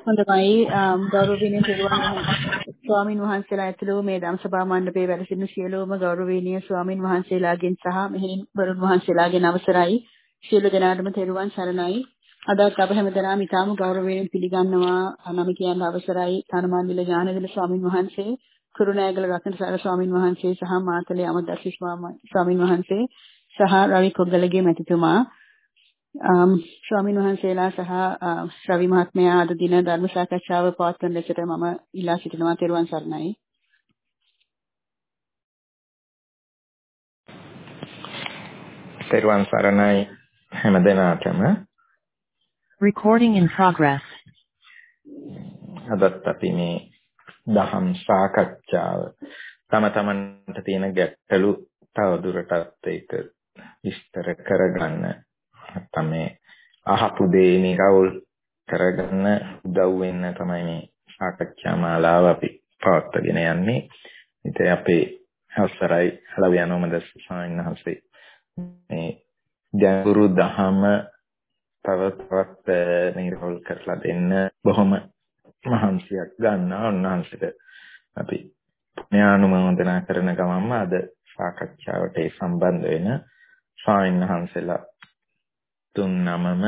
හොඳයි ගෞරවනීය පිරිවන් ස්වාමින් වහන්සේලා ඇතුළු මේ ධම්සභා මණ්ඩපයේ වැඩ සිටින සියලුම ගෞරවනීය ස්වාමින් වහන්සේලාගෙන් සහ මෙහෙණින් වරුන් වහන්සේලාගෙන් අවසරයි සියලු දෙනාටම තෙරුවන් සරණයි. අදත් අප හැමදෙනාම ඉතාම ගෞරවයෙන් පිළිගන්නවා නම කියන අවසරයි තනමන්දිල ඥානදිල ස්වාමින් වහන්සේ, කුරුණෑගල රත්නසාර ස්වාමින් වහන්සේ සහ මාතලේ අමරදස්සි ස්වාමින් වහන්සේ සහ රවි කොග්ගලගේ මැතිතුමා ස්වාමීන් වහන්සේලා සහ රවි මහත්මයා අද දින ධර්ම සාකච්ඡාව පවත්වන ලෙසට මම ඉල්ලා සිටිනවා. තෙරුවන් සරණයි. තෙරුවන් සරණයි හැමදෙනාටම. Recording in progress. අදත් අපි මේ දහම් සාකච්ඡාව තම තමන්ට තියෙන ගැටලු තවදුරටත් ඒක විස්තර කරගන්න නැත්නම් මේ අහපු දේ නිරවුල් කරගන්න උදව් වෙන්න තමයි මේ සාකච්ඡා මාලාව අපි පවත්වාගෙන යන්නේ. ඉතින් අපේ අවසරයි ලවියනෝමදස් ස්වාමීන් වහන්සේ මේ ගැඹුරු දහම තවත් නිරවුල් කරලා දෙන්න බොහොම මහන්සියක් ගන්නවා. උන්වහන්සේට අපි පුණ්‍යානුමෝදනා කරන ගමන්ම අද සාකච්ඡාවට සම්බන්ධ වෙන ස්වාමීන් වහන්සේලා තුන්නමම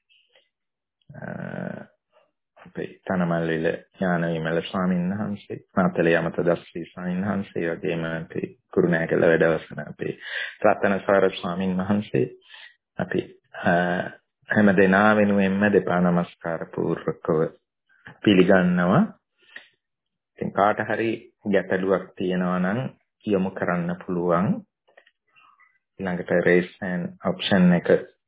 අපේ තනමල්විල ඥාන විමල ස්වාමීන් වහන්සේ, මාතලේ අමතදස්සී ස්වාමීන් වහන්සේ, වගේම අපේ කුරුණෑගල වැඩවසන අපේ රත්නසාර ස්වාමීන් වහන්සේ අපි හැම දෙනා වෙනුවෙන්ම දෙපා නමස්කාර පූර්වකව පිළිගන්නවා. ඉතින් කාට හරි ගැටලුවක් තියෙනවා නම් යොමු කරන්න පුළුවන්. ඊළඟට raise hand option එක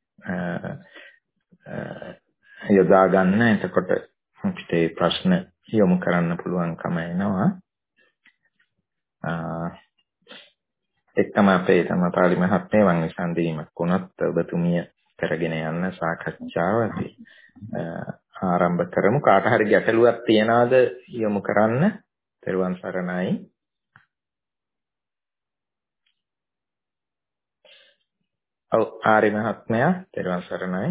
යොදා ගන්න. එතකොට අපිට ප්‍රශ්න යොමු කරන්න පුළුවන්කම එනවා. එක්කම අපේ සමපාලි මහත්මයා වං විසන්දීමක් වුණත් ඔබතුමිය කරගෙන යන්න සාකච්ඡාව අපි ආරම්භ කරමු. කාට හරි ගැටලුවක් තියනවාද යොමු කරන්න. තෙරුවන් සරණයි. ආරි මහත්මයා තෙරුවන් සරණයි.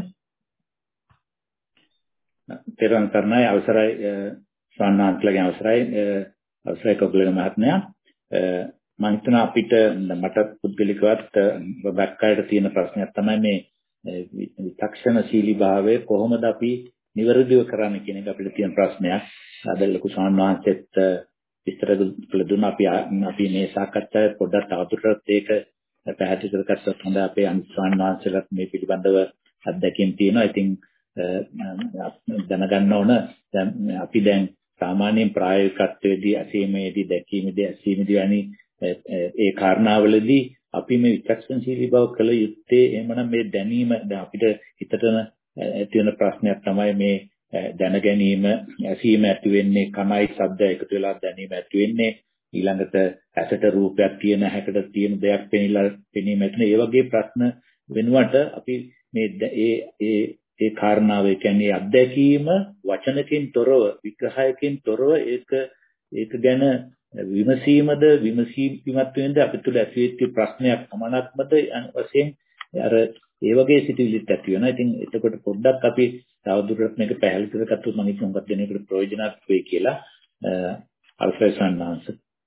තෙරුවන් සරණයි. අවසරයි ස්වාමීන් අවසරයි කොග්ගල මහත්මයා. මම හිතනවා අපිට මට පුද්ගලිකවත් බැක්කයට තියෙන ප්‍රශ්නයක් තමයි මේ විචක්ෂණශීලී භාවය කොහොමද අපි නිවැරදිව කරන්නේ කියන එක අපිට තියෙන ප්‍රශ්නයක්. අද ලොකු ස්වාමීන් වහන්සේත් විස්තර කළ දුන්නා. අපි මේ සාකච්ඡාවේ පොඩ්ඩක් තවදුරටත් ඒක පැහැදිලි කරගත්තොත් හොඳ. අපේ අනිත් ස්වාමීන් වහන්සේලාත් මේ පිළිබඳව අත්දැකීම් තියෙනවා. ඉතින් දැනගන්න ඕන දැන් අපි දැන් සාමාන්‍යයෙන් ප්‍රායෝගිකත්වයේදී අසීමේදී දැකීමේදී අසීමේදී වැනි ඒ කාරණාවලදී අපි මේ විචක්ෂණශීලී බව කළ යුත්තේ එහෙමනම් මේ දැනීම දැන් අපිට හිතටම ඇති වෙන ප්‍රශ්නයක් තමයි මේ දැන ගැනීම ඇසීම ඇති වෙන්නේ කනයි ශබ්ද එකතු වෙලා දැනීම ඇති වෙන්නේ ඊළඟට ඇසට රූපයක් තියෙන හැකට තියෙන දෙයක් පෙනීම ඇති වෙන ඒ වගේ ප්‍රශ්න වෙනුවට අපි මේ ඒ කාරණාව කියන්නේ අත්දැකීම වචනකින් තොරව විග්‍රහයකින් තොරව ඒක ගැන විමසීමද විමසීමත් වෙනද අපි තුල ඇතිවෙච්ච ප්‍රශ්නයක් සමානත්මද වශයෙන් අර ඒ වගේ සිතුවිලිත් ඇති වෙනවා. ඉතින් එතකොට පොඩ්ඩක් අපි තවදුරටත් මේක පැහැදිලි කරගත්තොත් මම හිතනවා මොකක්ද දෙනේකට ප්‍රයෝජනවත් වෙයි කියලා අවසරයි සන්නාංශ.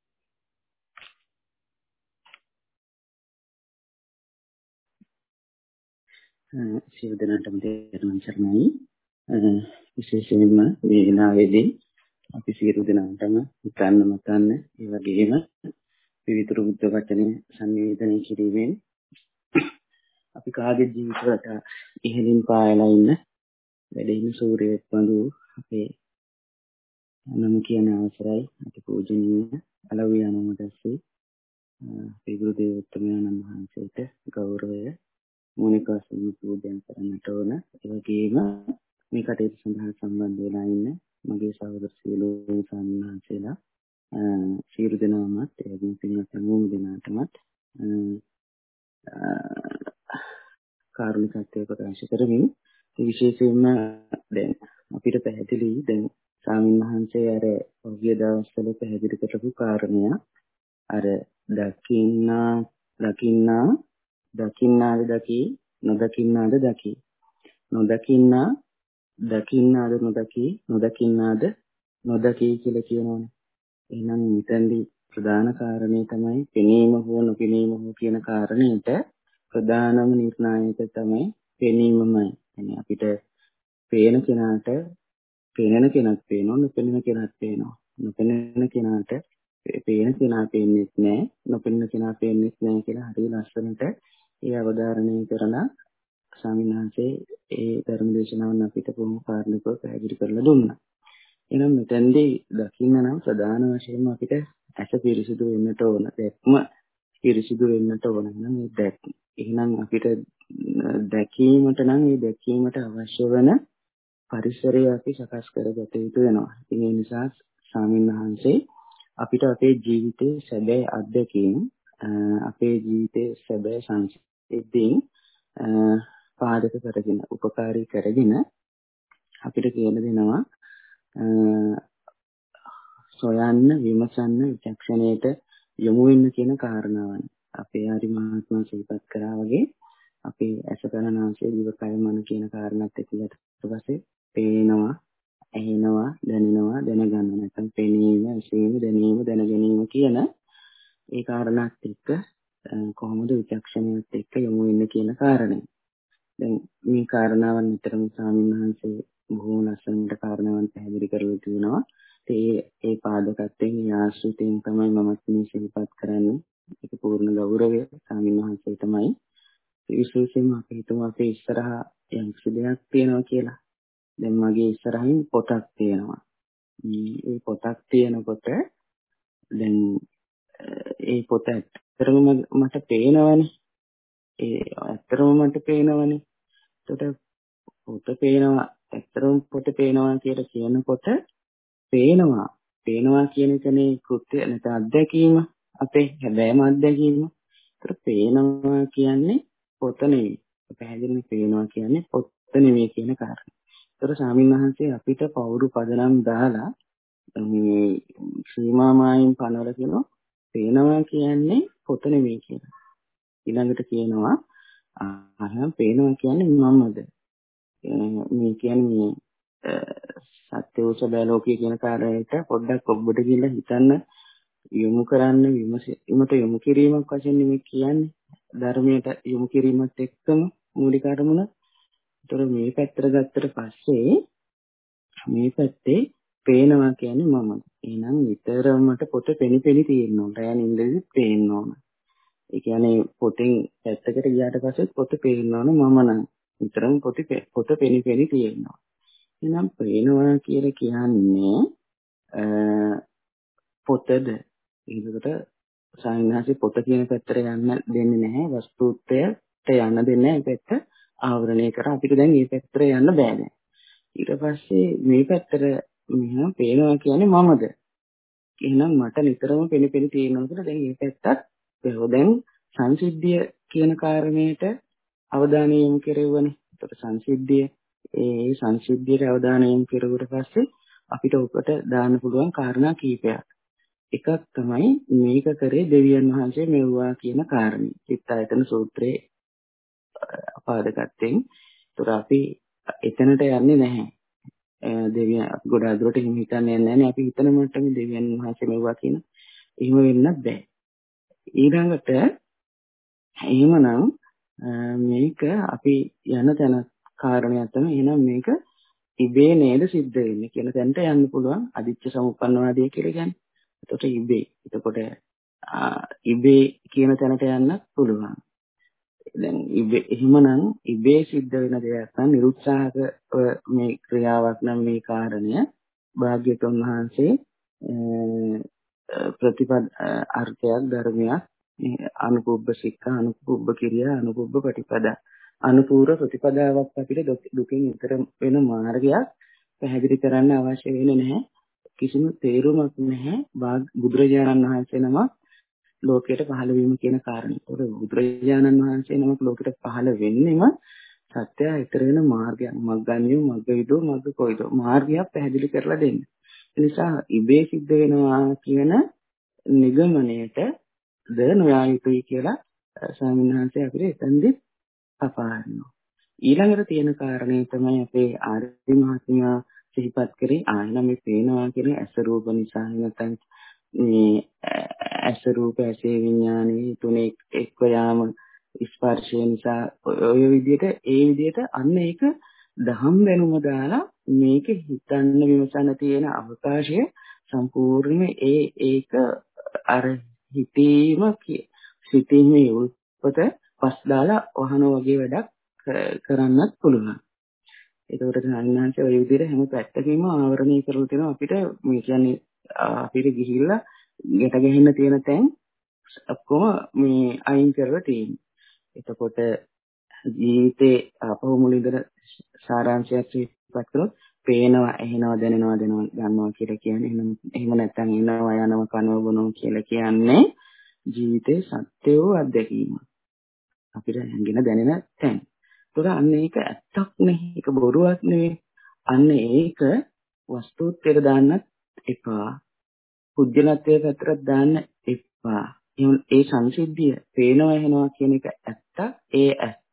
සියලු දෙනාටම තෙරුවන් සරණයි. විශේෂයෙන්ම මේ වෙලාවේදී අපි සියලු දෙනාටම හිතන්න මතන්න ඒ වගේම විවිධ බුද්ධ වචනේ සංවේදනය කිරීමෙන් අපි කාගේ ජීවිතවලට ඉහළින් පායලා ඉන්න වැඩිහිමි සූර්යයෙක් වඳු අපේ නම කියන අවසරයි අති පූජනීය අලව්‍ය අනුමදස්සී අපේ ගුරු දේවෝත්තමයන්න් වහන්සේට ගෞරවය මූලික වශයෙන් පූජා කරන්නට ඕන. ඒ වගේම මේ කටයුතු සඳහා සම්බන්ධ වෙලා ඉන්න මගේ සහෝදර සියලුම සම්මානසලා සියලු දෙනාමත් ඒ වගේම පින්වත් හැමෝම දෙනාටමත් කාරුණිකත්වය ප්‍රකාශ කරමින් විශේෂයෙන්ම දැන් අපිට පැහැදිලි දැන් ස්වාමීන් වහන්සේ අර ඔගිය දවස්වල පැහැදිලි කරපු කාරණය අර දකින්නාද දකි නොදකින්නාද දකි නොදකින්නා දකින්නාද නොදකී, නොදකින්නාද නොදකී කියලා කියනවනේ. එහෙනම් මෙතනදී ප්‍රධාන කාරණේ තමයි පෙනීම හෝ නොපෙනීම හෝ කියන කාරණේට ප්‍රධානම නිර්ණායක තමයි පෙනීමමයි. يعني අපිට පේන කෙනාට පේන කෙනක් පේනවා, නොපෙනෙන කෙනක් පේනවා. නොපෙනෙන කෙනාට පේන කෙනා පේන්නේ නැහැ, නොපෙනෙන කෙනා පේන්නේ නැහැ කියලා හරිය ලස්සනට ඒ අවධාරණය කරලා ස්වාමීන් වහන්සේ ඒ ධර්ම දේශනාවන් අපිට බොහොම කාර්නිකව පැහැදිලි කරලා දුන්නා. එහෙනම් මෙතෙන්දී දකින්න නම් ප්‍රධාන වශයෙන්ම අපිට ඇස පිරිසිදු වෙන්නට ඕන. දැක්ම පිරිසිදු වෙන්නට ඕන. එහෙනම් අපිට දැකීමට නම් මේ දැකීමට අවශ්‍ය වෙන පරිසරය අපි සකස් කරගත යුතු වෙනවා. ඉතින් ඒ නිසා ස්වාමීන් වහන්සේ අපිට අපේ ජීවිතයේ සැබෑ අත්දැකීම් අපේ ජීවිතයේ සැබෑ සංසිද්ධීන් පාදක කරගෙන උපකාරී කරගෙන අපිට කියන දෙනවා සොයන්න විමසන්න විචක්ෂණයට යොමු වෙන්න කියන කාරණාවන් අපේ ආරි මහත්මයා සිහිපත් කරා වගේ අපේ අසකරණාංශයේ දිවකය මන කියන කාරණාත් එක්ක ඊට පේනවා ඇහෙනවා දැනෙනවා දැනගන්න නැත්නම් පෙනීම ඇසීම දැනීම දැනගැනීම කියන ඒ කාරණාත් එක්ක කොහොමද විචක්ෂණයත් එක්ක යොමු වෙන්න කියන කාරණේ. දැන් මේ කාරණාවන් විතරම ස්වාමීන් වහන්සේ බොහෝ ලස්සනට කාරණාවන් පැහැදිලි කරලා තියෙනවා. ඒ පාදකත්වයෙන් ඒ ආශ්‍රිතයෙන් තමයි මම මේ සිහිපත් කරන්නේ. ඒක පූර්ණ ගෞරවය ස්වාමීන් වහන්සේ තමයි. විශේෂයෙන්ම අපි හිතමු අපේ ඉස්සරහා යම් දෙයක් තියෙනවා කියලා. දැන් මගේ ඉස්සරහින් පොතක් තියෙනවා. මේ පොතක් තියෙනකොට දැන් ඒ පොත ඇත්තටම මට පේනවනේ. ඇත්තටම මට පේනවනේ. එතකොට පොත පේනවා ඇත්තටම පොත පේනවා කියලා කියනකොට පේනවා කියන එකනේ කෘත්‍ය නැත්නම් අත්දැකීම අපේ හැබෑම අත්දැකීම. ඒතර පේනවා කියන්නේ පොත නෙවෙයි. පැහැදිලිව පේනවා කියන්නේ පොත නෙවෙයි කියන කාරණා. ඒතර ස්වාමීන් වහන්සේ අපිට පෞරු පදනම් දාලා මේ සීමා මායින් පනවල කියනවා පේනවා කියන්නේ පොත නෙවෙයි කියලා. ඊළඟට කියනවා අහම් පේනවා කියන්නේ මමද? මේ කියන්නේ සත්‍යෝස බැලෝකී කියන කාර්යයට පොඩ්ඩක් ඔබට ගිහිල්ලා හිතන්න යොමු කරන්න විමසීමට යොමු කිරීමක් වශයෙන් මේ කියන්නේ ධර්මයට යොමු කිරීමත් එක්කම මූලික අරමුණ. ඒතර මේ පැත්තට ගත්තට පස්සේ මේ පැත්තේ පේනවා කියන්නේ මමද. එහෙනම් නිතරම මට පොත පෙනිපෙනි තියෙන්න ඕන. රෑ නින්දෙදි පේන්න ඕන. ඒ කියන්නේ පොතෙන් පැත්තකට ගියාට පස්සේ පොත පේන්න ඕන මම නම්. නිතරම පොත පෙනිපෙනි තියෙන්න ඕන. එහෙනම් පේනවා කියලා කියන්නේ පොතද. ඒකට සාමාන්‍යයෙන් පොත කියන පැත්තට යන්න දෙන්නේ නැහැ. වස්තුත්වයට යන්න දෙන්නේ නැහැ. ඒ පැත්ත ආවරණය කර අපිට දැන් මේ පැත්තට යන්න බෑ දැන්. ඊට පස්සේ මේ පැත්තට මෙහෙම පේනවා කියන්නේ මමද. එහෙනම් මට නිතරම පෙනිපෙනි තියෙනවා කියලා දැන් මේ පැත්තත් දැන් සංසිද්ධිය කියන කාරණේට අවධානය යොමු කෙරෙවනේ. ඒකට සංසිද්ධිය ඒ සංසිද්ධියට අවධානය යොමු කෙරුවට පස්සේ අපිට උකට දාන්න පුළුවන් කාරණා කීපයක්. එකක් තමයි මේක කරේ දෙවියන් වහන්සේ මෙව්වා කියන කාරණේ. චිත්තායතන සූත්‍රයේ පාදකත්වයෙන්. ඒතර අපි එතනට යන්නේ නැහැ. දෙවියන් ගොඩාක් දුරට හිම හිතන්නේ නැහැ. අපි හිතන මට්ටමේ දෙවියන් වහන්සේ මෙව්වා කියන එහෙම වෙන්නත් බෑ. ඊළඟට එහෙමනම් මේක අපි යන තැන කාරණයක් තමයි. එහෙනම් මේක ඉබේ නේද සිද්ධ වෙන්නේ කියන තැනට යන්න පුළුවන් අදිච්ච සමුප්පන්නවාදී කියලා කියන්නේ. එතකොට ඉබේ. එතකොට ඉබේ කියන තැනට යන්න පුළුවන්. දැන් ඉබේ එහෙමනම් ඉබේ සිද්ධ වෙන දෙයක් නම් නිරුත්සාහක මේ ක්‍රියාවක් නම් මේ කාරණය භාග්‍යතුන් වහන්සේ ප්‍රතිපද අර්ථයක් ධර්මයක් අනුපුබ්බ සික්ඛා අනුපුබ්බ කිරියා අනුපුබ්බ ප්‍රතිපදා අනුපූර්ව ප්‍රතිපදාවක් අපිට දුකින් ඈතර වෙන මාර්ගයක් පැහැදිලි කරන්න අවශ්‍ය වෙන්නේ නැහැ. කිසිම තේරුමක් නැහැ බුදුරජාණන් වහන්සේ නම ලෝකයට පහළ වීම කියන කාරණේ. ඒක බුදුරජාණන් වහන්සේ නමක් ලෝකයට පහළ වෙන්නෙම සත්‍යය ඈතර වෙන මාර්ගයක්. මග්ගඤ්ඤෝ මග්ගවිදෝ මග්ගකොයිදෝ මාර්ගයක් පැහැදිලි කරලා දෙන්න. ඒ නිසා ඉබේ සිද්ධ වෙනවා කියන නිගමනයට ද නොයා යුතුයි කියලා ස්වාමීන් වහන්සේ අපිට එතෙන්දී අපහරිනවා. ඊළඟට තියෙන කාරණේ තමයි අපේ ආර්ය මහත්මයා සිහිපත් කරේ ආයෙනම් මේ පේනවා කියන ඇස රූප නිසා නැත්නම් මේ ඇස රූප ඇසේ විඥානේ තුනේ එක්ව යාම ස්පර්ශය නිසා ඔය විදිහට අන්න ඒක දහම් දැනුම දාලා මේක හිතන්න විමසන්න තියෙන අවකාශය සම්පූර්ණයෙන්ම ඒක අර සිතීමේ උල්පත පස් දාලා වහන වගේ වැඩක් කරන්නත් පුළුවන්. ඒකවලට අනිවාර්යයෙන්ම ඔය විදිහට හැම පැත්තකින්ම ආවරණය කරලා තියෙනවා අපිට මේ කියන්නේ අපිට ගිහිල්ලා ගැට ගැහෙන්න තියෙන තැන් ඔක්කොම මේ අයින් කරලා තියෙනවා. එතකොට ජීවිතේ අපහු මුලින්දර සාරාංශයක් විපත් කරොත් පේනවා, ඇහෙනවා, දැනෙනවා, ගන්නවා කියලා කියන්නේ එහෙම නැත්නම් ඉන්නවා, යනවා, කනවා, බොනවා කියලා කියන්නේ ජීවිතේ සත්‍ය වූ අත්දැකීම. අපිට හැඟෙන දැනෙන තැන්. ඒතර අන්න ඒක ඇත්තක් නෙවෙයි, ඒක බොරුවක් නෙවෙයි. අන්න ඒක වස්තුත්වයට දාන්නත් එපා. පුද්ගලත්වයේ පැත්තට දාන්න එපා. ඒ සංසිද්ධිය පේනවා ඇහෙනවා කියන එක ඇත්ත. ඒ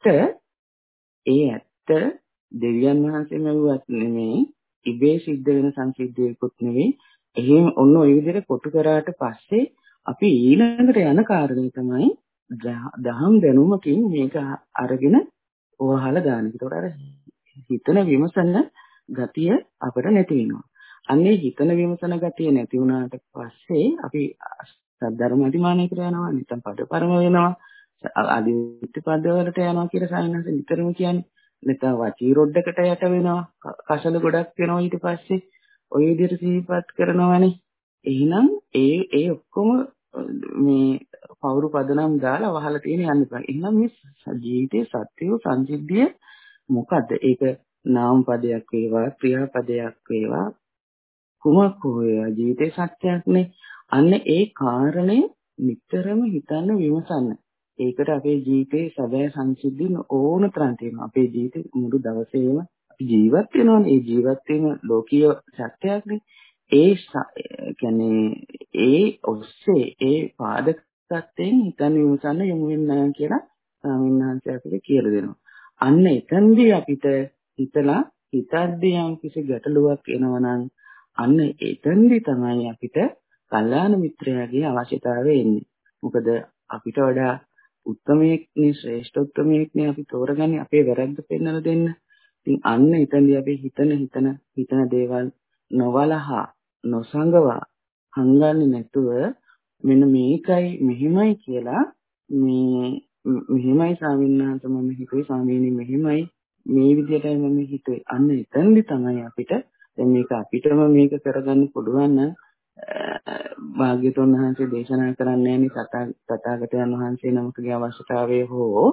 ඇත්ත දෙවියන් වහන්සේ මෙවුවත් නෙමෙයි, ඉබේ සිද්ධ වෙන සංසිද්ධියකුත් නෙවෙයි. එහෙම ඔන්න ඔය විදිහට කොටු කරාට පස්සේ අපි ඊළඟට යන කාරණේ තමයි දහම් දැනුමකින් මේක අරගෙන වහලා දාන. ඒකට අර හිතන විමසන ගතිය අපිට නැති වෙනවා. අන්නේ හිතන විමසන ගතිය නැති වුණාට පස්සේ අපි සද්ධර්ම අධිමානයකට යනවා, නැත්නම් පදපරම වෙනවා, අදිත්‍ය පදවලට යනවා කියලා සායනස විතරම කියන්නේ. නැත්නම් වචී රොඩකට යට වෙනවා, කසල ගොඩක් වෙනවා ඊට පස්සේ ඔය විදිහට සිහිපත් කරනවානේ. එහෙනම් ඒ ඔක්කොම මේ පවුරු පදනම් දාලා වහලා තියෙන යන්න බෑ. එහෙනම් මේ ජීවිතයේ සත්‍ය සංසිද්ධිය මොකද්ද? ඒක නාම පදයක් වේවා, ක්‍රියාපදයක් වේවා, කුමක් වේවා ජීවිතේ සත්‍යයක්නේ. අන්න ඒ කාරණේ නිතරම හිතන්න විමසන්න. ඒකට අපේ ජීවිතේ සැබෑ සංසිද්ධිය ඕන තරම් තියෙනවා. අපේ ජීවිතේ මුළු දවසේම අපි ජීවත් වෙනවානේ. ඒ ජීවත් වීම ලෝකීය සත්‍යයක්නේ. ඒ කියන්නේ ඒ ඔස්සේ ඒ පාදකත්වයෙන් හිතන්න විමසන්න යොමු වෙන්න කියලා ස්වාමීන් වහන්සේ අපිට කියලා දෙනවා. අන්න එතෙන්දී අපිට හිතද්දී යම් කිසි ගැටලුවක් එනවනම් අන්න එතෙන්දී තමයි අපිට කල්යාණ මිත්‍රයාගේ අවශ්‍යතාවය එන්නේ. මොකද අපිට වඩා උත්තමයෙක්නේ, ශ්‍රේෂ්ඨෝත්තමයෙක්නේ අපි තෝරගන්නේ අපේ වැරද්ද පෙන්වලා දෙන්න. ඉතින් අන්න එතෙන්දී අපි හිතන දේවල් නොවලහා නොසංගවා හංගන්නේ නැතුව මෙන්න මේකයි මෙහිමයි කියලා මෙහිමයි ස්වාමීන් වහන්සේ මම හිතුවේ ස්වාමීනි මෙහිමයි මේ විදිහටයි මම හිතුවේ. අන්න එතනදි තමයි අපිට දැන් මේක අපිටම මේක කරගන්න පුළුවන් නම් භාග්‍යතුන් වහන්සේ දේශනා කරන්නේ නැහැ තථාගතයන් වහන්සේ නමකගේ අවශ්‍යතාවය හෝ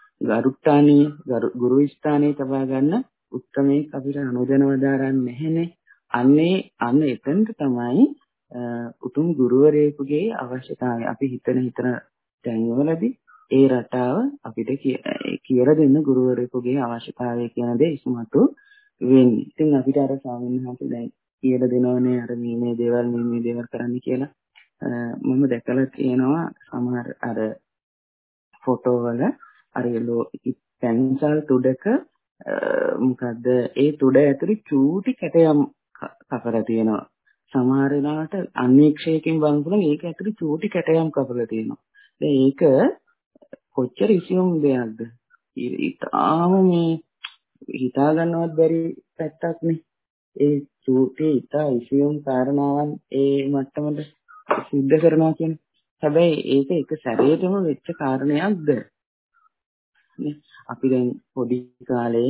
ගුරු ස්ථානයේ තබා ගන්න උත්තරමේ අපිට අනුදැනව දාරන්නේ නැහැනේ. අන්න එතනට තමයි උතුම් ගුරුවරයෙකුගේ අවශ්‍යතාවය. අපි හිතන තැන්වලදී ඒ රටාව අපිට කියලා දෙන්න ගුරුවරයෙකුගේ අවශ්‍යතාවය කියන දේ ඉස්මතු වෙන්නේ. ඉතින් අපිට අර ස්වාමීන් වහන්සේ දැන් කියලා දෙනවනේ අර මේ දේවල් කරන්න කියලා. මම දැකලා තියෙනවා සමහර අර ෆොටෝ වල අර පැන්සල් තුඩක මොකද්ද ඒ තුඩ ඇතුලේ චූටි කැටයම් කපලා තියෙනවා. සමහර වෙලාවට අන්වීක්ෂයකින් බලනකොට මේක ඇතුලේ චූටි කැටයම් කපලා තියෙනවා. දැන් ඒක කොච්චර ඉසියුම් දෙයක්ද? ඊටාම මේ හිතා ගන්නවත් බැරි පැත්තක් නේ. ඒ චූටි ඉසියුම් කාරණාවන් ඒ මට්ටමට සිද්ධ කරනවා කියන්නේ. හැබැයි ඒක එක සැරේටම වෙච්ච කාරණයක්ද? නේ අපි දැන් පොඩි කාලේ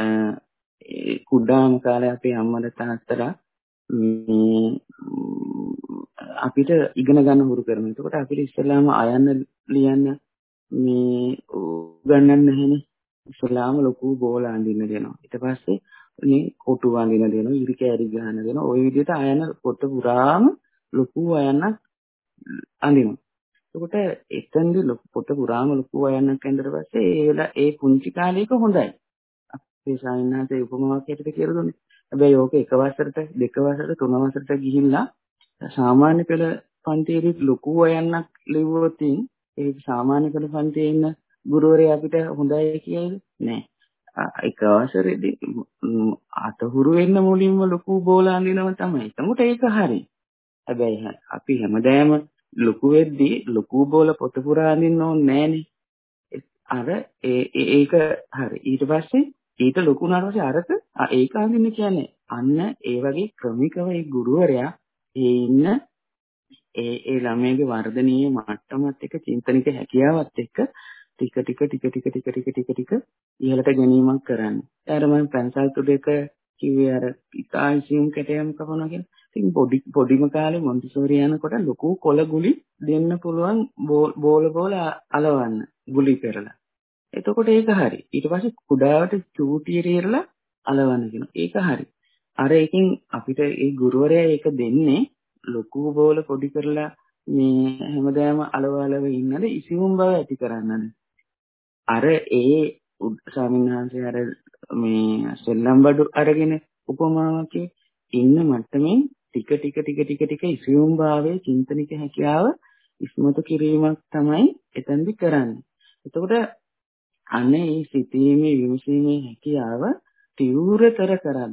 කුඩාම කාලේ අපේ අම්මලා තාත්තලා අපිට ඉගෙන ගන්න හුරු කරනවා. එතකොට අපිට ඉස්සෙල්ලාම අයන්න ලියන්න මේ උගන්වන්න නැහැනේ. ඉස්සෙල්ලාම ලොකු බෝල අඳින්න දෙනවා. ඊට පස්සේ මේ කොටු අඳින්න දෙනවා, ඉරි කෑරි ගහන්න දෙනවා. ওই විදිහට අයන පොත පුරාම ලොකු අයන්නක් අඳිනවා. එතකොට එතෙන්දී පොත පුරාම ලොකු අයන්නක් ඇඳලා පස්සේ ඒ පුංචි කාලේක හොඳයි. අපේ සායනහසේ උපමාවක් ඇටට කියලා දුන්නේ. හැබැයි ඕක එක වසරට, දෙක වසරට, තුන වසරට ගිහිල්ලා සාමාන්‍ය පෙළ පන්තියේදී ලොකු අයන්නක් ලිව්වොත් ඒ සාමාන්‍ය පෙළ පන්තියේ ඉන්න ගුරුවරයා අපිට හොඳයි කියයිද? නෑ. එක අවසරෙදී අතහුරු වෙන්න මුලින්ම ලොකු බෝල අඳිනව තමයි. එතකොට ඒක හරි. හැබැයි අපි හැමදාම ලොකු වෙද්දී ලොකු බෝල පොත පුරා අඳින්න ඕනේ නෑනේ. අර ඒක හරි. ඊට පස්සේ ඊට ලොකු වුණාට පස්සේ අරක ඒක අඳින්න කියන්නේ අන්න ඒ වගේ ක්‍රමිකව ඒ ගුරුවරයා ඉන්න ඒ ළමයාගේ වර්ධනීය මට්ටමත් එක්ක චින්තනික හැකියාවත් එක්ක ටික ඉහළට ගැනීමක් කරන්න. ඊට මම පෙන්සල් තුඩක කිව්වේ අර ඉතාලිසියම් කැටයම් කපනවා කියලා. ඉතින් පොඩිම කාලේ මොන්ටිසෝරි යනකොට ලොකු කොළ ගුලි දෙන්න පුළුවන් බෝල අලවන්න ගුලි පෙරලා. එතකොට ඒක හරි. ඊට පස්සේ කුඩාවට චූටියට ඉරලා අලවන්න කියනවා. ඒක හරි. අර එකෙන් අපිට ඒ ගුරුවරයා ඒක දෙන්නේ ලොකු බෝල පොඩි කරලා මේ හැමදාම අලවලව ඉන්නද ඉසිවුම් බව ඇති කරන්නද. අර ඒ ස්වාමීන් වහන්සේ අර මේ සෙල්ලම් බඩු අරගෙන උපමාවක් ඉන්න මට්ටමින් ටික ඉසියුම් භාවයේ චින්තනික හැකියාව ඉස්මතු කිරීමක් තමයි එතෙන්දි කරන්නේ. එතකොට අනේ මේ සිතීමේ විමසීමේ හැකියාව තීව්‍රතර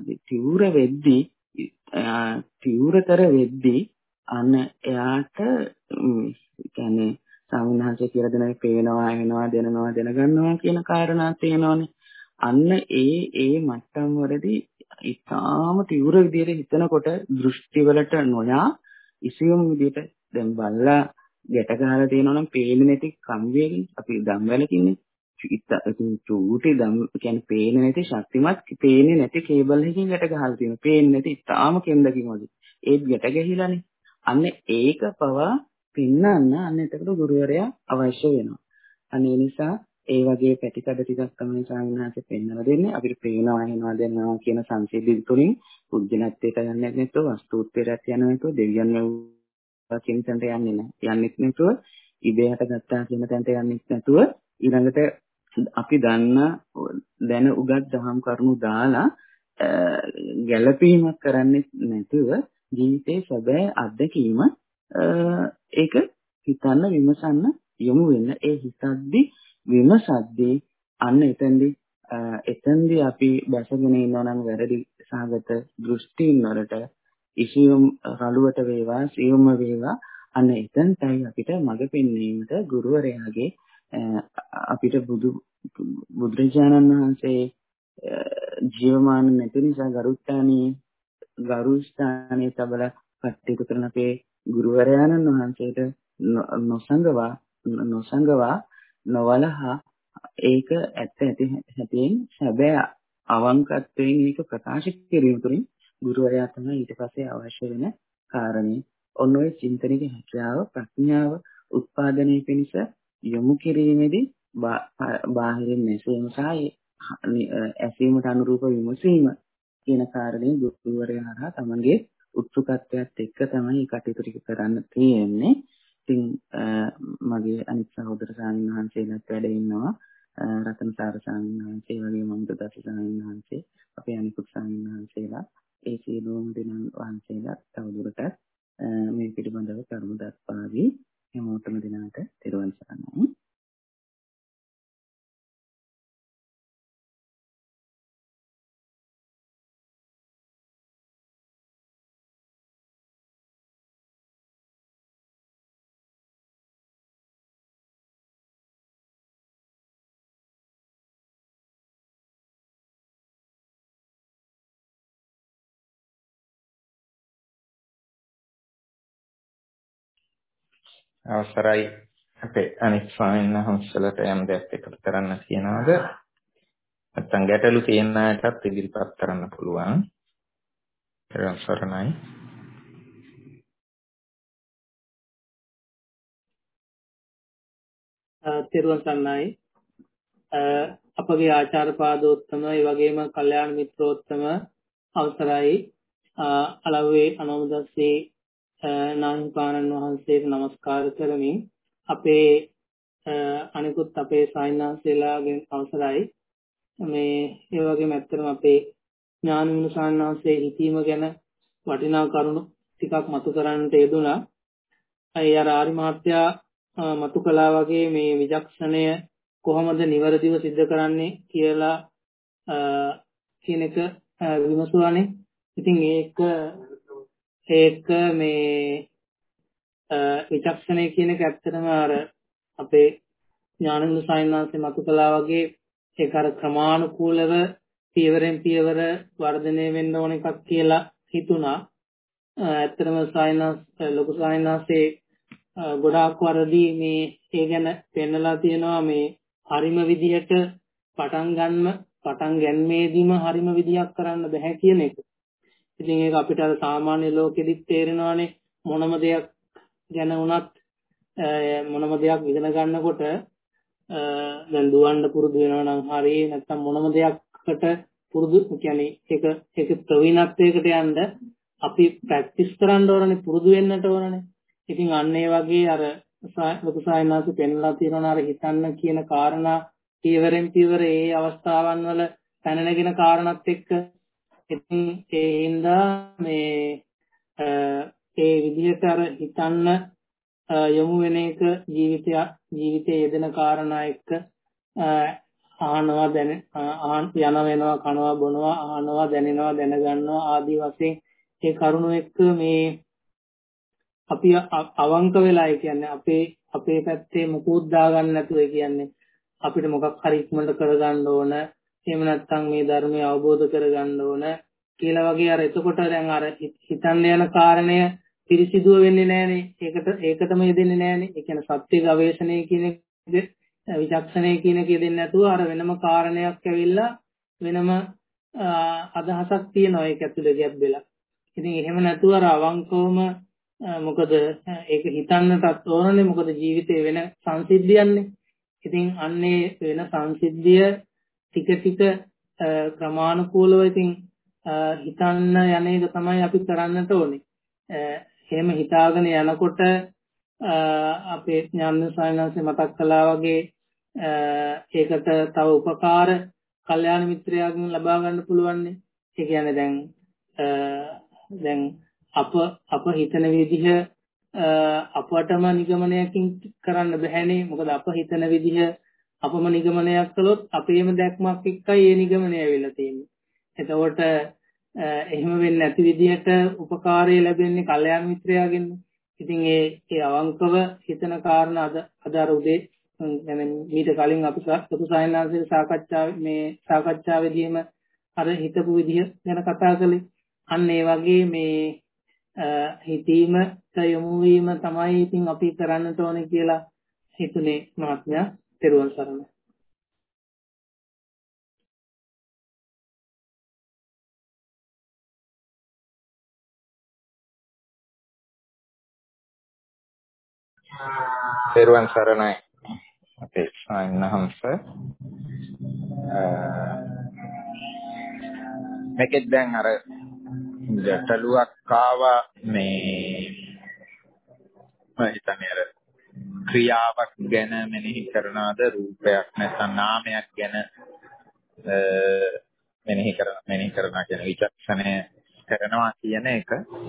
වෙද්දී අන්න එයාට කියන්නේ සාමාන්‍යයෙන් කියලා දෙනවා පේනවා එනවා දැනගන්නවා කියන කාරණා තියෙනවානේ. අන්න ඒ මට්ටම් වලදී ඉතාම තීව්‍ර විදිහට හිතනකොට දෘෂ්ටි වලට නොයා ඉසියුම් විදිහට දැන් බල්ලා ගැට ගහලා තියෙනවා නම් පේන්නේ නැති කම්බියකින් අපි ධම්වැලකින්නේ චූටි ධම් කියන්නේ පේන්නේ නැති ශක්තිමත් පේන්නේ නැති කේබල් එකකින් ගැට ගහලා තියෙනවා. පේන්නේ නැති ඉතාම කෙන්දකින් වගේ. ඒත් ගැට ගැහිලානේ. අන්න ඒක පවා පින්නන්න අන්න එතකොට ගුරුවරයා අවශ්‍ය වෙනවා. අනේ නිසා ඒ වගේ පැතිකඩ ටිකක් තමයි සාමිනාසේ පෙන්වලා දෙන්නේ. අපිට පේනවා වෙනවා දැනනවා කියන සංසිද්ධි තුලින් පුද්ගලත්වයට යන්නේ නැතුව වස්තුත්වයට යන්නේ නැතුව දෙවියන් වහන්සේ කියන තැනට යන්නේ නැතුව ඉබේට ගත්තා කියන තැනට යන්නේ නැතුව ඊළඟට අපි දැන උගත් දහම් කරුණු දාලා ගැළපීමක් කරන්නේ නැතුව ජීවිතේ සැබෑ අත්දැකීම ඒක හිතන්න විමසන්න යොමු වෙන්න ඒ හිතද්දි විමසද්දී අන්න එතෙන්දී අපි බැසගෙන ඉන්නවා නම් වැරදි සහගත දෘෂ්ටීන් වලට ඉසියුම් රළුවට වේවා සියුම්ම වේවා අන්න එතෙන්ටයි අපිට මඟ පෙන්වීමට ගුරුවරයාගේ අපිට බුදුරජාණන් වහන්සේ ජීවමාන නැති නිසා ගරුස්ථානයේ තබලා කටයුතු කරන අපේ ගුරුවරයාණන් වහන්සේට නොසංගවා නොවලහා ඒක ඇත්තෙන් සැබෑ අවංකත්වයෙන් ඒක ප්‍රකාශ කිරීම තුළින් ගුරුවරයා තමයි ඊට පස්සේ අවශ්‍ය වෙන කාරණේ ඔන්න ඔය චින්තනික හැකියාව ප්‍රඥාව උත්පාදනයේ පිණිස යොමු කිරීමේදී බාහිරින් නැසීම සහ ඇසීමට අනුරූප විමසීම කියන කාරණේ ගුරුවරයා හරහා තමන්ගේ උත්සුකත්වයට එක්ක තමයි කටයුතු ටික කරන්න තියෙන්නේ. ඉතින් මගේ අනිත් සහෝදර ස්වාමීන් වහන්සේලාත් වැඩ ඉන්නවා. රතනසාර ස්වාමීන් වහන්සේ වගේම මමුදදාස ස්වාමීන් වහන්සේ අපේ අනිකුත් ස්වාමීන් වහන්සේලා ඒ සියලුම දෙනා වහන්සේලා තවදුරටත් මේ පිළිබඳව කරුණු දක්වාවි හැමෝටම දිනකට තෙරුවන් සරණයි. අවසරයි අපේ අනිත් ස්වාමීන් වහන්සේලාට යම් දෙයක් එකතු කරන්න තියනවාද? නැත්නම් ගැටලු තියෙන අයටත් ඉදිරිපත් කරන්න පුළුවන්. අවසරයි. තෙරුවන් සරණයි. අපගේ ආචාර්ය පාදෝත්තම ඒ වගේම කල්යාණ මිත්‍රෝත්තම අවසරයි අලව්වේ අනෝමදස්සේ නාහිමිපාණන් වහන්සේට නමස්කාර කරමින් අපේ අනිකුත් අපේ සායනාසේලාගෙන් අවසරයි මේ ඒ වගේම ඇත්තටම අපේ ඥානවිනු සායනාසේ හිතීම ගැන වටිනා කරුණු ටිකක් මතු කරන්නට යෙදුණා. අය ආරි මහත්තයා මතු කළා වගේ මේ විචක්ෂණය කොහොමද නිවැරදිව සිද්ධ කරන්නේ කියලා කියන එක විමසුවානේ. ඉතින් ඒක මේ විචක්ෂණය කියන එක ඇත්තටම අර අපේ ඥානන්ද සායනාංශේ මතු කළා වගේ ඒක අර ක්‍රමානුකූලව පියවරෙන් පියවර වර්ධනය වෙන්න ඕන එකක් කියලා හිතුණා. ඇත්තටම ලොකු සායනාංශේ ගොඩාක් වරදී මේ ඒ ගැන පෙන්නලා තියෙනවා මේ හරිම විදිහට පටන් ගැනීමේදීම හරිම විදියක් කරන්න බෑ කියන එක. ඉතින් ඒක අපිට අර සාමාන්‍ය ලෝකෙදිත් තේරෙනවානේ මොනම දෙයක් ගැන වුණත් මොනම දෙයක් ඉගෙන ගන්නකොට දැන් දුවන්න පුරුදු වෙනවා නම් හරිය නැත්නම් මොනම දෙයක්කට පුරුදු කියන්නේ ඒක ප්‍රවීණත්වයකට යන්න අපි ප්‍රැක්ටිස් කරන්න ඕනනේ පුරුදු වෙන්නට ඕනනේ. ඉතින් අන්න ඒ වගේ අර ලොකු සායනාසු පෙන්ලා තියෙනවා අර හිතන්න කියන කාරණා පියවරෙන් පියවර ඒ අවස්ථාවන් වල පැනනගෙන කාරණාත් එක්ක ඉතින් ඒ හින්දා මේ ඒ විදිහට අර හිතන්න යොමු වෙන එක ජීවිතයේ යෙදෙන කාරණා එක්ක අහනවා යන වෙනවා කනවා බොනවා අහනවා දැනෙනවා දැනගන්නවා ආදී වශයෙන් ඒ කරුණු එක්ක මේ අපි අවංක වෙලා කියන්නේ අපේ පැත්තේ මුකුත් දාගන්න නැතුව කියන්නේ අපිට මොකක් හරි ඉක්මනට කරගන්න ඕන එහෙම නැත්නම් මේ ධර්මය අවබෝධ කරගන්න ඕන කියලා වගේ අර එතකොට දැන් අර හිතන්න යන කාරණය පිරිසිදුව වෙන්නේ නැහනේ. ඒකටම යෙදෙන්නේ නැහනේ. ඒ කියන්නේ සත්‍ය ගවේෂණය කියන එක විචක්ෂණය කියන එක යෙදෙන්නේ නැතුව අර වෙනම කාරණයක් ඇවිල්ලා වෙනම අදහසක් තියෙනවා ඒක ඇතුලේ ගැබ් වෙලා. ඉතින් එහෙම නැතුව අර අවංකවම මොකද ඒක හිතන්නටත් ඕනනේ මොකද ජීවිතේ වෙන සංසිද්ධියන්නේ. ඉතින් අන්නේ වෙන සංසිද්ධිය ටික ටික ක්‍රමානුකූලව ඉතින් හිතන්න යන එක තමයි අපි කරන්නට ඕනේ. එහෙම හිතාගෙන යනකොට අපේ ඥාන සායනාංශේ මතක් කළා වගේ ඒකට තව උපකාර කල්යාණ මිත්‍රයාගෙන් ලබා ගන්න පුළුවන්. ඒ කියන්නේ දැන් අප හිතන විදිහ අපටම නිගමනයකින් කරන්න බැහැනේ. මොකද අප හිතන විදිහ අපම නිගමනයක් කළොත් අපේම දැක්මක් එක්කයි ඒ නිගමනය වෙලා තියෙන්නේ. එතකොට එහෙම වෙන්නේ නැති විදිහට උපකාරය ලැබෙන්නේ කල්යාණ මිත්‍රයාගෙන්. ඉතින් ඒ අවංකව හිතන කාරණා අද අර උදේ මීට කලින් අපි සතු සායනාංශයේ සාකච්ඡාවේදීම අර හිතපු විදිහ ගැන කතා කළේ. අන්න ඒ වගේ මේ හිතීමට යොමු වීම තමයි ඉතින් අපි කරන්නට ඕනේ කියලා හිතුනේ මහත්මයා. තෙරුවන් සරණයි. තෙරුවන් සරණයි අපේ සායනහංශ මේකෙන් දැන් අර ජටලුවක් ආවා මේ මම හිතන්නේ අර ක්‍රියාවක් ගැන මෙනෙහි කරනවාද රූපයක් නැත්නම් නාමයක් ගැන මෙනෙහි කරනවා කියන විචක්ෂණය කරනවා කියන එක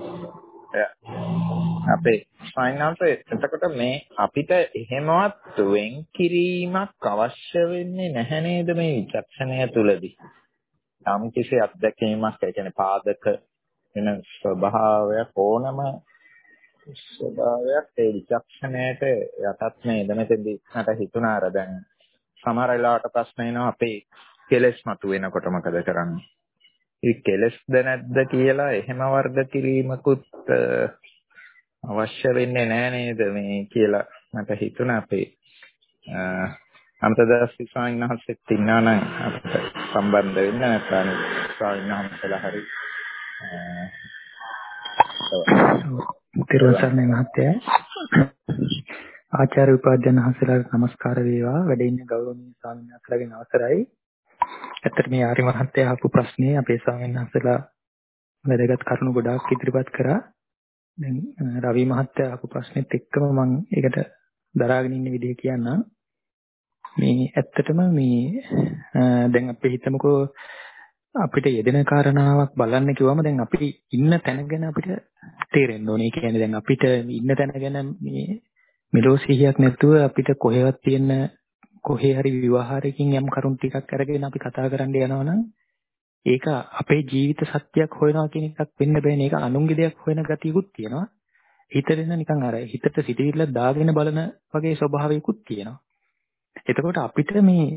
අපේ සායනහංශ එතකොට මේ අපිට එහෙමවත් වෙන් කිරීමක් අවශ්‍ය වෙන්නේ නැහැ නේද මේ විචක්ෂණය තුළදී. යම් කිසි අත්දැකීමක් ඒ කියන්නේ පාදක වෙන ස්වභාවයක් ඕනම ස්වභාවයක් ඒ විචක්ෂණයට යටත් නේද මෙතෙන්දී මට හිතුණා අර දැන් සමහර වෙලාවට ප්‍රශ්න එනවා අපේ කෙලෙස් මතු වෙනකොට මොකද කරන්නේ? ඒ කෙලෙස්ද නැද්ද කියලා එහෙම වර්ධ කිරීමකුත් අවශ්‍ය වෙන්නේ නැහැ නේද මේ කියලා මට හිතුණා අපේ අන්තදර්ශී ස්වාමීන් වහන්සේත් ඉන්නා නම් අපිට සම්බන්ධ වෙන්න නැත්නම් ස්වාමීන් වහන්සේලා හරි තිරුවසරණයි මහත්තයා. ආචාර්ය උපාධ්‍යයන් වහන්සේලාට නමස්කාර වේවා. වැඩ ඉන්න ගෞරවනීය ස්වාමීන් වහන්සේලාගෙන් අවසරයි. ඇත්තට මේ ආර්ය මහත්තයා අහපු ප්‍රශ්නේ අපේ ස්වාමීන් වහන්සේලා වැදගත් කරුණු ගොඩාක් ඉදිරිපත් කරා. දැන් රවි මහත්තයා අහපු ප්‍රශ්නෙත් එක්කම මම ඒකට දරාගෙන ඉන්න විදිහ කියන්නම්. මේ ඇත්තටම මේ දැන් අපි හිතමුකෝ අපිට යෙදෙන කාරණාවක් බලන්න කිව්වම දැන් අපි ඉන්න තැන ගැන අපිට තේරෙන්න ඕනේ. ඒ කියන්නේ දැන් අපිට ඉන්න තැන ගැන මේ මෙලෝ සිහියක් නැතුව අපිට කොහෙවත් තියෙන කොහේ හරි විවාහයකින් යම් කරුණු ටිකක් අරගෙන අපි කතා කරන්න යනවා නම් ඒක අපේ ජීවිත සත්‍යයක් හොයනවා කියන එකක් වෙන්න බෑනේ. ඒක අනුන්ගේ දෙයක් හොයන ගතියකුත් තියෙනවා. හිතෙන්න නිකන් අර හිතට සිටිවිල්ල දාගෙන බලන වගේ ස්වභාවයකුත් තියෙනවා. එතකොට අපිට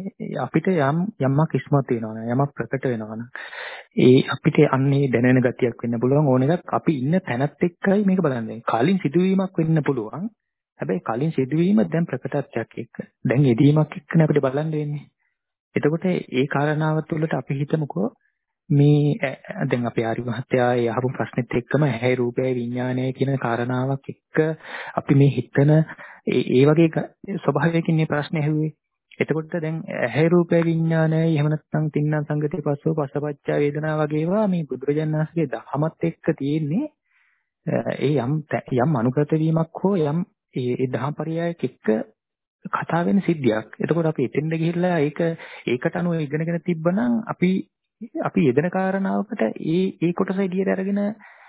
යමක් ඉස්මතු වෙනවා යමක් ප්‍රකට වෙනවා ඒ අපිට අන්නේ දැනෙන ගතියක් වෙන්න පුළුවන් ඕන එකක් අපි ඉන්න තැනත් එක්කයි මේක බලන්නේ. කලින් සිදුවීමක් වෙන්න පුළුවන්. හැබැයි කලින් සිදුවීම දැන් ප්‍රකටත්වයක් එක්ක. දැන් එදීමක් එක්කනේ අපිට බලන්න වෙන්නේ. එතකොට ඒ කාරණාව තුළට අපි හිතමුකෝ මේ දැන් අපේ ආරි මහත්තයා යහපු ප්‍රශ්නෙත් එක්කම ඇහැ රූපය විඥානය කියන කාරණාවක් එක්ක අපි මේ හිතන ඒ වගේ ස්වභාවයකින් මේ ප්‍රශ්නේ ඇහුවේ. එතකොට දැන් ඇහැ රූපය විඥානය එහෙම නැත්නම් තින්නම් සංගතේ පස්සෝ පස්සපච්චා වේදනා වගේ ඒවා මේ බුදුරජාණන් වහන්සේගේ දහමත් එක්ක තියෙන්නේ ඒ යම් අනුගත වීමක් හෝ යම් ඒ දහම් පරයයක් එක්ක කතා වෙන සිද්ධියක්. එතකොට අපි එතෙන්ද ගිහිල්ලා ඒකට අනුව ඉගෙනගෙන තිබ්බනම් අපි යෙදෙන කාරණාවකට ඒ කොටස එළියට අරගෙන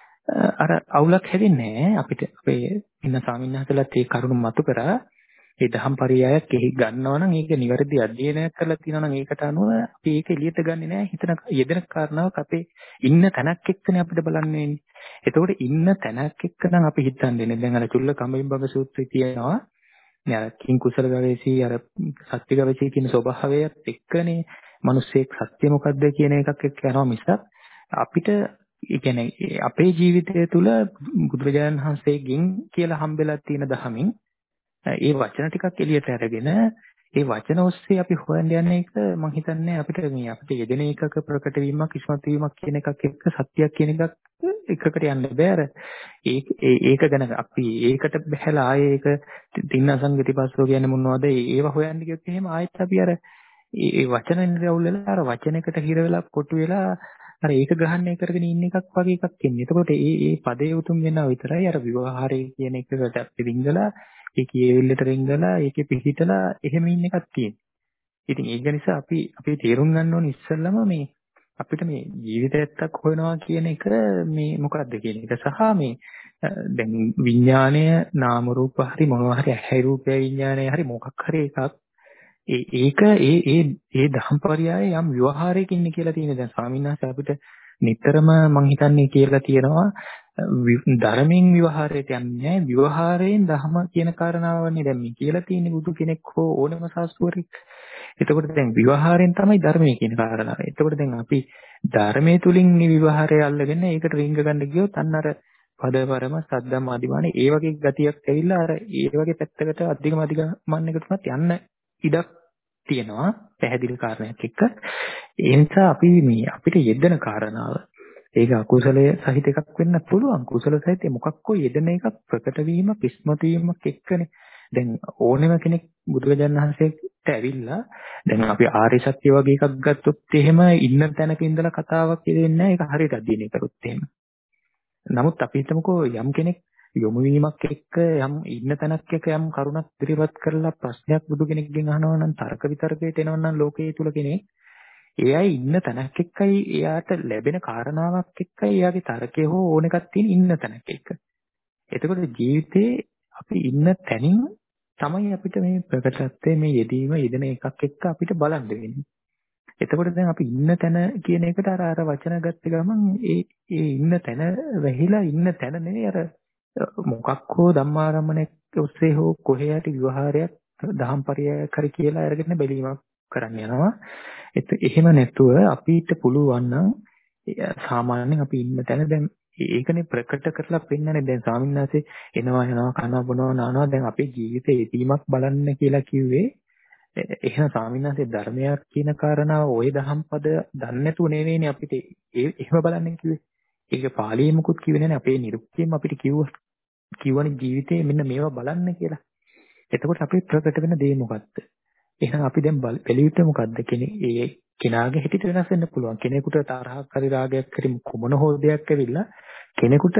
අර අවුලක් හැදෙන්නේ නැහැ. අපිට අපේ ඉන්න ස්වාමීන් වහන්සේලාත් ඒ කරුණු මතු කරා ඒ දහම් පරයයක් එහි ගන්නවා නම් ඒක නිවැරදි අධ්‍යයනයක් කරලා තියෙනවා නම් ඒකට අනුව අපි ඒක එළියට ගන්නෙ නැහැ. හිතන යෙදෙන කාරණාවක් අපේ ඉන්න තැනක් එක්කනේ අපිට බලන්න වෙන්නේ. එතකොට ඉන්න තැනක් එක්ක නම් අපි හිතන්නේ දැන් අර චුල්ල කම්බිම්බග සූත්‍රය තියෙනවා. අර කිං කුසල ගවේෂී අර සත්‍ය ගවේෂී කියන ස්වභාවයත් එක්කනේ මිනිස්සෙක් සත්‍ය මොකද්ද කියන එකක් එක්ක යනවා මිසක් අපිට ඒ කියන්නේ අපේ ජීවිතය තුළ බුදුරජාණන් වහන්සේගෙන් කියලා හම්බෙලා තියෙන දහමින් ඒ වචන ටිකක් එළියට අරගෙන ඒ වචන ඔස්සේ අපි හොයන්න යන එක මම හිතන්නේ අපිට යෙදෙන එකක ප්‍රකට වීමක් ඉස්මතු වීමක් කියන එකක් එක්ක සත්‍යයක් කියන එකක් එකකට යන්න බෑ. අර ඒක ගැන අපි ඒකට බහැලා ආයේ ඒක තින්න සංගතිපස්සෝ කියන්නේ මොනවද ඒව හොයන්න ගියොත් එහෙම ආයෙත් අපි අර ඒ වචන නිරවුල් වෙලා අර වචනයකට හිර වෙලා කොටු වෙලා අර ඒක ගහන්නේ කරගෙන ඉන්න එකක් වගේ එකක් එන්නේ. එතකොට මේ පදේ උතුම් වෙනවා විතරයි අර විවාහාරය කියන එකකට අපි රිංගලා ඒ කියෙවිල්ලට රිංගලා ඒකේ පිහිටලා එහෙම ඉන්න එකක් තියෙනවා. ඉතින් ඒක නිසා අපි තේරුම් ගන්න ඕනේ ඉස්සෙල්ලම මේ අපිට මේ ජීවිතයක් හොයනවා කියන එක මේ මොකක්ද කියන එක සහ මේ දැන් විඥාණය නාම රූප හරි මොනවා හරි ඇහැ රූපය විඥාණය හරි මොකක් හරි එකක් ඒක ඒ දහම්පරයයේ යම් විවහාරයක ඉන්නේ කියලා තියෙන දැන් ස්වාමීන් වහන්සේ අපිට නිතරම මම හිතන්නේ කියලා තියෙනවා ධර්මයෙන් විවහාරයට යන්නේ විවහාරයෙන් ධර්ම කියන කාරණාවනේ දැන් මේ කියලා තියෙන්නේ බුදු කෙනෙක් හෝ ඕනම සාස්ත්‍රවරයෙක්. එතකොට දැන් විවහාරයෙන් තමයි ධර්මයේ කියන කාරණාව. එතකොට දැන් අපි ධර්මයේ තුලින් මේ විවහාරය අල්ලගෙන ඒකට රිංග ගන්න ගියොත් අන්න අර පදවරම සද්දම් ආදිවානේ ඒ වගේ ගතියක් ඇවිල්ලා අර ඒ වගේ පැත්තකට අධිගමන්නයකට උනත් යන්න ඉඩක් තියෙනවා පැහැදිලි කාරණයක් එක්ක. ඒ නිසා අපි මේ අපිට යෙදෙන කාරණාව ඒක අකුසලයේ සහිත එකක් වෙන්න පුළුවන්. කුසල සහිත මොකක් හෝ යෙදෙන එකක් ප්‍රකට වීම, පිස්මතු වීමක් එක්කනේ. දැන් ඕනෙම කෙනෙක් බුදුරජාණන් වහන්සේට ඇවිල්ලා දැන් අපි ආර්ය සත්‍ය වගේ එකක් ගත්තොත් එහෙම ඉන්න තැනක ඉඳලා කතාවක් දෙන්නේ නැහැ. ඒක හරියට අධ්‍යයනය කරොත් එහෙම. නමුත් අපි හිතමුකෝ යම් කෙනෙක් යොමු වීමක් එක්ක යම් ඉන්න තැනක් එක යම් කරුණක් ඉදිරිපත් කරලා ප්‍රශ්නයක් බුදු කෙනෙක්ගෙන් අහනවා නම් තර්ක විතර්කයට එනවා නම් ලෝකයේ තුල කෙනෙක් එයයි ඉන්න තැනක් එක්කයි එයාට ලැබෙන කාරණාවක් එක්කයි එයාගේ තර්කය හෝ ඕන එකක් තියෙන ඉන්න තැනක් එක්ක. එතකොට ජීවිතේ අපි ඉන්න තැනින් තමයි අපිට මේ ප්‍රකටත්වයේ මේ යෙදෙන එකක් එක්ක අපිට බලන්න වෙන්නේ. එතකොට දැන් අපි ඉන්න තැන කියන එකට අර වචන ගත්ත ගමන් ඒ ඉන්න තැන වැහිලා ඉන්න තැන නෙවෙයි අර මොකක් හෝ ධම්මාරම්මණයක් ඔස්සේ හෝ කොහේ යටි විවහාරයක් දහම්පරයයක් හරි කියලා අරගෙන බැලීමක් කරන්න යනවා. එහෙම නැතුව අපිට පුළුවන් නම් සාමාන්‍යයෙන් අපි ඉන්න තැන දැන් ඒකනේ ප්‍රකට කරලා පෙන්නන්නේ. දැන් ස්වාමීන් වහන්සේ එනවා යනවා කනවා බොනවා නානවා දැන් අපේ ජීවිතේ යෙදීමක් බලන්න කියලා කිව්වේ. එහෙනම් ස්වාමීන් වහන්සේ ධර්මයක් කියන කාරණාව ওই දහම් පද දන්නේ නැතුව නෙවෙයිනේ අපිට එහෙම බලන්න කිව්වේ. ඒක පාළියේ මුකුත් කිව්වේ නැහැ. අපේ නිරුක්තියෙන් අපිට කිව්වනේ ජීවිතේ මෙන්න මේවා බලන්න කියලා. එතකොට අපේ ප්‍රකට වෙන දේ මොකක්ද? එහෙනම් අපි දැන් බැලියුත්තේ මොකද්ද? ඒ කෙනාගේ හිතට වෙනස් වෙන්න පුළුවන්. කෙනෙකුට තරහක් හරි රාගයක් හරි කොමන හෝ දෙයක් ඇවිල්ලා කෙනෙකුට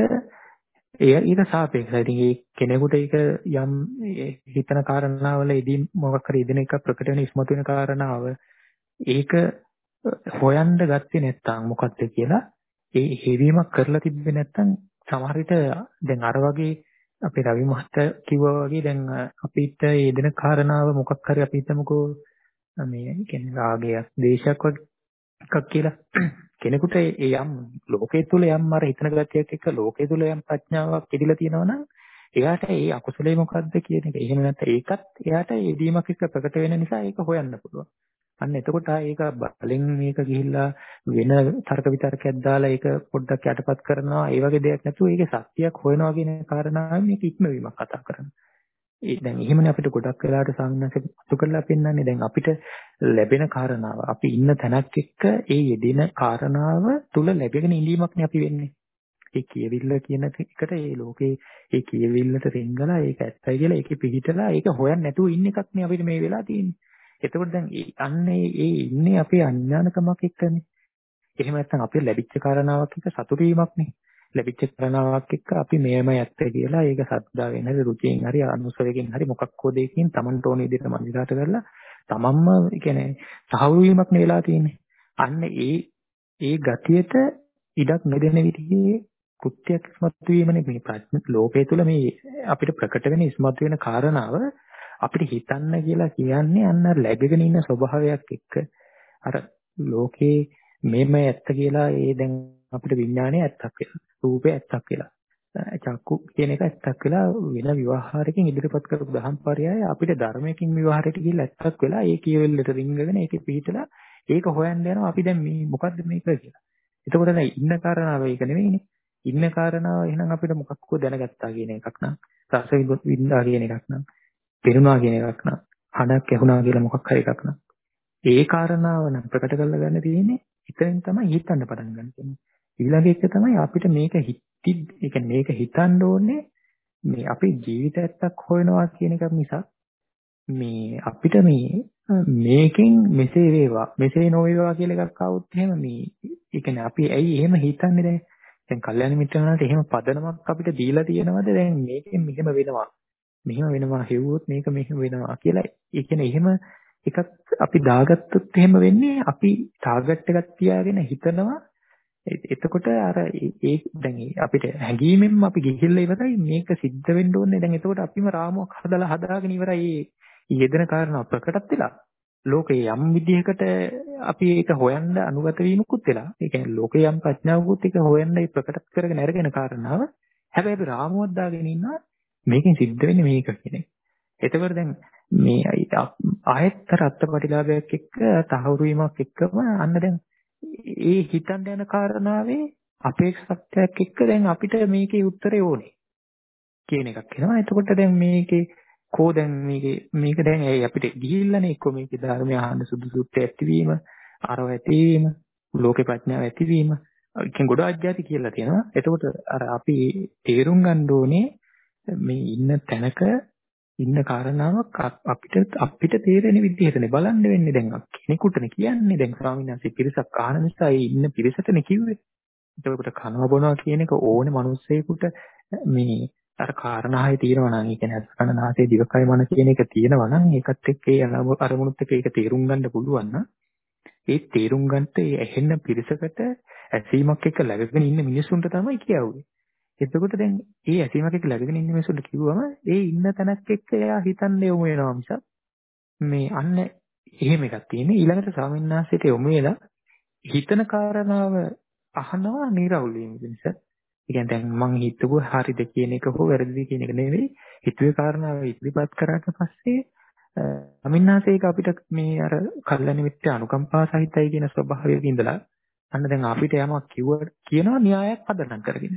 ඒක සාපේක්ෂයි. ඉතින් ඒ කෙනෙකුට ඒක යම් හිතන කාරණාවල ඉදීම් මොකක් හරි ඉදෙන එක ප්‍රකට වෙන ඉස්මතු වෙන කාරණාව ඒක හොයන්න ගත්තේ නැත්නම් මොකද්ද කියලා ඒ හේවීමක් කරලා තිබ්බේ නැත්නම් සමහර විට දැන් අර වගේ අපේ රවි මහත්තයා කිව්වා වගේ දැන් අපිට යෙදෙන කාරණාව මොකක් හරි අපි හිතමුකෝ මේ කියන්නේ රාගයක්, දේශයක් වගේ එකක් කියලා. කෙනෙකුට ඒ යම් ලෝකයේ තුල යම් අර හිතන ගතියක් එක්ක ලෝකයේ තුල යම් ප්‍රඥාවක් ඉදිලා තියෙනවා නම් එයාට ඒ අකුසලයේ මොකද්ද කියන එක. එහෙම නැත්නම් ඒකත් එයාට යෙදීමක් එක්ක ප්‍රකට වෙන නිසා ඒක හොයන්න පුළුවන්. අන්න එතකොට ඒක බලෙන් මේක ගිහිල්ලා වෙන තර්ක විතර්කයක් දාලා ඒක පොඩ්ඩක් යටපත් කරනවා. ඒ වගේ දෙයක් නැතුව ඒකේ සත්‍යයක් හොයනවා කියන කාරණාවෙන් මේක ඉක්මවීමක් කතා කරනවා. දැන් එහෙමනේ අපිට ගොඩක් වෙලාවට සාමාන්‍යයෙන් අතු කරලා පෙන්නන්නේ. දැන් අපිට ලැබෙන කාරණාව අපි ඉන්න තැනක් එක්ක ඒ යෙදෙන කාරණාව තුල ලැබෙන ඉඳීමක්නේ අපි වෙන්නේ. ඒ කියවිල්ල කියන එකට ඒ ලෝකේ ඒ කියවිල්ලට රිංගලා ඒක ඇත්තයි කියලා ඒකේ පිහිටලා ඒක හොයන්න නැතුව ඉන්න එකක් නේ අපිට මේ වෙලා තියෙන්නේ. එතකොට දැන් අන්නේ ඒ ඉන්නේ අපේ අඥානකමක් එක්කනේ. එහෙම නැත්නම් අපේ ලැබිච්ච කාරණාවක් එක්ක සතුටු වීමක් නේ. ලැබිච්ච කාරණාවක් එක්ක අපි මේමයි ඇත්ත කියලා ඒක සද්දාවෙන් හරි රුචියෙන් හරි අනුසවයෙන් හරි මොකක් හෝ දෙයකින් Tamanට ඕන විදිහට මනිරාට කරලා තමන්ම කියන්නේ සහවුරු වීමක් නේ වෙලා තියෙන්නේ. අන්න ඒ ගතියට ඉඩක් නොදෙන විදිහේ කෘත්‍යයක් ඉස්මතු වීමනේ මේ ප්‍රඥා ලෝකයේ තුල මේ අපිට ප්‍රකට වෙන ඉස්මතු වෙන කාරණාව අපිට හිතන්න කියලා කියන්නේ අන්න ලැබගෙන ඉන්න ස්වභාවයක් එක්ක අර ලෝකේ මේම ඇත්ත කියලා ඒ දැන් අපිට විඥානය ඇත්තක් වෙලා රූපය ඇත්තක් වෙලා චක්කු කියන එක ඇත්තක් වෙලා වෙන විවහාරයකින් ඉදිරිපත් කරපු දහම් පරයය අපිට ධර්මයකින් විවහාරයට ගිහිල්ලා ඇත්තක් වෙලා ඒ කියවෙල්ලට රිංගගෙන ඒකේ පිහිටලා ඒක හොයන්න යනවා අපි දැන් මේ මොකද්ද මේක කියලා. එතකොට දැන් ඉන්න කාරණාව ඒක නෙවෙයිනේ. ඉන්න කාරණාව එහෙනම් අපිට මොකක්කෝ දැනගත්තා කියන එකක් නම් රස විඳා කියන එකක් නම් පෙරුණා කියන එකක් නම් හඩක් ඇහුණා කියලා මොකක් හරි එකක් නම් ඒ කාරණාව නම් ප්‍රකට කරලා ගන්න තියෙන්නේ එතනින් තමයි හිතන්න පටන් ගන්න තියෙන්නේ. ඊළඟ එක තමයි අපිට මේක මේක හිතන්න ඕනේ මේ අපේ ජීවිතයත් හොයනවා කියන එක නිසා මේ අපිට මේකෙන් මෙසේ වේවා මෙසේ නොවේවා කියලා එකක් ආවොත් එහෙම මේ ඒ කියන්නේ අපි ඇයි එහෙම හිතන්නේ දැන් කල්යාණ මිත්‍රාණන්ට එහෙම පදනමක් අපිට දීලා තියෙනවද දැන් මේකෙන් මෙහෙම වෙනවා හෙව්වොත් මේක මෙහෙම වෙනවා කියලා ඒ කියන්නේ එහෙම එකක් අපි දාගත්තොත් එහෙම වෙන්නේ අපි ටාගට් එකක් තියාගෙන හිතනවා එතකොට අර ඒ දැන් අපිට හැඟීමෙන්ම අපි ගිහිල්ලා ඉවරයි මේක සිද්ධ වෙන්න ඕනේ දැන් එතකොට අපිම රාමුවක් හදාගෙන ඉවරයි යෙදෙන කාරණා ප්‍රකටත් වෙලා ලෝකේ යම් විදිහකට අපි ඒක හොයන්න අනුගත වීමකුත් වෙලා ඒ කියන්නේ ලෝකේ යම් ප්‍රඥාවකුත් ඒක හොයන්න ඒ ප්‍රකට කරගෙන අරගෙන කාරණාව හැබැයි අපි රාමුවක් දාගෙන ඉන්නවා මේකෙන් සිද්ධ වෙන්නේ මේක කියන එක. එතකොට දැන් මේ ආයතර අත්පටිලාභයක් එක්ක තහවුරු වීමක් එක්කම අන්න දැන් ඒ හිතන්න යන කාරණාවේ අපේක්ෂාවක් එක්ක දැන් අපිට මේකේ උත්තරේ ඕනේ කියන එකක් එනවා. එතකොට දැන් මේකේ කෝ දැන් මේක දැන් අපිට ගිහිල්ලානේ එක්ක මේකේ ධර්මය අහන්න සුදුසුත් ඇතිවීම, අරව ඇතිවීම, ලෝකේ ප්‍රඥාව ඇතිවීම, එකෙන් ගොඩ අධ්‍යාති කියලා තියෙනවා. එතකොට අර අපි තේරුම් ගන්න ඕනේ මේ ඉන්න තැනක ඉන්න කාරණාවක් අපිට තේරෙන විදිහටනේ බලන්න වෙන්නේ. දැන් කෙනෙකුටනේ කියන්නේ දැන් ස්වාමීන් වහන්සේ පිරිසක් අහන නිසා ඒ ඉන්න පිරිසටනේ කිව්වේ. එතකොට කනවා බොනවා කියන එක ඕනේ මිනිස්සෙකුට මේ අර කාරණායි තියෙනවා නම් ඒ කියන්නේ අස්කනනාසේ දිවකයි මන කියන එක තියෙනවා නම් ඒකත් එක්ක ඒ අරමුණුත් එක්ක ඒක තේරුම් ගන්න පුළුවන් නම් ඒ තේරුම් ගන්නට ඒ ඇහෙන්න පිරිසකට ඇසීමක් එක්ක ලැබෙගෙන ඉන්න මිනිසුන්ට තමයි කියවුවේ. එතකොට දැන් ඒ ඇසීමක් එක්ක ලැබෙගෙන ඉන්න මිනිසුන්ට කිව්වම ඒ ඉන්න තැනක් එක්ක එයා හිතන්නේ යොමු වෙනවා මිස මේ අන්න එහෙම එකක් තියෙන්නේ. ඊළඟට ස්වාමීන් වහන්සේට යොමු වෙලා හිතන කාරණාව අහනවා නිරවුල් වීම නිසා. ඒ කියන්නේ දැන් මං හිතුව හරිද කියන එක හෝ වැරදිද කියන එක නෙවෙයි. හිතුවේ කාරණාව ඉදිරිපත් කරාට පස්සේ අමින්නාසේක අපිට මේ අර කල්යන මිත්‍ය අනුකම්පා සහිතයි කියන ස්වභාවයක ඉඳලා අන්න දැන් අපිට යමක් කියනවා න්‍යායක් පදනම් කරගෙන.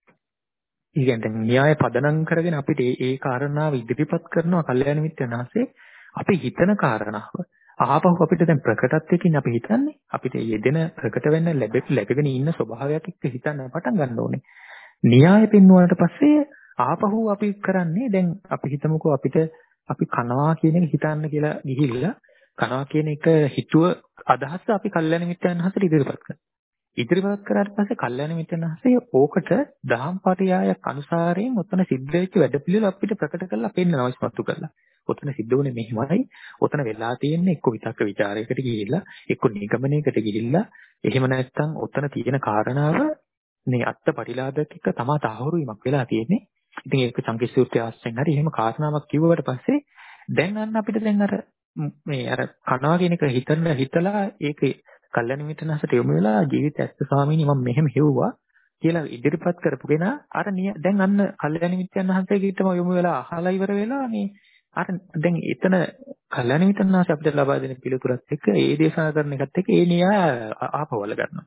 ඒ කියන්නේ දැන් න්‍යාය පදනම් කරගෙන අපිට ඒ කාරණාව ඉදිරිපත් කරනවා කල්යන මිත්‍යනාසේ අපි හිතන කාරණාව ආපහු අපිට දැන් ප්‍රකටත් එක්කින් අපි හිතන්නේ අපිට යෙදෙන ප්‍රකට වෙන්න ලැබෙගෙන ඉන්න ස්වභාවයක් එක්ක හිතන්න පටන් ගන්න ඕනේ. න්‍යාය පෙන්වුවාට පස්සේ ආපහු අපි කරන්නේ දැන් අපි හිතමුකෝ අපි කනවා කියන එක හිතන්න කියලා ගිහිල්ලා කනවා කියන එක හිතුව අදහස අපි කල්යන මිත්‍යනාසට ඉදිරිපත් කරනවා. ඉදිරිපත් කරාට පස්සේ කල්යන මිත්‍යනාසේ ඕකට දහම් පරයයක් අනුසාරයෙන් ඔතන සිද්ධ වෙච්ච වැඩපිළිවෙල අපිට ප්‍රකට කරලා පෙන්නනවා ඉස්මතු කරලා. ඔතන සිද්ධ වුණේ මෙහෙමයි. ඔතන වෙලා තියෙන්නේ එක්ක විතක්ක ਵਿਚාරයකට ගිහිල්ලා, එක්ක නිගමනයකට ගිහිල්ලා, එහෙම නැත්නම් ඔතන තියෙන කාරණාව මේ අත්පටිලාභයක් එක්ක තමා තහවුරු වීමක් වෙලා තියෙන්නේ. ඉතින් ඒක සංකේත සූත්‍රය ආශ්‍රයෙන් හරි එහෙම කාරණාවක් කිව්වට පස්සේ දැන් අන්න අපිට දැන් අර මේ අර කනවා කියන එක හිතලා ඒකේ කල්යන මිත්‍රනහසට යොමු වෙලා ජීවිත ඇත්ත ස්වාමීනි මම මෙහෙම හෙව්වා කියලා ඉදිරිපත් කරපු කෙනා අර දැන් අන්න කල්යන මිත්‍රනහසේකටම යොමු වෙලා අහලා ඉවර වෙලා මේ අර දැන් එතන කල්යන මිත්‍රනහස අපිට ලබා දෙන පිළිතුරත් එක්ක ඒ දේශනා කරන එකත් එක්ක ඒ න්‍යාය ආපවල ගන්නවා.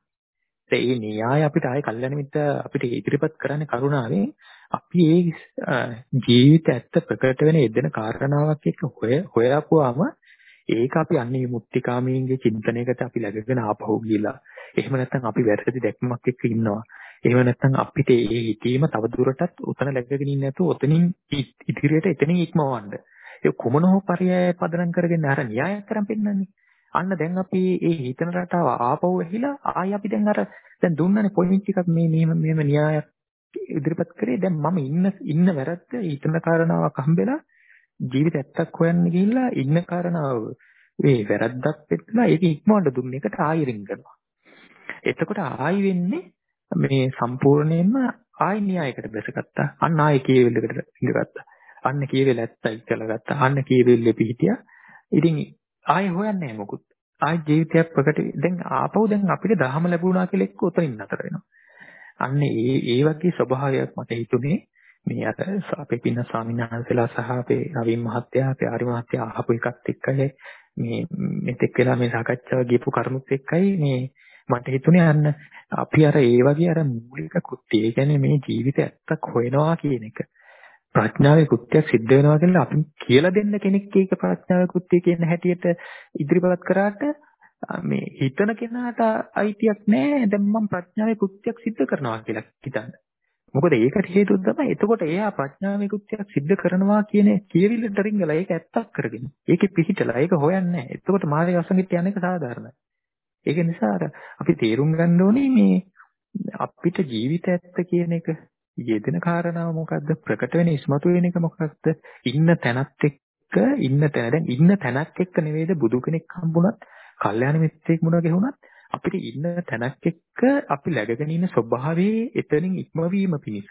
ඒ න්‍යාය අපිට ආයේ කල්යන මිත්‍ර අපිට ඉදිරිපත් කරන්නේ කරුණාවෙන් අපි ඒ ජීවිත ඇත්ත ප්‍රකට වෙන යෙදෙන කාරණාවක් එක්ක හොයාපුවාම ඒක අපි අන්නේ මුක්තිකාමීන්ගේ චින්තනයකට අපි läගගෙන ආපහු ගිහිලා. එහෙම නැත්නම් අපි වැරදි දැක්මක් එක්ක ඉන්නවා. එහෙම නැත්නම් අපිට ඒ හිතීම තවදුරටත් උතන läගගෙන ඉන්නේ නැතුව උතනින් ඉදිරියට එතනින් ඉක්මවන්න. ඒ කුමන හෝ පරයය පදනම් කරගෙන අර න්‍යායක් කරන් පෙන්නන්නේ. අන්න දැන් අපි ඒ හිතන රටාව ආපහු ඇහිලා ආයි අපි දැන් අර දැන් දුන්නනේ පොයින්ට් එකක් මේ මෙහෙම න්‍යායක් ඉදිරිපත් කරේ දැන් මම ඉන්න වැරද්ද හිතන කාරණාවක් හම්බෙලා ජීවිත ඇත්තක් හොයන්න ගිහිල්ලා ඉන්න කාරණාව ඒ වැරද්දක් වෙట్లా ඒක ඉක්මවන්න දුන්න එකට ආයි රින් කරනවා. එතකොට ආයි වෙන්නේ මේ සම්පූර්ණයෙන්ම ආයි න්‍යායකට බැසගත්තා. අන්න ආයි කීවෙලකට ඉඳගත්තා. අන්න කීවෙල ඇත්තයි කියලා ගත්තා. අන්න කීවෙල්ලේ පිහිටියා. ඉතින් ආයි හොයන්නේ නැහැ මොකුත්. ආයි ජීවිතයක් ප්‍රකට දැන් ආපහු දැන් අපිට දහම ලැබුණා කියලා එක්ක උතරින් නතර වෙනවා. අන්න ඒ වගේ ස්වභාවයක් මට හිතුනේ මේ අර අපේ පින්න ස්වාමීන් වහන්සේලා සහ අපේ නවීන් මහත්තයා අපේ ආරි මහත්තයා අහපු එකත් එක්කයි මේ මෙතෙක් වෙලා මේ සාකච්ඡාව ගියපු කරුණුත් එක්කයි මේ මට හිතුනේ අන්න අපි අර ඒ වගේ අර මූලික කෘත්‍ය ඒ කියන්නේ මේ ජීවිතය ඇත්තක් හොයනවා කියන එක ප්‍රඥාවේ කෘත්‍යයක් සිද්ධ වෙනවා කියලා අපි කියලා දෙන්න කෙනෙක් ඒක ප්‍රඥාවේ කෘත්‍ය කියන හැටියට ඉදිරිපත් කරාට මේ හිතන කෙනාට අයිතියක් නැහැ දැන් මම ප්‍රඥාවේ කෘත්‍යයක් සිද්ධ කරනවා කියලා හිතන්න. මොකද ඒකට හේතුව තමයි එතකොට එයා ප්‍රඥාවේ කෘත්‍යයක් සිද්ධ කරනවා කියන කියවිල්ලට රිංගලා ඒක ඇත්තක් කරගෙන. ඒකේ පිහිටලා ඒක හොයන්නේ නැහැ. එතකොට මාගේ අසංගිත යන එක සාධාරණයි. ඒක නිසා අපි තේරුම් ගන්න ඕනේ මේ අපිට ජීවිත ඇත්ත කියන එක යෙදෙන කාරණාව මොකද්ද ප්‍රකට වෙන ඉස්මතු වෙන එක මොකක්ද ඉන්න තැනත් එක්ක දැන් ඉන්න තැනක් එක්ක නෙවෙයිද බුදු කෙනෙක් හම්බුණත් කල්යාණ මිත්‍රෙක් මුණ ගැහුණත් අපිට ඉන්න තැනක් එක්ක අපි läගගෙන ඉන්න ස්වභාවයේ එතනින් ඉක්මවීම පිණිස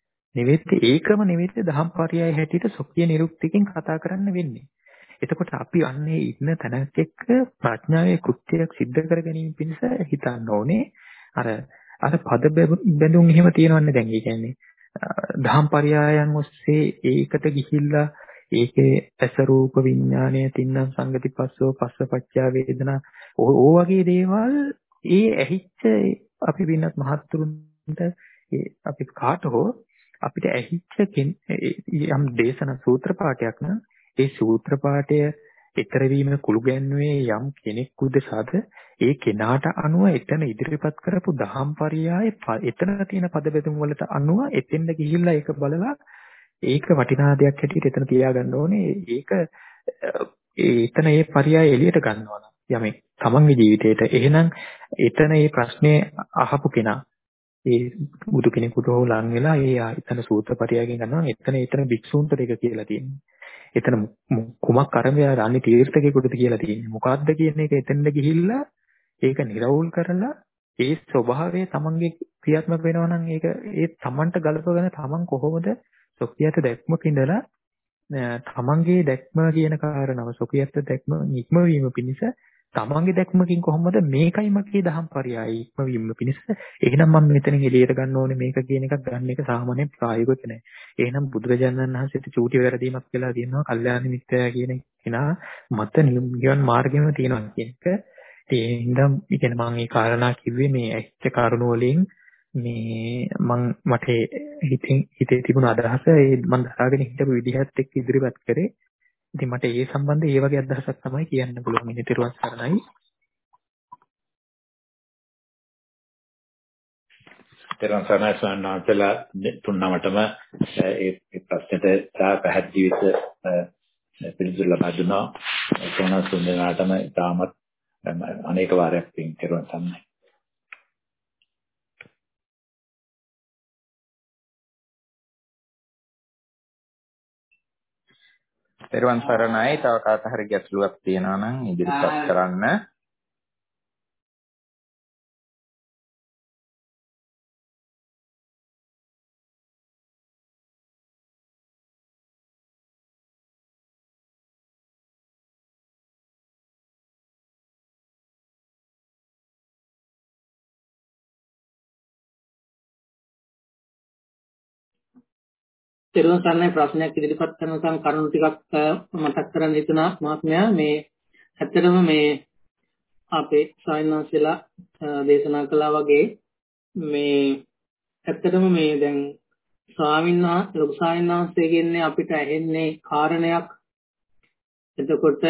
ඒකම නෙවෙයි දහම් පරයය හැටියට සොකිය නිරුක්තියකින් කතා කරන්න වෙන්නේ. එතකොට අපි අන්නේ ඉන්න තැනක් එක්ක ප්‍රඥාවේ කෘත්‍යයක් සිද්ධ කර ගැනීම පිණිස හිතන්න ඕනේ. අර පද බැඳුම් එහෙම තියෙනවන්නේ දැන්. ඒ කියන්නේ දහම් පරයයන් ඔස්සේ ඒකට ගිහිල්ලා ඒකේ ඇස රූප විඥානය තින්නම් සංගති පස්සෝ පස්සපච්චා වේදනා ඕ වගේ දේවල් ඒ ඇහිච්ච අපි වින්නත් මහත්තුරුන්ට අපි කාට හෝ අපිට ඇහිච්ච යම් දේශන සූත්‍ර පාඨයක් නම් ඒ සූත්‍ර පාඨය ඊතර වීම කුළු ගැන්වුවේ යම් කෙනෙකු දෙසාද ඒ කෙනාට අනුව එතන ඉදිරිපත් කරපු දහම් පරයය එතන තියෙන පද බෙදුම් වලට අනුව එතෙන්ද ගිහිල්ලා ඒක බලලා ඒක වටිනා දෙයක් හැටියට එතන තියාගන්න ඕනේ. ඒක එතන ඒ පරයය එළියට ගන්නවා නම් යමෙක් තමන්ගේ ජීවිතේට එහෙනම් එතන මේ ප්‍රශ්නේ අහපු කෙනා ඒ බුදු කෙනෙකුට හෝ ලං වෙලා ඒ එතන සූත්‍රපටයකින් ගන්නවා එතන භික්ෂූන්ට දෙක කියලා තියෙනවා. එතන කුමක් අරඹය රාණි තීර්ථකෙකුටද කියලා තියෙන්නේ. මොකද්ද කියන එක එතෙන්ද ගිහිල්ලා ඒක නිරවුල් කරලා ඒ ස්වභාවය තමන්ගේ ක්‍රියාත්මක වෙනවා නම් ඒක ඒ තමන්ට ගලපගෙන තමන් කොහොමද සොකියට දැක්මක ඉඳලා තමන්ගේ දැක්ම කියන කාරණාව සොකියට දැක්ම ඉක්මවීම පිණිස තමන්ගේ දැක්මකින් කොහොමද මේකයි මගේ දහම් පරයයි ඉක්මවීම පිණිස එහෙනම් මම මෙතනින් එළියට ගන්න ඕනේ මේක කියන එකක් ගන්න එක සාමාන්‍යයෙන් ප්‍රායෝගික නැහැ. එහෙනම් බුදුරජාණන් වහන්සේට චූටි වැරදීමක් වෙලා තියෙනවා කල්යාණ මිත්‍රයා කියන කෙනා මත නිවන් මාර්ගෙම තියෙනවා කියන එක. ඒ හින්දා කියන්නේ මම මේ කාරණා කිව්වේ මේ ඇහිච්ච කරුණ වලින් මේ මට හිතේ තිබුණ අදහස ඒ මම දරාගෙන හිටපු විදිහත් එක්ක ඉදිරිපත් කරේ. ඉතින් මට ඒ සම්බන්ධයෙන් ඒ වගේ අදහසක් තමයි කියන්න පුළුවන්. ඉතින් ත්‍රිවන් සරණයි. ත්‍රිවන් සරණයි සවන්නාන්තලා තුන්නමටම ඒ ප්‍රශ්නෙට පැහැදිලිව පිළිතුරු ලබා දුන්නා. සෝනා සුන්දරාටම තාමත් අනේක වාරයක් පින් ත්‍රිවන් සරණයි. ත්‍රිවන් සරණයි. තව කාට හරි ගැටලුවක් තියෙනවා නම් ඉදිරිපත් කරන්න. තෙරුවන් සරණයි ප්‍රශ්නයක් ඉදිරිපත් කරන සම කරුණු ටිකක් මතක් කරන්න හිතුණා මහත්මයා. මේ ඇත්තටම මේ අපේ සායනසලා දේශනා කළා වගේ මේ ඇත්තටම මේ දැන් ලොකු ස්වාමීන් වහන්සේගෙන් අපිට ඇහෙන්නේ කාරණයක්. එතකොට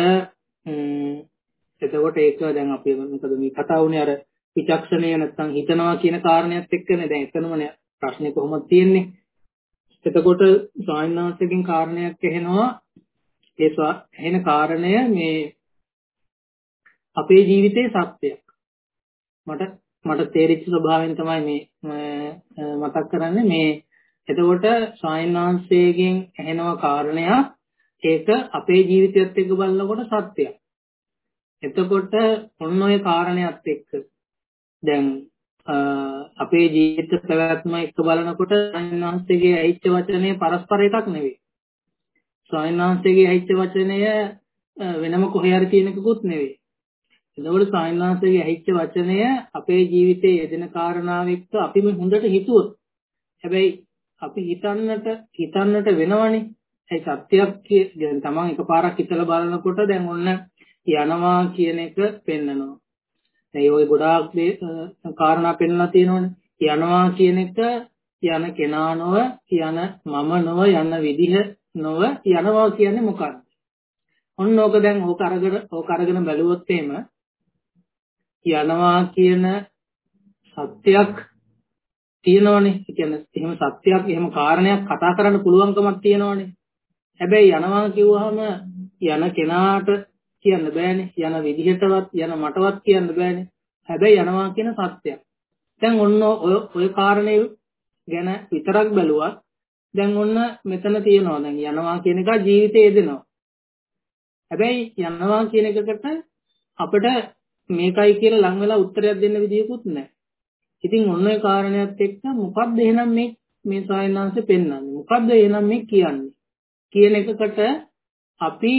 ඒක දැන් අපි මොකද මේ කතා වුණේ අර විචක්ෂණය නැත්නම් හිතනවා කියන කාරණයක් එක්කනේ. දැන් එතනමනේ ප්‍රශ්නේ කොහොමද තියෙන්නේ. එතකොට ස්වාමීන් වහන්සේගෙන් කාරණයක් ඇහෙනවා. ඒ ඇහෙන කාරණය මේ අපේ ජීවිතයේ සත්‍යයක්. මට තේරිච්ච ස්වභාවයෙන් තමයි මේ මතක් කරන්නේ. මේ එතකොට ස්වාමීන් වහන්සේගෙන් ඇහෙනවා කාරණයක්. ඒක අපේ ජීවිතයත් එක්ක බලනකොට සත්‍යයක්. එතකොට ඔන්න ඔය කාරණයක් එක්ක දැන් අපේ ජීවිත පැවැත්ම එක්ක බලනකොට ස්වාමීන් වහන්සේගේ ඇහිච්ච වචනය පරස්පර එකක් නෙවෙයි. ස්වාමීන් වහන්සේගේ ඇහිච්ච වචනය වෙනම කොහේ හරි තියෙන එකකුත් නෙවෙයි. එතකොට ස්වාමීන් වහන්සේගේ ඇහිච්ච වචනය අපේ ජීවිතයේ යෙදෙන කාරණාව එක්ක අපිම හොඳට හිතුවොත් හැබැයි අපි හිතන්නට වෙනවනේ. ඒ සත්‍යයක් කියන තමන් එකපාරක් හිතලා බලනකොට දැන් ඔන්න යනවා කියන එක පෙන්නනවා. ඒ වගේ ගොඩාක් කාරණා පෙන්නලා තියෙනවනේ. යනවා කියන එක යන කෙනා නොව, යන මම නොව, යන විදිහ නොව යනවා කියන්නේ මොකක්ද? ඔන්න ඕක දැන් ඕක අරගෙන බැලුවොත් එහෙම යනවා කියන සත්‍යයක් තියෙනවනේ. ඒ කියන්නේ එහෙම සත්‍යයක්, එහෙම කාරණයක් කතා කරන්න පුළුවන්කමක් තියෙනවනේ. හැබැයි යනවා කිව්වහම යන කෙනාට කියන්න බෑනේ. යන විදිහටවත් යන මටවත් කියන්න බෑනේ. හැබැයි යනවා කියන සත්‍යයක්. දැන් ඔන්න ඔය කාරණේ ගැන විතරක් බැලුවත් දැන් ඔන්න මෙතන තියෙනවා. දැන් යනවා කියන එක ජීවිතේ යෙදෙනවා. හැබැයි යනවා කියන එකකට අපිට මේකයි කියලා ලං වෙලා උත්තරයක් දෙන්න විදියකුත් නැහැ. ඉතින් ඔන්න ඔය කාරණයක් එක්ක මොකද්ද එහෙනම් මේ සායනාංශ පෙන්වන්නේ? මොකද්ද එහෙනම් මේ කියන්නේ? කියන එකකට අපි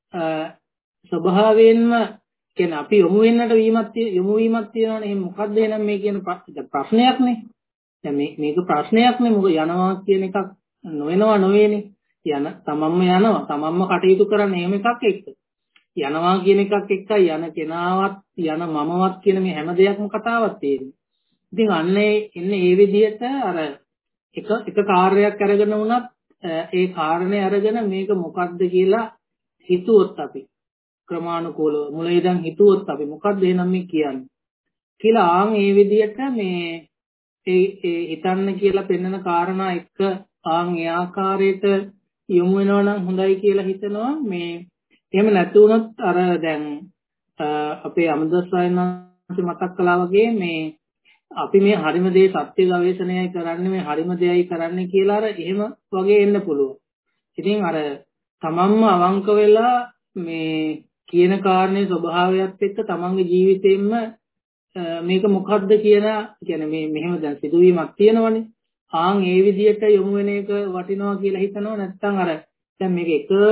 ස්වභාවයෙන්ම කියන්නේ අපි යොමු වීමක් තියෙනවනේ. එහෙනම් මොකද්ද එහෙනම් මේ කියන ප්‍රශ්නයක්නේ. දැන් මේක ප්‍රශ්නයක්නේ. මොකද යනවා කියන එකක් නොවෙනවා නෙවෙයිනේ. තමන්ම යනවා. තමන්ම කටයුතු කරන්න එහෙම එකක් එක්ක. යනවා කියන එකක් එක්කයි යන කෙනාවත් යන මමවත් කියන මේ හැම දෙයක්ම කතාවක් තියෙන්නේ. ඉතින් අන්නේ එන්නේ මේ විදිහට අර එක කාර්යයක් අරගෙන වුණත් ඒ කාරණේ අරගෙන මේක මොකක්ද කියලා හිතුවොත් අපි ක්‍රමානුකූලව මුල ඉඳන් හිතුවොත් අපි මොකක්ද එහෙනම් මේ කියන්නේ කියලා ආන් මේ විදිහට මේ ඒ හිතන්න කියලා පෙන්වන කාරණා එක්ක ආන් ඒ ආකාරයට යොමු වෙනවා නම් හොඳයි කියලා හිතනවා. මේ එහෙම නැති වුණොත් අර දැන් අපේ අමදස්සයන්න්ස මතක් කළා වගේ මේ අපි මේ හරිම දේ සත්‍ය ගවේෂණයයි කරන්නේ මේ හරිම දෙයයි කරන්නේ කියලා අර එහෙම වගේ එන්න පුළුවන්. ඉතින් අර තමන්ම අවංක වෙලා මේ කියන කාරණේ ස්වභාවයත් එක්ක තමන්ගේ ජීවිතේෙම මේක මොකද්ද කියන්නේ මේ මෙහෙම දැන් සිදුවීමක් තියෙනවනේ. ආන් ඒ විදිහට යොමු වෙන එක වටිනවා කියලා හිතනවා. නැත්නම් අර දැන් මේක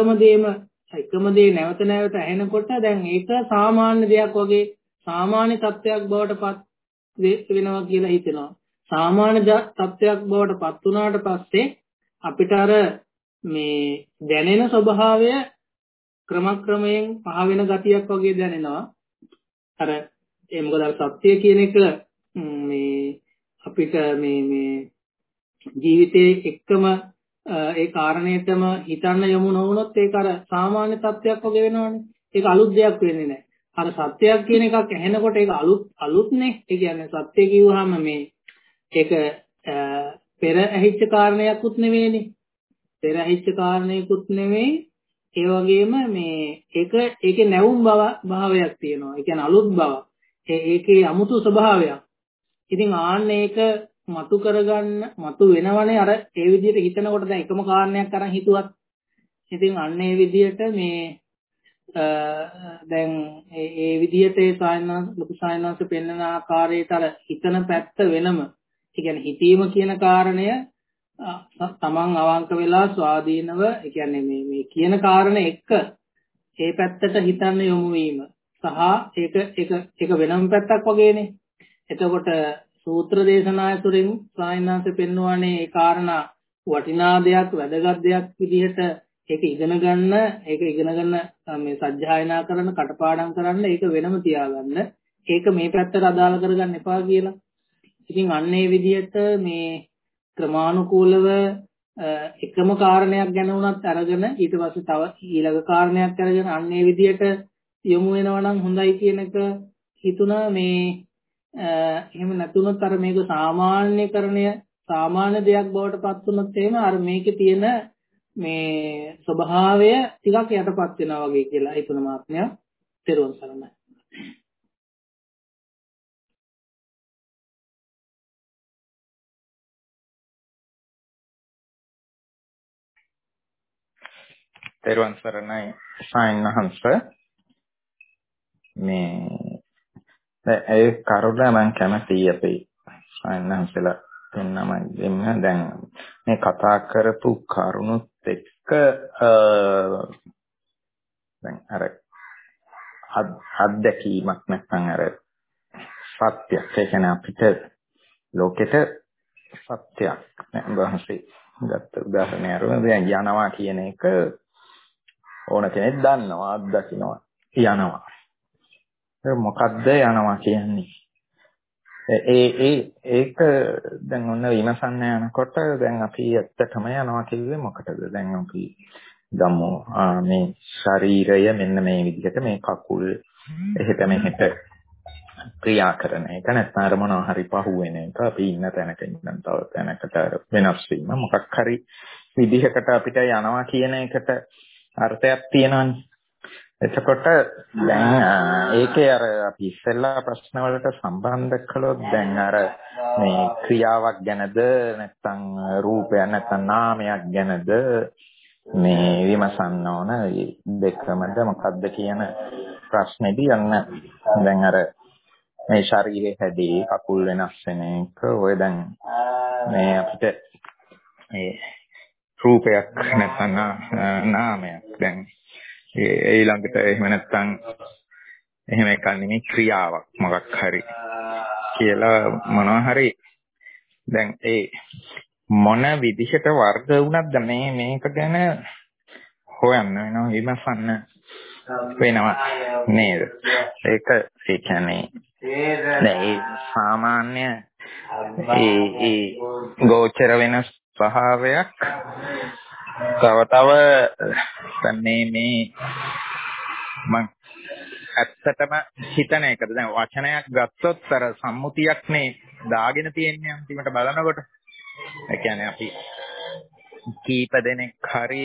එකම දේ නැවත නැවත ඇහෙනකොට දැන් ඒක සාමාන්‍ය දෙයක් වගේ සාමාන්‍ය තත්ත්වයක් බවට පත් වෙනවා කියලා හිතෙනවා. සාමාන්‍ය තත්ත්වයක් බවට පත් වුණාට පස්සේ අපිට අර මේ දැනෙන ස්වභාවය ක්‍රමක්‍රමයෙන් පහ වෙන ගතියක් වගේ දැනෙනවා. අර ඒ මොකද අර සත්‍ය කියන එක මේ අපිට මේ ජීවිතයේ එක්කම ඒ කාරණේටම හිතන්න යොමු නොවුනොත් ඒක අර සාමාන්‍ය තත්ත්වයක් වගේ වෙනවනේ. ඒක අලුත් දෙයක් වෙන්නේ නැහැ. අර සත්‍යයක් කියන එකක් ඇහෙනකොට ඒක අලුත්නේ. ඒ කියන්නේ සත්‍ය කිව්වහම මේ ඒක පෙර ඇහිච්ච කාරණයක්වත් නෙවෙයිනේ. පෙර ඇහිච්ච කාරණයක්වත් නෙවෙයි. ඒ වගේම මේ ඒකේ නැවුම් භාවයක් තියෙනවා. ඒ කියන්නේ අලුත් බව. ඒකේ අමුතු ස්වභාවයක්. ඉතින් ආන්න ඒක මතු වෙනවනේ අර ඒ විදිහට හිතනකොට දැන් එකම කාරණයක් අරන් හිතුවත් ඉතින් අන්න ඒ විදිහට මේ දැන් ඒ විදිහට ඒ ලොකු සායනංශ පෙන්වන ආකාරයට අර හිතන පැත්ත වෙනම. ඒ කියන්නේ හිතීම කියන කාරණය තමන් අවංක වෙලා ස්වාධීනව ඒ කියන්නේ මේ කියන කාරණේ එක්ක ඒ පැත්තට හිතන්න යොමු වීම සහ ඒක වෙනම පැත්තක් වගේනේ. එතකොට සූත්‍ර දේශනායතුරින් සායනංශ පෙන්වන්නේ ඒ කාරණා වටිනා දෙයක් වැදගත් දෙයක් විදිහට ඒක ඉගෙන ගන්න මේ සජ්ජායනා කරන කටපාඩම් කරන්න ඒක වෙනම තියාගන්න. ඒක මේ පැත්තට අදාළ කරගන්න එපා කියලා. ඉතින් අන්න ඒ විදිහට මේ ක්‍රමානුකූලව එකම කාරණයක් ගැන වුණත් අරගෙන ඊට පස්සේ තව ඊළඟ කාරණයක් අරගෙන අන්න ඒ විදිහට යොමු වෙනවා නම් හොඳයි කියන එක හිතුණා. මේ එහෙම නැතුනොත් අර මේක සාමාන්‍ය දෙයක් බවට පත් වුණොත් එහෙම අර මේකේ තියෙන මේ ස්වභාවය ටිකක් යටපත් වෙනවා වගේ කියලා හිතුණ මාත්මයා. තෙරුවන් සරණයි. තෙරුවන් සරණයි සායනහංශ. මේ ඒ කරුණ මම කැමතියි අපේ සායනහංශලා දෙන්නම දෙන්න දැන් මේ කතා කරපු කරුණුත් එක්ක දැන් අර අත්දැකීමක් නැත්නම් අර සත්‍යයක් ඒ කියන්නේ අපිට ලෝකෙට සත්‍යයක් නෑ ගත්ත උදාහරණයක් අරගෙන දැන් යනවා කියන එක ඕන කෙනෙක් දන්නවා අත්දකින්නවා යනවා. ඒක මොකද්ද යනවා කියන්නේ? ඒක දැන් ඔන්න විමසන්න යනකොට දැන් අපි ඇත්තටම යනවා කිව්වේ මොකටද? දැන් අපි ගමු මේ ශරීරය මෙන්න මේ විදිහට මේ කකුල් එහෙට මෙහෙට ක්‍රියා කරන එක නැත්නම් අර මොනවා හරි පහුවෙන එක අපි ඉන්න තැනක ඉඳන් තව තැනකට වෙනස් වීම මොකක් හරි විදිහකට අපිට යනවා කියන එකට අර්ථයක් තියෙනවානේ. එතකොට දැන් ඒකේ අර අපි ඉස්සෙල්ලා ප්‍රශ්න වලට සම්බන්ධ කළොත් දැන් අර මේ ක්‍රියාවක් ගැනද නැත්නම් රූපයක් නැත්නම් නාමයක් ගැනද මේ විමසන්න ඕන දෙකමද මොකද්ද කියන ප්‍රශ්නේදී යන්න දැන් අර මේ ශරීරයේ හැදී කකුල් වෙනස් වෙන එක ඔය දැන් මේ අපිට මේ රූපයක් නැත්නම් නාමයක් දැන් ඊළඟට එහෙම නැත්නම් එහෙම එකක් නෙමෙයි ක්‍රියාවක් මොකක් හරි කියලා මොනවා හරි දැන් ඒ මොන විදිහට වර්ග වුණත් මේක ගැන හොයන්න වෙනවා විමසන්න වෙනවා නේද? ඒක ඒ කියන්නේ ඒ සාමාන්‍ය ඒ ගෝචර වෙන ස්වභාවයක් තව මේ මම ඇත්තටම හිතන එකද දැන් වචනයක් ගත්තොත් අර සම්මුතියක් මේ දාගෙන තියෙන්නේ අන්තිමට බලනකොට ඒ කියන්නේ අපි කීප දෙනෙක් හරි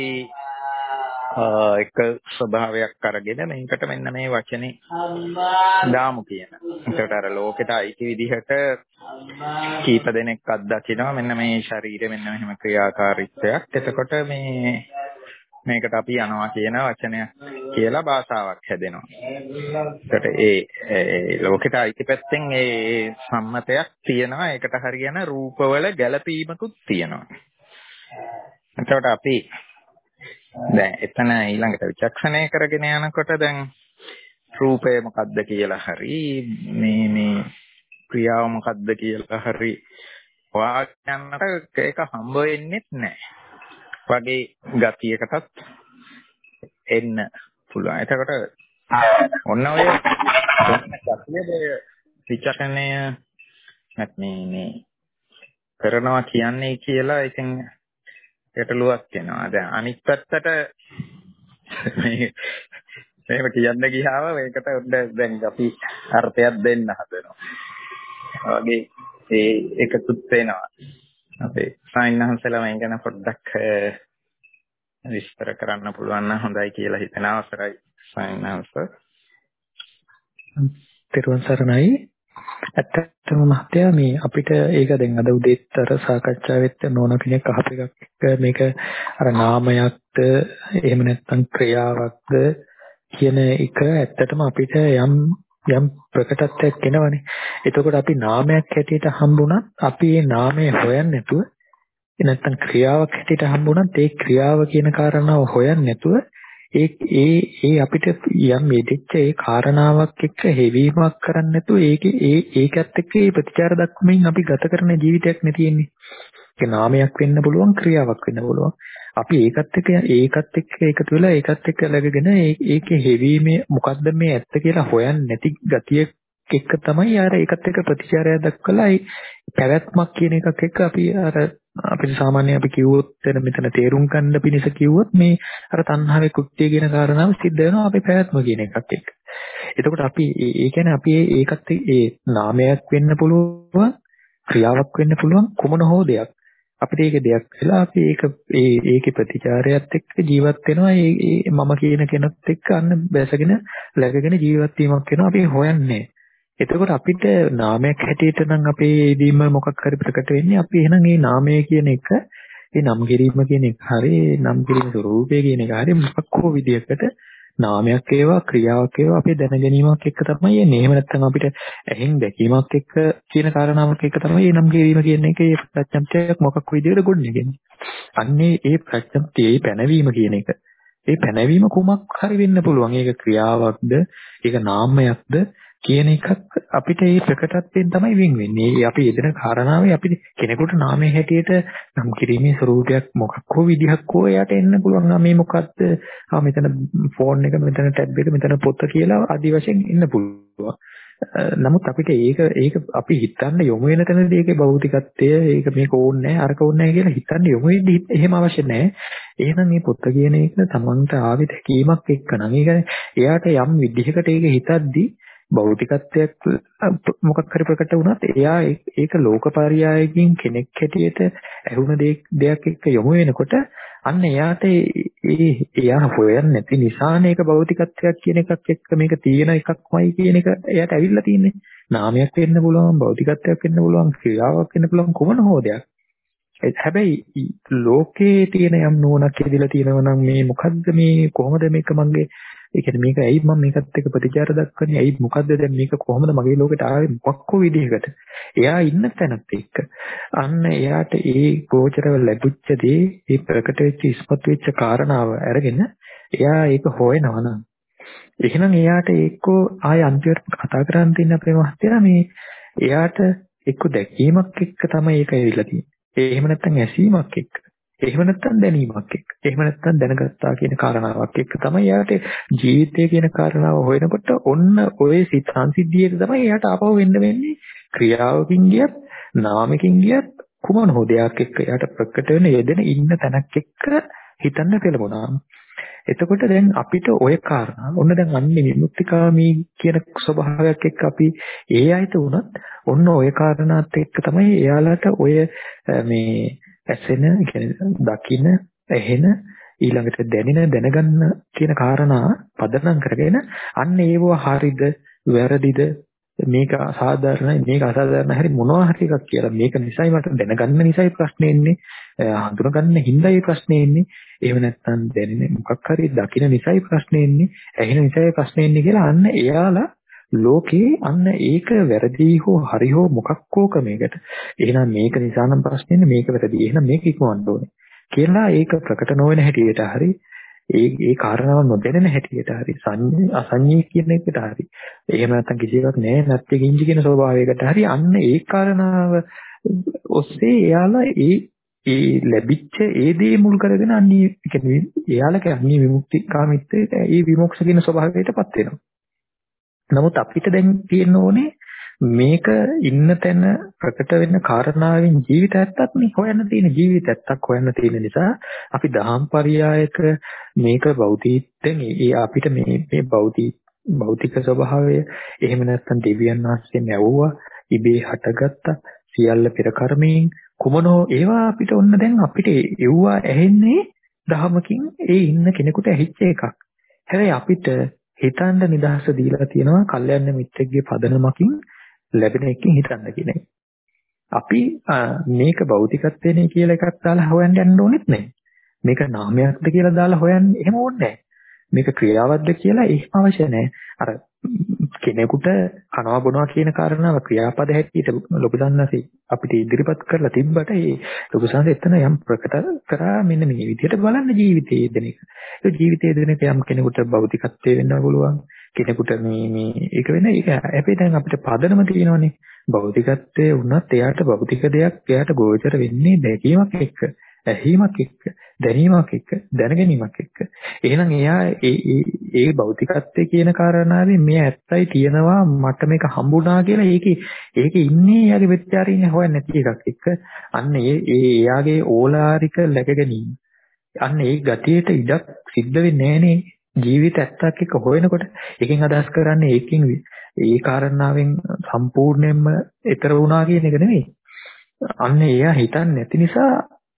එක ස්වභාවයක් අරගෙන මේකට මෙන්න මේ වචනේ දාමු කියන. ඒකට අර ලෝකෙට අයිති විදිහට කීප දෙනෙක් අත්දකිනවා මෙන්න මේ ශරීරෙ මෙන්න මෙහෙම ක්‍රියාකාරීත්වයක්. එතකොට මේකට අපි යනවා කියන වචනයක් කියලා භාෂාවක් හැදෙනවා. ඒකට ඒ ලෝකෙට අයිති පැත්තෙන් ඒ සම්මතයක් තියෙනවා. ඒකට හරියන රූපවල ගැළපීමකුත් තියෙනවා. එතකොට අපි දැන් එතන ඊළඟට විචක්ෂණය කරගෙන යනකොට දැන් රූපය මොකද්ද කියලා හරි මේ ක්‍රියාව මොකද්ද කියලා හරි වාක්‍යන්නට ඒක හම්බ වෙන්නේ නැහැ. වගේ ගතියකටත් එන්න පුළුවන්. එතකොට ඔන්න ඔය ගතියේ විචක්ෂණය මේ කරනවා කියන්නේ කියලා ඉතින් ගැටලුවක් වෙනවා. දැන් අනිත් පැත්තට මේක කියන්න ගියාම මේකට දැන් අපි අර්ථයක් දෙන්න හදනවා. වගේ ඒකකුත් වෙනවා. අපේ සායනහන්සලා මම ගැන පොඩ්ඩක් විස්තර කරන්න පුළුවන් නම් හොඳයි කියලා හිතන අවසරයි සායනහන්ස. තෙරුවන් සරණයි. ඇත්තටම මහත්තයා මේ අපිට ඒක දැන් අද උදේතර සාකච්ඡා වෙච්ච නෝන කෙනෙක් අහපු එකක් මේක අර නාමයක්ද එහෙම නැත්නම් ක්‍රියාවක්ද කියන එක ඇත්තටම අපිට යම් ප්‍රකටත්වයක් එනවනේ. එතකොට අපි නාමයක් හැටියට හම්බුණත් අපි ඒ නාමය හොයන්නේ නැතුව නැත්නම් ක්‍රියාවක් හැටියට හම්බුණත් ඒ ක්‍රියාව කියන කාරණාව හොයන්නේ නැතුව ඒ අපිට යම් මෙදෙච්ච ඒ කාරණාවක් එක්ක හෙවීමක් කරන්න නැතුව ඒකත් එක්ක ඒ ප්‍රතිචාර දක්වමින් අපි ගත කරන ජීවිතයක් නේ තියෙන්නේ. ඒක නාමයක් වෙන්න පුළුවන්, ක්‍රියාවක් වෙන්න පුළුවන්. අපි ඒකත් එක්ක එකතු වෙලා ඒකත් එක්ක läගගෙන ඒකේ හෙවීමේ මොකද්ද මේ ඇත්ත කියලා හොයන්නේ නැති ගතිය එක්ක තමයි අර ඒකත් එක්ක ප්‍රතිචාරය දක්වලා ඒ පැවැත්මක් කියන එකක් එක්ක අපි අපිට සාමාන්‍ය අපි කිව්වොත් මෙතන තේරුම් ගන්න පිණිස කිව්වොත් මේ අර තණ්හාවේ කුක්තිය කියන කාරණාව සිද්ධ වෙනවා අපේ පැවැත්ම කියන එකක් එක්ක. එතකොට අපි ඒ කියන්නේ අපි ඒකත් ඒ නාමයක් වෙන්න පුළුවන්, ක්‍රියාවක් වෙන්න පුළුවන්, කොමන හෝ දෙයක්. අපිට ඒක දෙයක් වෙලා අපි ඒකේ ප්‍රතිචාරයත් එක්ක ජීවත් වෙනවා. ඒ මම කියන කෙනත් එක්ක අන්න බැසගෙන läගගෙන ජීවත් වීමක් වෙනවා අපි හොයන්නේ. එතකොට අපිට නාමයක් හැටියට නම් අපේ යෙදීම මොකක් හරි ප්‍රකට වෙන්නේ අපි එහෙනම් මේ නාමය කියන එක ඒ නම් කිරීම කියන එක හරි නම් කිරීම ස්වરૂපය කියන එක හරි මොකක් හෝ විදියකට නාමයක් ඒවා ක්‍රියාවක් ඒවා අපේ දැනගැනීමක් එක්ක තමයි එන්නේ. එහෙම නැත්නම් අපිට ඇහෙන් දැකීමක් එක්ක කියන කාරණාවක් එක්ක තමයි මේ නම් කිරීම කියන එකේ ප්‍රත්‍යක්ෂයක් මොකක් විදියකට ගොඩනගන්නේ. අන්නේ ඒ ප්‍රත්‍යක්ෂයේ පැනවීම කියන එක. ඒ පැනවීම කුමක් හරි වෙන්න පුළුවන්. ඒක ක්‍රියාවක්ද, ඒක නාමයක්ද කියන එකක් අපිට මේ ප්‍රකටත්වයෙන් තමයි වෙන් වෙන්නේ. අපි යෙදෙන කාරණාවේ අපි කෙනෙකුට නාමයේ හැටියට නම් කිරීමේ ස්වરૂපයක් මොකක් හෝ විදිහක් හෝ එයාට එන්න පුළුවන්. මේ මොකක්ද? මෙතන ෆෝන් එක, මෙතන ටැබ් එක, මෙතන පොත කියලා ආදි වශයෙන් එන්න පුළුවන්. නමුත් අපිට ඒක අපි හිතන්න යොමු වෙන තැනදී ඒකේ භෞතිකත්වය, ඒක මේක ඕනේ නැහැ, අරක ඕනේ නැහැ කියලා හිතන්න යොමු වෙන්නේ එහෙම අවශ්‍ය නැහැ. එහෙනම් මේ පොත කියන එක තමන්ට ආවේ දැකීමක් එක්ක නම් එයාට යම් විදිහකට ඒක හිතද්දී භෞතිකත්වයක් මොකක් හරි ප්‍රකට වුණත් එයා ඒක ලෝකපරියායකින් කෙනෙක් හැටියට ඇහුණ දෙයක් එක්ක යොමු වෙනකොට අන්න එයාට එයා හොයන්නේ නැති නිසානේ ඒක භෞතිකත්වයක් කියන එකක් එක්ක මේක තියෙන එකක්මයි කියන එක එයාට ඇවිල්ලා තියෙන්නේ. නාමයක් වෙන්න පුළුවන්, භෞතිකත්වයක් වෙන්න පුළුවන්, ක්‍රියාවක් වෙන්න පුළුවන්, කොමන හෝ දෙයක්. හැබැයි ලෝකේ තියෙන යම් නුවණක් ඉදලා තියෙනවා නම් මේ මොකද්ද මේ කොහොමද මේක මගේ ඒ කියන්නේ මේක ඇයි මම මේකත් එක්ක ප්‍රතිචාර දක්වන්නේ ඇයි මොකද්ද දැන් මේක කොහොමද මගේ ලෝකෙට ආවේ මොකක් හෝ විදිහකට එයා ඉන්න තැනත් එක්ක අන්න එයාට ඒ ගෝචරව ලැබුච්ච දේ ඒ ප්‍රකට වෙච්ච ඉස්පත් වෙච්ච කාරණාව අරගෙන එයා ඒක හොයනවා නම් එහෙනම් එයාට එක්කෝ ආය අන්තිමට කතා කරන්න තියෙන අපේ මහත්තයා මේ එයාට එක්ක දැකීමක් එක්ක තමයි ඒක ඇවිල්ලා තියෙන්නේ. එහෙම නැත්නම් ඇසීමක් එක්ක. එහෙම නැත්නම් දැනීමක් එක්ක. එහෙම නැත්නම් දැනගත්තා කියන කාරණාවක් එක්ක තමයි යාට ජීවිතය කියන කාරණාව හොයනකොට ඔන්න ඔය සංසිද්ධියට තමයි යාට ආපහු වෙන්නේ ක්‍රියාවකින් ගියත් නාමකින් ගියත් කුමන හෝ දෙයක් එක්ක යාට ප්‍රකට වෙන යෙදෙන ඉන්න තැනක් එක්ක හිතන්න පෙළඹුණා. එතකොට දැන් අපිට ඔය කාරණා ඔන්න දැන් අන්නේ විමුක්තිකාමී කියන ස්වභාවයක් එක්ක අපි ඒ ආයත වුණත් ඔන්න ඔය කාරණාත් එක්ක තමයි එයාලට ඔය මේ ඇසෙන කියන්නේ දකින ඇහෙන ඊළඟට දැනෙන දැනගන්න කියන කාරණා පදනම් කරගෙන අන්න ඒව හරිද වැරදිද මේක සාධාරණයි මේක අසාධාරණයි හරි මොනවා හරි එකක් කියලා මේක නිසයි මට දැනගන්න නිසයි ප්‍රශ්නේ එන්නේ හඳුනගන්න හින්දායි ප්‍රශ්නේ එන්නේ එහෙම නැත්නම් දැනෙන මොකක් හරි දකින නිසයි ප්‍රශ්නේ එන්නේ ඇහෙන නිසයි ප්‍රශ්නේ එන්නේ කියලා අන්න එයාලා ලෝකේ අන්න ඒක වැරදි හෝ හරි හෝ මොකක් හෝ ක්‍රමයකට එහෙනම් මේක නිසා නම් ප්‍රශ්නේ එන්නේ මේක වැරදි එහෙනම් මේක ඉක්මවන්න ඕනේ කියලා ඒක ප්‍රකට නොවන හැටියට හරි ඒ කාරණාව නොදැනෙන හැටියට හරි අසංඤී කියන එකට හරි එහෙම නැත්නම් කිසි එකක් නැහැ නැත්te කිංජි කියන ස්වභාවයකට හරි අන්න ඒ කාරණාව ඔස්සේ එයාලා ඒ ලැබිච්ච ඒ දේ මුල් කරගෙන අන්නේ කියන්නේ එයාලා කියන්නේ විමුක්ති කාමීත්වයට ඒ විමුක්ෂ කියන ස්වභාවයටපත් වෙනවා. නමුත් අපිට දැන් තියෙන්න ඕනේ මේක ඉන්න තැන ප්‍රකට වෙන කාරණාවෙන් ජීවිතයත්තක් නේ හොයන්න තියෙන ජීවිතයත්තක් හොයන්න තියෙන නිසා අපි දහම් පරියායක මේක භෞතිකයෙන් ඒ අපිට මේ භෞතික ස්වභාවය එහෙම නැත්නම් දෙවියන් වහන්සේ නැවුවා ඉබේ හටගත්තා සියල්ල පෙර කර්මයෙන් කුමනෝ ඒවා අපිට ඔන්න දැන් අපිට එව්වා ඇහෙන්නේ දහමකින් ඒ ඉන්න කෙනෙකුට ඇහිච්ච එකක්. හැබැයි අපිට හිතන්න නිදහස දීලා තියෙනවා කල්යන්න මිත්‍රෙක්ගේ පදනමකින් ලැබෙන එකකින් හිතන්න කියන එක. අපි මේක භෞතිකත්වයේ කියලා එකක් දාලා හොයන්න යන්න ඕනෙත් නැහැ. මේක නාමයක්ද කියලා දාලා හොයන්න එහෙම ඕනේ නැහැ. මේක ක්‍රියාවක්ද කියලා එහෙම අවශ්‍ය නැහැ. අර කෙනෙකුට කනවා බොනවා කියන කාරණාව ක්‍රියාපද හැටියට ලොකු දන්නසි අපිට ඉදිරිපත් කරලා තිබ්බට ඒ ලොකු සංස එතන යම් ප්‍රකට කරා මෙන්න මේ විදිහට බලන්න ජීවිතයේ දෙන එක. ඒ ජීවිතයේ දෙන එක යම් කෙනෙකුට භෞතිකත්වයේ වෙන්න පුළුවන්. කෙනෙකුට මේ ඒක වෙන ඒක හැබැයි දැන් අපිට පදනම තියෙනවනේ. භෞතිකත්වයේ වුණත් එයාට භෞතික දෙයක් එයාට ගෝචර වෙන්නේ දැකීමක් එක්ක, ඇහිීමක් එක්ක, දැනීමක් එක්ක, දැනගැනීමක් එක්ක. එහෙනම් එයා ඒ භෞතිකත්වයේ කියන කාරණාවේ මේ ඇත්තයි තියෙනවා මට මේක හම්බුණා කියලා ඒකේ ඉන්නේ එයාගේ විචාරින්නේ හොයන්නේ නැති එකක් එක්ක. අන්න එයාගේ ඕලාරික läග ගැනීම. අන්න ඒ ගතියට ඉඩක් සිද්ධ වෙන්නේ නැහනේ. ජීවිත ඇත්තක් එක්ක හොයනකොට එකෙන් අදහස් කරන්නේ ඒකෙන් ඒ කාරණාවෙන් සම්පූර්ණයෙන්ම ඈතර වුණා කියන එක නෙමෙයි. අන්න එයා හිතන්නේ නැති නිසා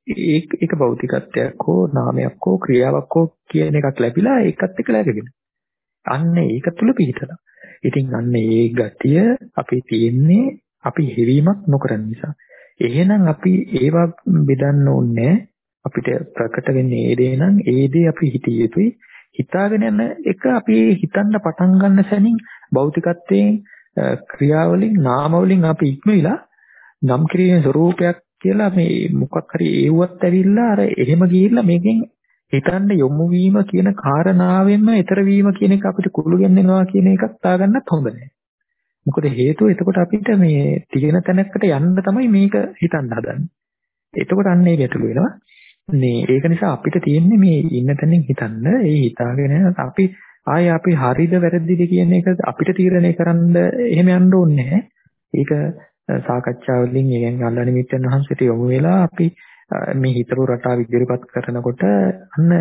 ඒක භෞතිකත්වයක් හෝ නාමයක් හෝ ක්‍රියාවක් හෝ කියන එකක් ලැබිලා ඒකත් එක්ක läගගෙන. අන්න ඒක තුල පිහිටලා. ඉතින් අන්න ඒ ගතිය අපි තියෙන්නේ අපි හිවීමක් නොකරන නිසා. එහෙනම් අපි ඒවා බෙදන්න ඕනේ. අපිට ප්‍රකට වෙන්නේ ඒ දේ නම් ඒ දේ අපි හිතිය යුතුයි. හිතාගෙන යන එක අපි හිතන්න පටන් ගන්න සැනින් භෞතිකත්වයෙන් ක්‍රියාවලින් නාමවලින් අපි ඉක්මවිලා නම් කිරීමේ ස්වરૂපයක් කියලා මේ මොකක් හරි ඒවත් ඇවිල්ලා අර එහෙම ගිහිල්ලා මේකෙන් හිතන්න යොමු වීම කියන කාරණාවෙන්ම ඊතර වීම කියන එක අපිට කුළු ගන්නවා කියන එකක් තාගන්නත් හොඳ නැහැ. මොකද හේතුව එතකොට අපිට මේ තියෙන තැනකට යන්න තමයි මේක හිතන්න හදන්නේ. එතකොට අන්න ඒක ඇතුළු වෙනවා. මේ ඒක නිසා අපිට තියෙන්නේ මේ ඉන්න තැනින් හිතන්න. ඒ හිතාගෙන අපි හරිද වැරදිද කියන එක අපිට තීරණය කරන්න එහෙම යන්න ඕනේ නැහැ. ඒක සාකච්ඡාවලින් يعني අල්ලා නිමිත්තන් වහන්සේට යොමු වෙලා අපි මේ හිතපු රටාව ඉදිරිපත් කරනකොට අන්න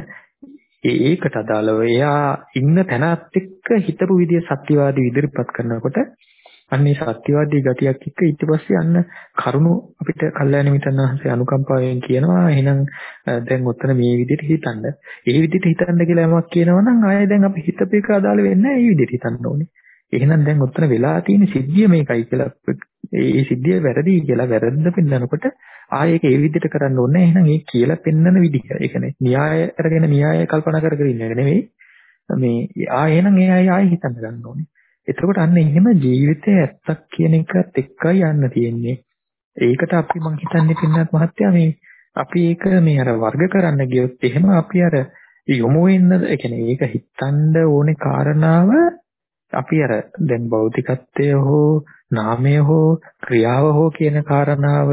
ඒකට අදාළව එයා ඉන්න තැනත් එක්ක හිතපු විදිය සත්‍යවාදී ඉදිරිපත් කරනකොට අන්නේ සත්‍යවාදී ගතියක් එක්ක ඊට පස්සේ අන්න කරුණු අපිට කල්යාණ මිත්‍රන් වහන්සේ අනුකම්පාවෙන් කියනවා එහෙනම් දැන් ඔතන මේ විදිහට හිතන්න. ඒ විදිහට හිතන්න කියලා යමක් කියනවා නම් ආයෙ දැන් අපි හිතපේක අදාළ වෙන්නේ නැහැ. ඒ විදිහට හිතන්න ඕනේ. එහෙනම් දැන් ඔතන වෙලා තියෙන සිද්ධිය මේකයි කියලා ඒ සිද්ධිය වැරදි කියලා වැරද්ද පෙන්නනකොට ආයෙ ඒක ඒ විදිහට කරන්න ඕනේ. එහෙනම් ඒ කියලා පෙන්නන විදිහ. ඒ කියන්නේ න්‍යාය අරගෙන න්‍යාය කල්පනා කර ඉන්න එක නෙවෙයි. මේ එහෙනම් ආයෙ හිතන්න ගන්න ඕනේ. එතකොට අන්න එහෙම ජීවිතයේ ඇත්තක් කියන එකත් එක්කයි යන්න තියෙන්නේ. ඒකට අපි මං හිතන්නේ පින්නත් මහත්තයා මේ අපි ඒක මේ අර වර්ග කරන්න ගියොත් එහෙම අපි අර යොමු වෙන්න ඒ කියන්නේ ඒක හිතන්න ඕනේ කාරණාව අපි අර දැන් භෞතිකත්වය හෝ නාමය හෝ ක්‍රියාව හෝ කියන කාරණාව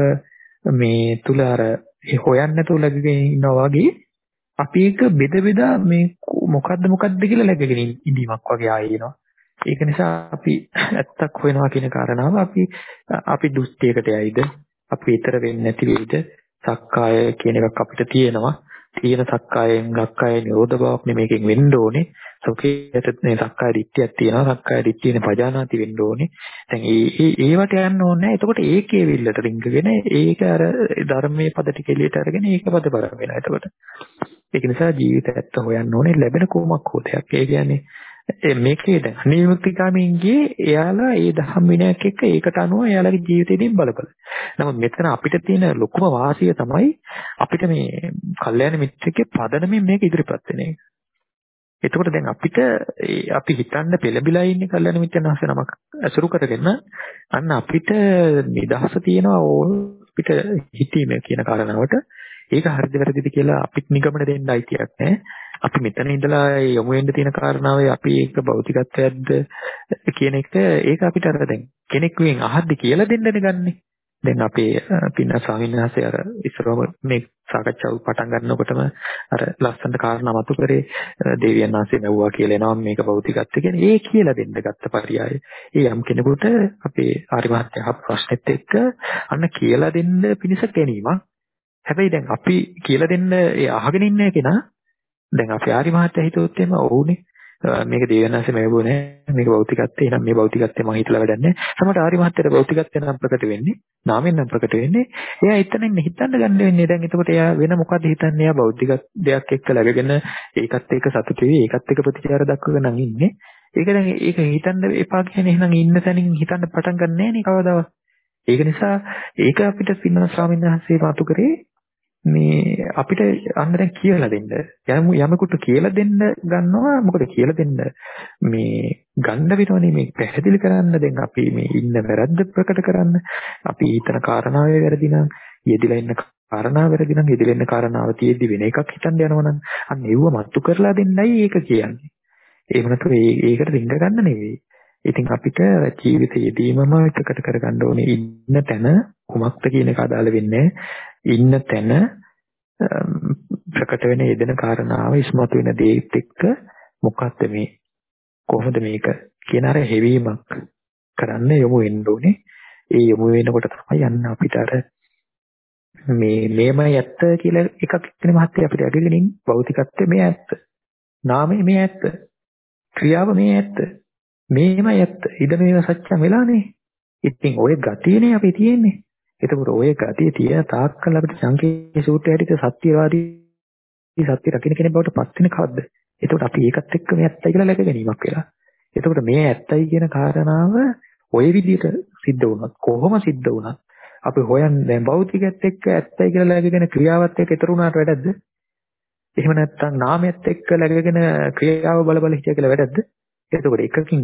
මේ තුල අර හොයන්න තුල ඉන්නවා වගේ අපි ඒක බෙද බෙදා මේ මොකද්ද කියලා läගගෙන ඉඳීමක් වගේ ආයෙනවා. ඒක නිසා අපි ඇත්තක් හොයනවා කියන කාරණාව අපි දුස්තියකට යයිද අපි ඊතර වෙන්නේ නැති වෙයිද සක්කාය කියන එකක් අපිට තියෙනවා. තියෙන සක්කායෙන් ගක්කාය නිරෝධ බවක් නෙමේකින් වෙන්න ඕනේ. සෝකේට මේ සක්කාය දිට්ඨියක් තියෙනවා. සක්කාය දිට්ඨියනේ පජානාති වෙන්න ඕනේ. දැන් ඒවට යන්න ඕනේ. එතකොට ඒකේ විල්ලට රිංගගෙන ඒක අර ධර්මයේ පද ටික එළියට අරගෙන ඒක පදපර වෙනවා. එතකොට ඒක නිසා ජීවිත ඇත්ත හොයන්න ඕනේ ලැබෙන කොමක් හෝ දෙයක්. ඒ කියන්නේ මේකේ දැන් අනිවිමුක්තිකාමීන්ගේ එයාලා ඒ දහම් විනයක් එක්ක ඒකට අනුව එයාලගේ ජීවිතේදී බලපල. නමුත් මෙතන අපිට තියෙන ලොකුම වාසිය තමයි අපිට මේ කල්යාණ මිත්‍රකේ පදනමින් මේක ඉදිරිපත් වෙන එක. එතකොට දැන් අපි හිතන්න පෙළඹිලා ඉන්නේ කල්යාණ මිත්‍රයන් වහන්සේ නමක් අසුරු කරගෙන අන්න අපිට නිදහස තියෙනවා අපිට හිතීමේ කියන කාරණාවට ඒක හරිද වැරදිද කියලා අපිට නිගමන දෙන්න අයිතියක් නැහැ. අපි මෙතන ඉඳලා යොමු වෙන්න තියෙන කාරණාවේ අපි ඒක භෞතිකත්වයක්ද කියන එක ඒක අපිට අර දැන් කෙනෙක්ගෙන් අහද්දි කියලා දෙන්නනේ ගන්නෙ. දැන් අපේ පින්න ස්වාමීන් වහන්සේ අර ඉස්සරම මේ සාකච්ඡාව පටන් ගන්නකොටම අර ලස්සනට කාරණා මතු කරේ දෙවියන් වහන්සේ නැවුවා කියලා එනවා මේක භෞතිකත්වය කියන්නේ ඒ කියලා දෙන්න ගත්ත පරියාය. ඒ යම් කෙනෙකුට අපේ ආරි මහත්තයා ප්‍රශ්නෙත් එක්ක අන්න කියලා දෙන්න පිණිස ගැනීමක්. හැබැයි දැන් අපි කියලා දෙන්න ඒ අහගෙන ඉන්න කෙනා දැන් අපි ආරි මහත්තයා හිතුවොත් එimhe ඕනේ මේක දෙවියන්වහන්සේ මෙවුව නෑ මේක භෞතිකත්වය එහෙනම් මේ භෞතිකත්වය මම හිතලා වැඩක් නෑ. සමහර ආරි මහත්තයාට භෞතිකත්වය නම් ප්‍රකට වෙන්නේ නාමයෙන් නම් ප්‍රකට වෙන්නේ එයා එතනින් හිතන්න ගන්න වෙන්නේ. දැන් එතකොට එයා වෙන මොකද්ද හිතන්නේ? එයා භෞතික දෙයක් එක්ක läගගෙන ඒකත් එක්ක සතුටු වෙයි ඒකත් එක්ක ප්‍රතිචාර දක්වගෙන නම් ඉන්නේ. ඒක දැන් ඒක හිතන්න එපා කියන්නේ එහෙනම් ඉන්න තැනින් හිතන්න පටන් ගන්න නෑනේ කවදාවත්. ඒක නිසා ඒක අපිට පින්න ස්වාමීන් වහන්සේ මාතු කරේ මේ අපිට අන්න දැන් කියලා දෙන්න යමෙකුට කියලා දෙන්න ගන්නවා මොකද කියලා දෙන්න මේ ගන්න වෙනවනේ මේ පැහැදිලි කරන්න දැන් අපි මේ ඉන්න වැරද්ද ප්‍රකට කරන්න අපි හිතන කාරණාවේ වැරදි නම් යෙදිලා ඉන්න කාරණාව වැරදි නම් යෙදිලා ඉන්න කාරණාව තියෙද්දි වෙන එකක් හිතන්න යනවා නම් අන්න ඒව මතු කරලා දෙන්නයි ඒක කියන්නේ එහෙම නැත්නම් ඒකට රිංග ගන්න නෙවෙයි ඉතින් අපිට ජීවිතයේදීමම ප්‍රකට කරගන්න ඕනේ ඉන්න තැන කොමක්ද කියන එක අදාළ වෙන්නේ ඉන්න තැන ප්‍රකට වෙන යෙදෙන කාරණාව ඉස්මතු වෙන දේත් එක්ක මොකක්ද මේ කොහොමද මේක කියන අර හැවීමක් කරන්න යොමු වෙන්න ඕනේ ඒ යොමු වෙනකොට තමයි යන්න අපිට අර මේම ඇත්ත කියලා එකක් ඉන්නේ මහත්තයා අපිට අගගෙන ඉන්නේ භෞතිකත්වයේ මේ ඇත්ත නාමයේ මේ ඇත්ත ක්‍රියාව මේ ඇත්ත මේමයි ඇත්ත ඉද මේව සත්‍යම් වෙලානේ ඉතින් ඔය ගතියනේ අපි තියෙන්නේ එතකොට ඔය ගතිය තියෙන තාක්කල් අපිට සංකේ සූත්‍රය හැටියට සත්‍යවාදී සත්‍ය රකින්න කෙනෙක් බවට පත් වෙන කවද්ද එතකොට අපි ඒකත් එක්ක මේ ඇත්තයි කියලා läග ගැනීමක් වෙලා එතකොට මේ ඇත්තයි කියන කාරණාව ඔය විදිහට සිද්ධ වුණත් කොහොම සිද්ධ වුණත් අපි හොයන්නේ දැන් භෞතිකයත් එක්ක ඇත්තයි කියලා läගගෙන ක්‍රියාවත් එක්ක ඊතර උනාට වැඩක්ද එහෙම නැත්නම් නාමයත් එක්ක läගගෙන ක්‍රියාව බල බල හිටිය කියලා වැඩක්ද එතකොට එකකින්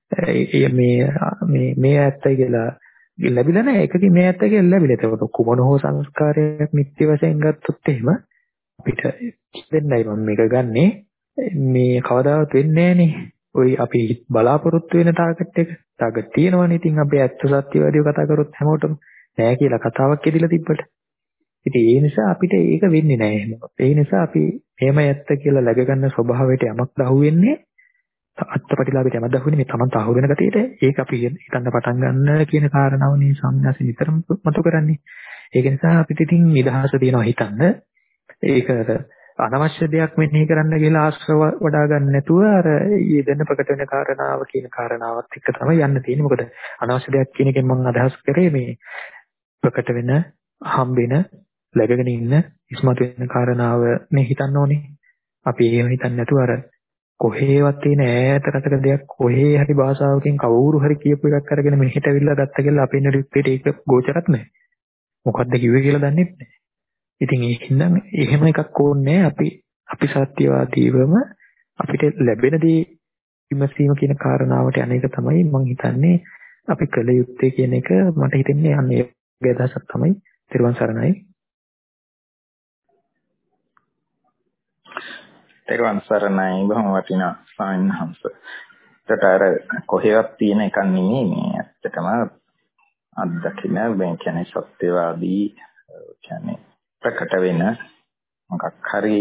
මේ ඇත්තයි කියලා ලැබිලා නැහැ එකකින් මේ ඇත්තයි කියලා ලැබිලා එතකොට කුමන හෝ සංස්කාරයක් නිත්‍ය වශයෙන් ගත්තොත් එහෙම අපිට දෙන්නයි මම මේක ගන්නෙ මේ කවදාවත් වෙන්නේ නැහනේ ඔය අපි බලාපොරොත්තු වෙන ටාගට් එක ටාගට් තියෙනවනේ ඉතින් අපි ඇත්ත සත්‍යවාදීව කතා කරොත් හැමෝටම නෑ කියලා කතාවක් එදිලා තිබ්බට ඉතින් ඒ නිසා අපිට ඒක වෙන්නේ නෑ එහෙම ඒ නිසා අපි එහෙම ඇත්ත කියලා läග ගන්න ස්වභාවයට යමක් දහු වෙන්නේ අත්පටිලාභයට යමක් දහු වෙන්නේ මේ Taman තහවුරු වෙන ගතියට ඒක අපි හිතන්න පටන් ගන්න කියන කාරණාවනේ සම්මාසෙ නිතරම මතු කරන්නේ ඒක නිසා අපිට ඉතින් නිදහස තියෙනවා හිතන්න ඒක අනවශ්‍ය දෙයක් මෙනෙහි කරන්න කියලා ආශ්‍රව වඩා ගන්න නැතුව අර ඊදෙන්න ප්‍රකට වෙන කාරණාව කියන කාරණාවත් එක්ක තමයි යන්න තියෙන්නේ. මොකද අනවශ්‍ය දෙයක් කියන එකෙන් මම අදහස් කරේ මේ ප්‍රකට වෙන, හම්බෙන, läගගෙන ඉන්න, ඉස්මතු වෙන කාරණාව නේ හිතන්න ඕනේ. අපි එහෙම හිතන්නේ නැතුව අර කොහේවත් තියෙන ඈත රටක දෙයක් කොහේ හරි භාෂාවකින් කවුරු හරි කියපු එකක් අරගෙන මෙහෙට ඇවිල්ලා ගත්ත කියලා අපේ නෙරිප්පේට ඒක ගෝචරත් නැහැ. මොකද්ද කිව්වේ කියලා දන්නේ නැහැ. ඉතින් ඒකින්ද එහෙම එකක් ඕනේ අපි සත්‍යවාදීවම අපිට ලැබෙන දේ විමසීම කියන කාරණාවට යන එක තමයි මම හිතන්නේ අපි කළ යුත්තේ කියන එක මට හිතෙන්නේ අන්නේ ඒ අදහසක් තමයි තිරුවන් සරණයි. තිරුවන් සරණයි බොහොම වටිනා සායනහංස. ඒතර කොහෙවත් තියෙන එකක් නෙමෙයි මේ ඇත්තටම අත්දකින්න මේ කියන්නේ සත්‍යවාදී කියන්නේ ප්‍රකට වෙන මොකක් හරි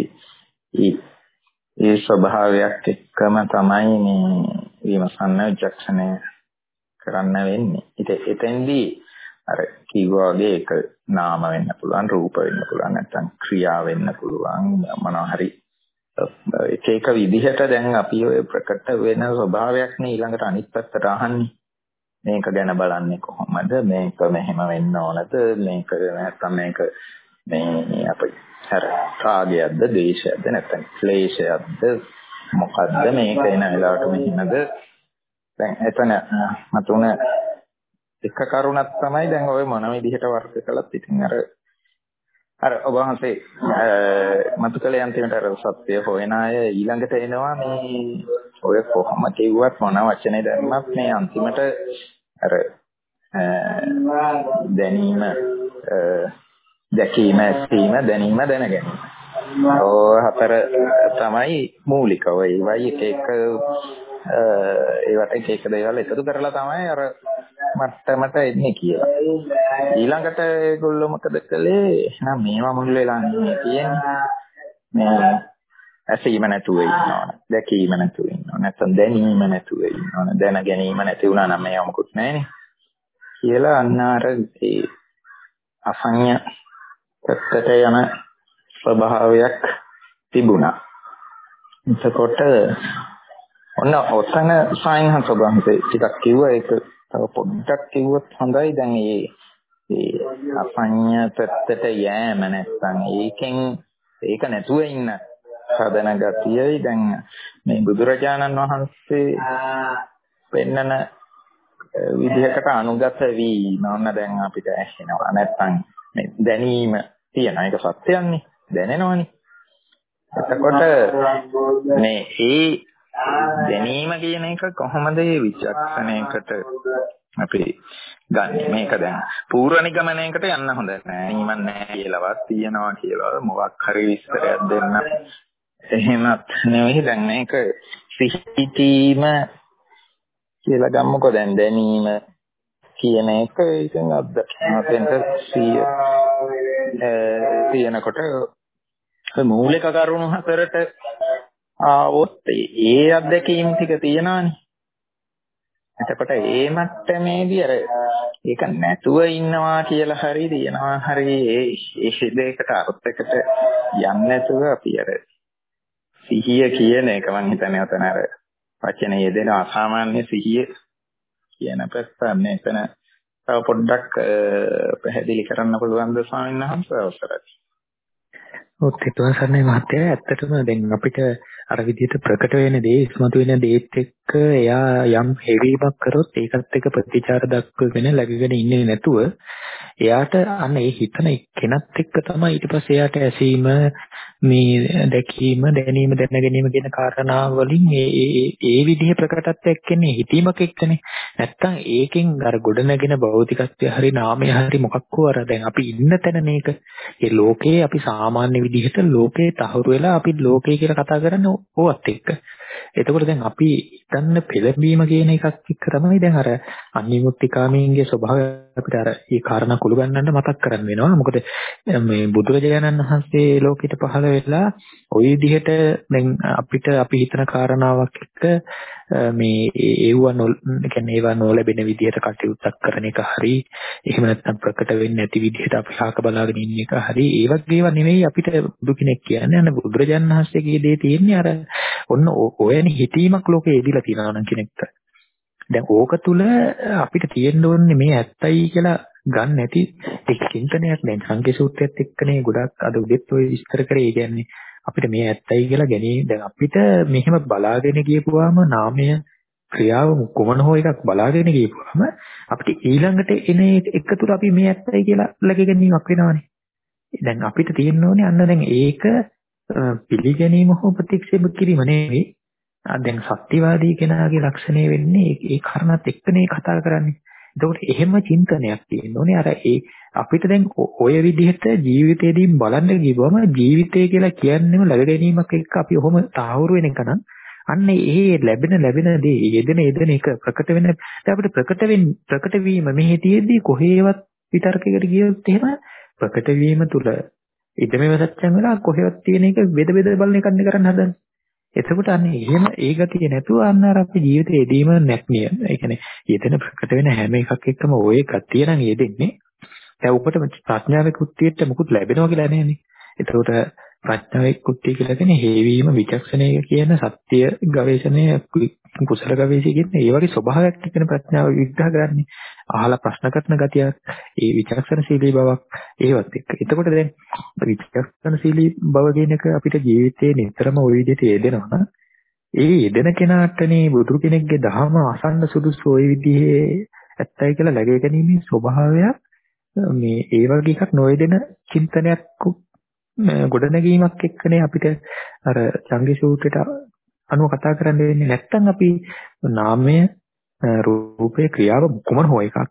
ඒ ස්වභාවයක් එක්කම තමයි මේ විමසන්න විචක්ෂණය කරන්න වෙන්නේ. එතෙන්දී අර කිව්වා වගේ ඒක නාම වෙන්න පුළුවන්, රූප වෙන්න පුළුවන්, නැත්නම් ක්‍රියා වෙන්න පුළුවන් මොනවා හරි එක විදිහට දැන් අපි ඔය ප්‍රකට වෙන ස්වභාවයක් නේ ඊළඟට අනිත් පැත්තට අහන්නේ. මේක ගැන බලන්නේ කොහොමද? මේක මෙහෙම වෙන්න ඕනද? මේක නැත්නම් මේක මේ අපේ හර රාගයක්ද ද්වේෂයක්ද නැත්නම් ක්ලේශයක්ද මොකද්ද මේක එන වෙලාවට මෙහෙමද දැන් එතන මතුන එක කරුණක් තමයි දැන් ඔය මොන විදිහට වර්ග කළත් ඉතින් අර ඔබ වහන්සේ මතු කළේ අන්තිමට අර සත්‍ය හොයන අය ඊළඟට එනවා මේ ඔය කොහොම කිව්වත් මොන වචනේ දැම්මත් මේ අන්තිමට අර දැනීම දැකීම, ඇසීම, දැනීම, දැනගැනීම. ඔය හතර තමයි මූලික. ඒවයි එක ඒවට එක දේවල් එකතු කරලා තමයි අර මට්ටමට එන්නේ කියලා. ඊළඟට ඒගොල්ලෝ මොකද කළේ? එහෙනම් මේවා මුල් වෙලා නෙමෙයි තියෙන්නේ. මේ ඇසීම නැතුව ඉන්නවනේ. දැකීම නැතුව ඉන්නවනේ. නැත්නම් දැනීම නැතුව ඉන්නවනේ. දැන ගැනීම නැති වුණා නම් මේව මොකුත් නැහැනේ. කියලා අන්න අර ඒ අසඤ්ඤ පැත්තට යන ස්වභාවයක් තිබුණා. එතකොට ඔන්න ඔතන සායනහංස වහන්සේ ටිකක් කිව්වා ඒක තව පොඩ්ඩක් කිව්වොත් හොඳයි. දැන් මේ අසඤ්ඤ පැත්තට යෑම නැත්නම් ඒකෙන් ඒක නැතුව ඉන්න සාධන ගතියයි දැන් මේ බුදුරජාණන් වහන්සේ පෙන්නන විදිහකට අනුගත වී නොන්න දැන් අපිට ඇහෙනවා නැත්නම් මේ දැනීම තියෙන. ඒක සත්‍යයන්නේ දැනෙනවනේ. එතකොට මේ දැනීම කියන එක කොහොමද විචක්ෂණයකට අපි ගන්න මේක දැන් පූර්ව නිගමනයකට යන්න හොඳ නැහැ. නිමන් නැහැ කියලාවත් තියනවා කියලා මොකක් හරි විස්තරයක් දෙන්න. එහෙමත් නෙවෙයි දැන් මේක සිහිතීම කියලා ගමුකෝ. දැන් දැනීම කියන එක ඉතින් අත්දැකීමෙන්ට තියෙනකොට මූලික කරුණු හතරට ආවොත් ඒ අත්දැකීම් ටික තියෙනවානේ. එතකොට ඒ මට්ටමේදී අර ඒක නැතුව ඉන්නවා කියලා හරි තියනවා හරි ඒ දෙයකට අර්ථයකට යන්නේ නැතුව අපි අර සිහිය කියන එක මම හිතන්නේ ඔතන අර වචනේ යෙදෙන අසාමාන්‍ය සිහිය කියන ප්‍රශ්නේ එතන තව පොඩ්ඩක් පැහැදිලි කරන්න පුළුවන්ද ස්වාමීන් වහන්සේ අවසරයි. ඔත් ඒතුන් සර්ණේ මහත්තයා ඇත්තටම දැන් අපිට අර විදිහට ප්‍රකට වෙන දේ ඉස්මතු වෙන දේත් එක්ක එයා යම් හෙවීමක් කරොත් ඒකත් එක්ක ප්‍රතිචාර දක්වගෙන läගගෙන ඉන්නේ නැතුව එයාට අන්න ඒ හිතන කෙනත් එක්ක තමයි ඊට පස්සේ එයාට ඇසීම මේ දැකීම දැනීම දැනගැනීම කියන කාරණා වලින් ඒ විදිහේ ප්‍රකටත්වයක් එන්නේ හිතීමක් එක්කනේ. නැත්තම් ඒකෙන් අර ගොඩනගෙන භෞතිකත්වය හරි නාමය හරි මොකක් හෝ අර දැන් අපි ඉන්න තැන මේක ඒ ලෝකේ අපි සාමාන්‍ය විදිහට ලෝකේ තහවුරු වෙලා අපි ලෝකේ කියලා කතා කරන්නේ ඕවත් එක්ක. එතකොට දැන් අපි හිතන්න පෙළඹීම කියන එකක් එක්ක තමයි දැන් අර අනිමුක්තිකාමීන්ගේ ස්වභාවය අපිට අර මේ කාරණා කුළු ගන්නන්න මතක් කරන් වෙනවා. මොකද මේ බුදුරජාණන් වහන්සේ ලෝකෙට පහළ වෙලා ওই විදිහට දැන් අපිට අපි හිතන කාරණාවක් එක්ක මේ ඒවා නොලැබෙන විදිහට කටයුත්තක් කරන එක හරි එහෙම නැත්නම් ප්‍රකට වෙන්නේ නැති විදිහට අපි හාක බලාගෙන ඉන්න එක හරි ඒ වගේ ඒවා නෙවෙයි අපිට බුදු කෙනෙක් කියන්නේ. අන්න බුදුරජාණන් වහන්සේගේ දේ තියෙන්නේ අර ඔන්න ඔයනේ හිතීමක් ලෝකේ එදිලා තියෙනවා නම් කෙනෙක්ට. දැන් ඕක තුල අපිට තියෙන්න ඕනේ මේ ඇත්තයි කියලා ගන්න නැති එක් චින්තනයක් නේ. සංකේ සූත්‍රයත් එක්කනේ ගොඩක් අද උදෙත් ඔය විස්තර කරේ. ඒ කියන්නේ අපිට මේ ඇත්තයි කියලා ගැනීම දැන් අපිට මෙහෙම බලාගෙන ගියපුවාම නාමය ක්‍රියාව කොමන හෝ එකක් බලාගෙන ගියපුවාම අපිට ඊළඟට එන එක තුල අපි මේ ඇත්තයි කියලා ලැබෙගැනීමක් වෙනවානේ. දැන් අපිට තියෙන්න ඕනේ අන්න දැන් ඒක පිළිගැනීම හෝ ප්‍රතික්ෂේප කිරීම නෙවෙයි. දැන් සත්‍යවාදී කෙනාගේ ලක්ෂණය වෙන්නේ ඒ කාරණාත් එක්කනේ කතා කරන්නේ. එතකොට එහෙම චින්තනයක් තියෙන්න ඕනේ. අර ඒ අපිට දැන් ඔය විදිහට ජීවිතේදී බලන්න ගිහුවම ජීවිතය කියලා කියන්නේම ලැබ ගැනීමක් එක්ක අපි ඔහොම තාවුරු වෙන එක නම් අන්න ඒ ලැබෙන දේ යෙදෙන එක ප්‍රකට වෙන අපිට ප්‍රකට වීම මෙහි තියෙද්දී කොහේවත් විතර්කයකට ගියොත් එහෙම ප්‍රකට වීම තුල ඉදමෙව සත්‍යම් වෙලා කොහෙවත් තියෙන එක බෙද බලන එකක් නේ කරන්න හදන්නේ. එතකොට අන්නේ එහෙම ඒ ගතිය නැතුව අන්න අර අපේ ජීවිතේ යෙදීම නැක්නිය. ඒ කියන්නේ යෙදෙන ප්‍රකට වෙන හැම එකක් එක්කම ওই ගතිය නම් යෙදෙන්නේ. දැන් උකට ප්‍රඥාවේ කෘත්‍යයට මුකුත් ලැබෙනවා කියලා නෑනේ. එතකොට ප්‍රඥාවේ කෘත්‍ය කියලා කියන්නේ හේවීම විචක්ෂණය කියන සත්‍ය ගවේෂණය කුසල ගවේෂණය කියන ඒ වගේ ස්වභාවයක් තියෙන ප්‍රඥාව විග්‍රහ කරන්නේ. අහලා ප්‍රශ්න කරන ගතියක්, ඒ විචක්ෂණශීලී බවක් ඒවත් එක්ක. එතකොට දැන් විචක්ෂණශීලී බව කියන එක අපිට ජීවිතේ නිතරම ওই විදිහට යෙදෙනවා නම් ඒ යෙදෙන කෙනාටනේ බුදු කෙනෙක්ගේ දහම අසන්න සුදුසු ওই විදිහේ ඇත්තයි කියලා läග ගැනීමේ ස්වභාවයක් මේ ඒ වගේ එකක් නොයෙදෙන චින්තනයක් ගොඩනැගීමක් එක්කනේ අපිට අර සංඝ සූත්‍රයට අනුව කතා කරන්න වෙන්නේ. නැත්තම් අපි නාමය රූපේ ක්‍රියාව කොමන හෝ එකක්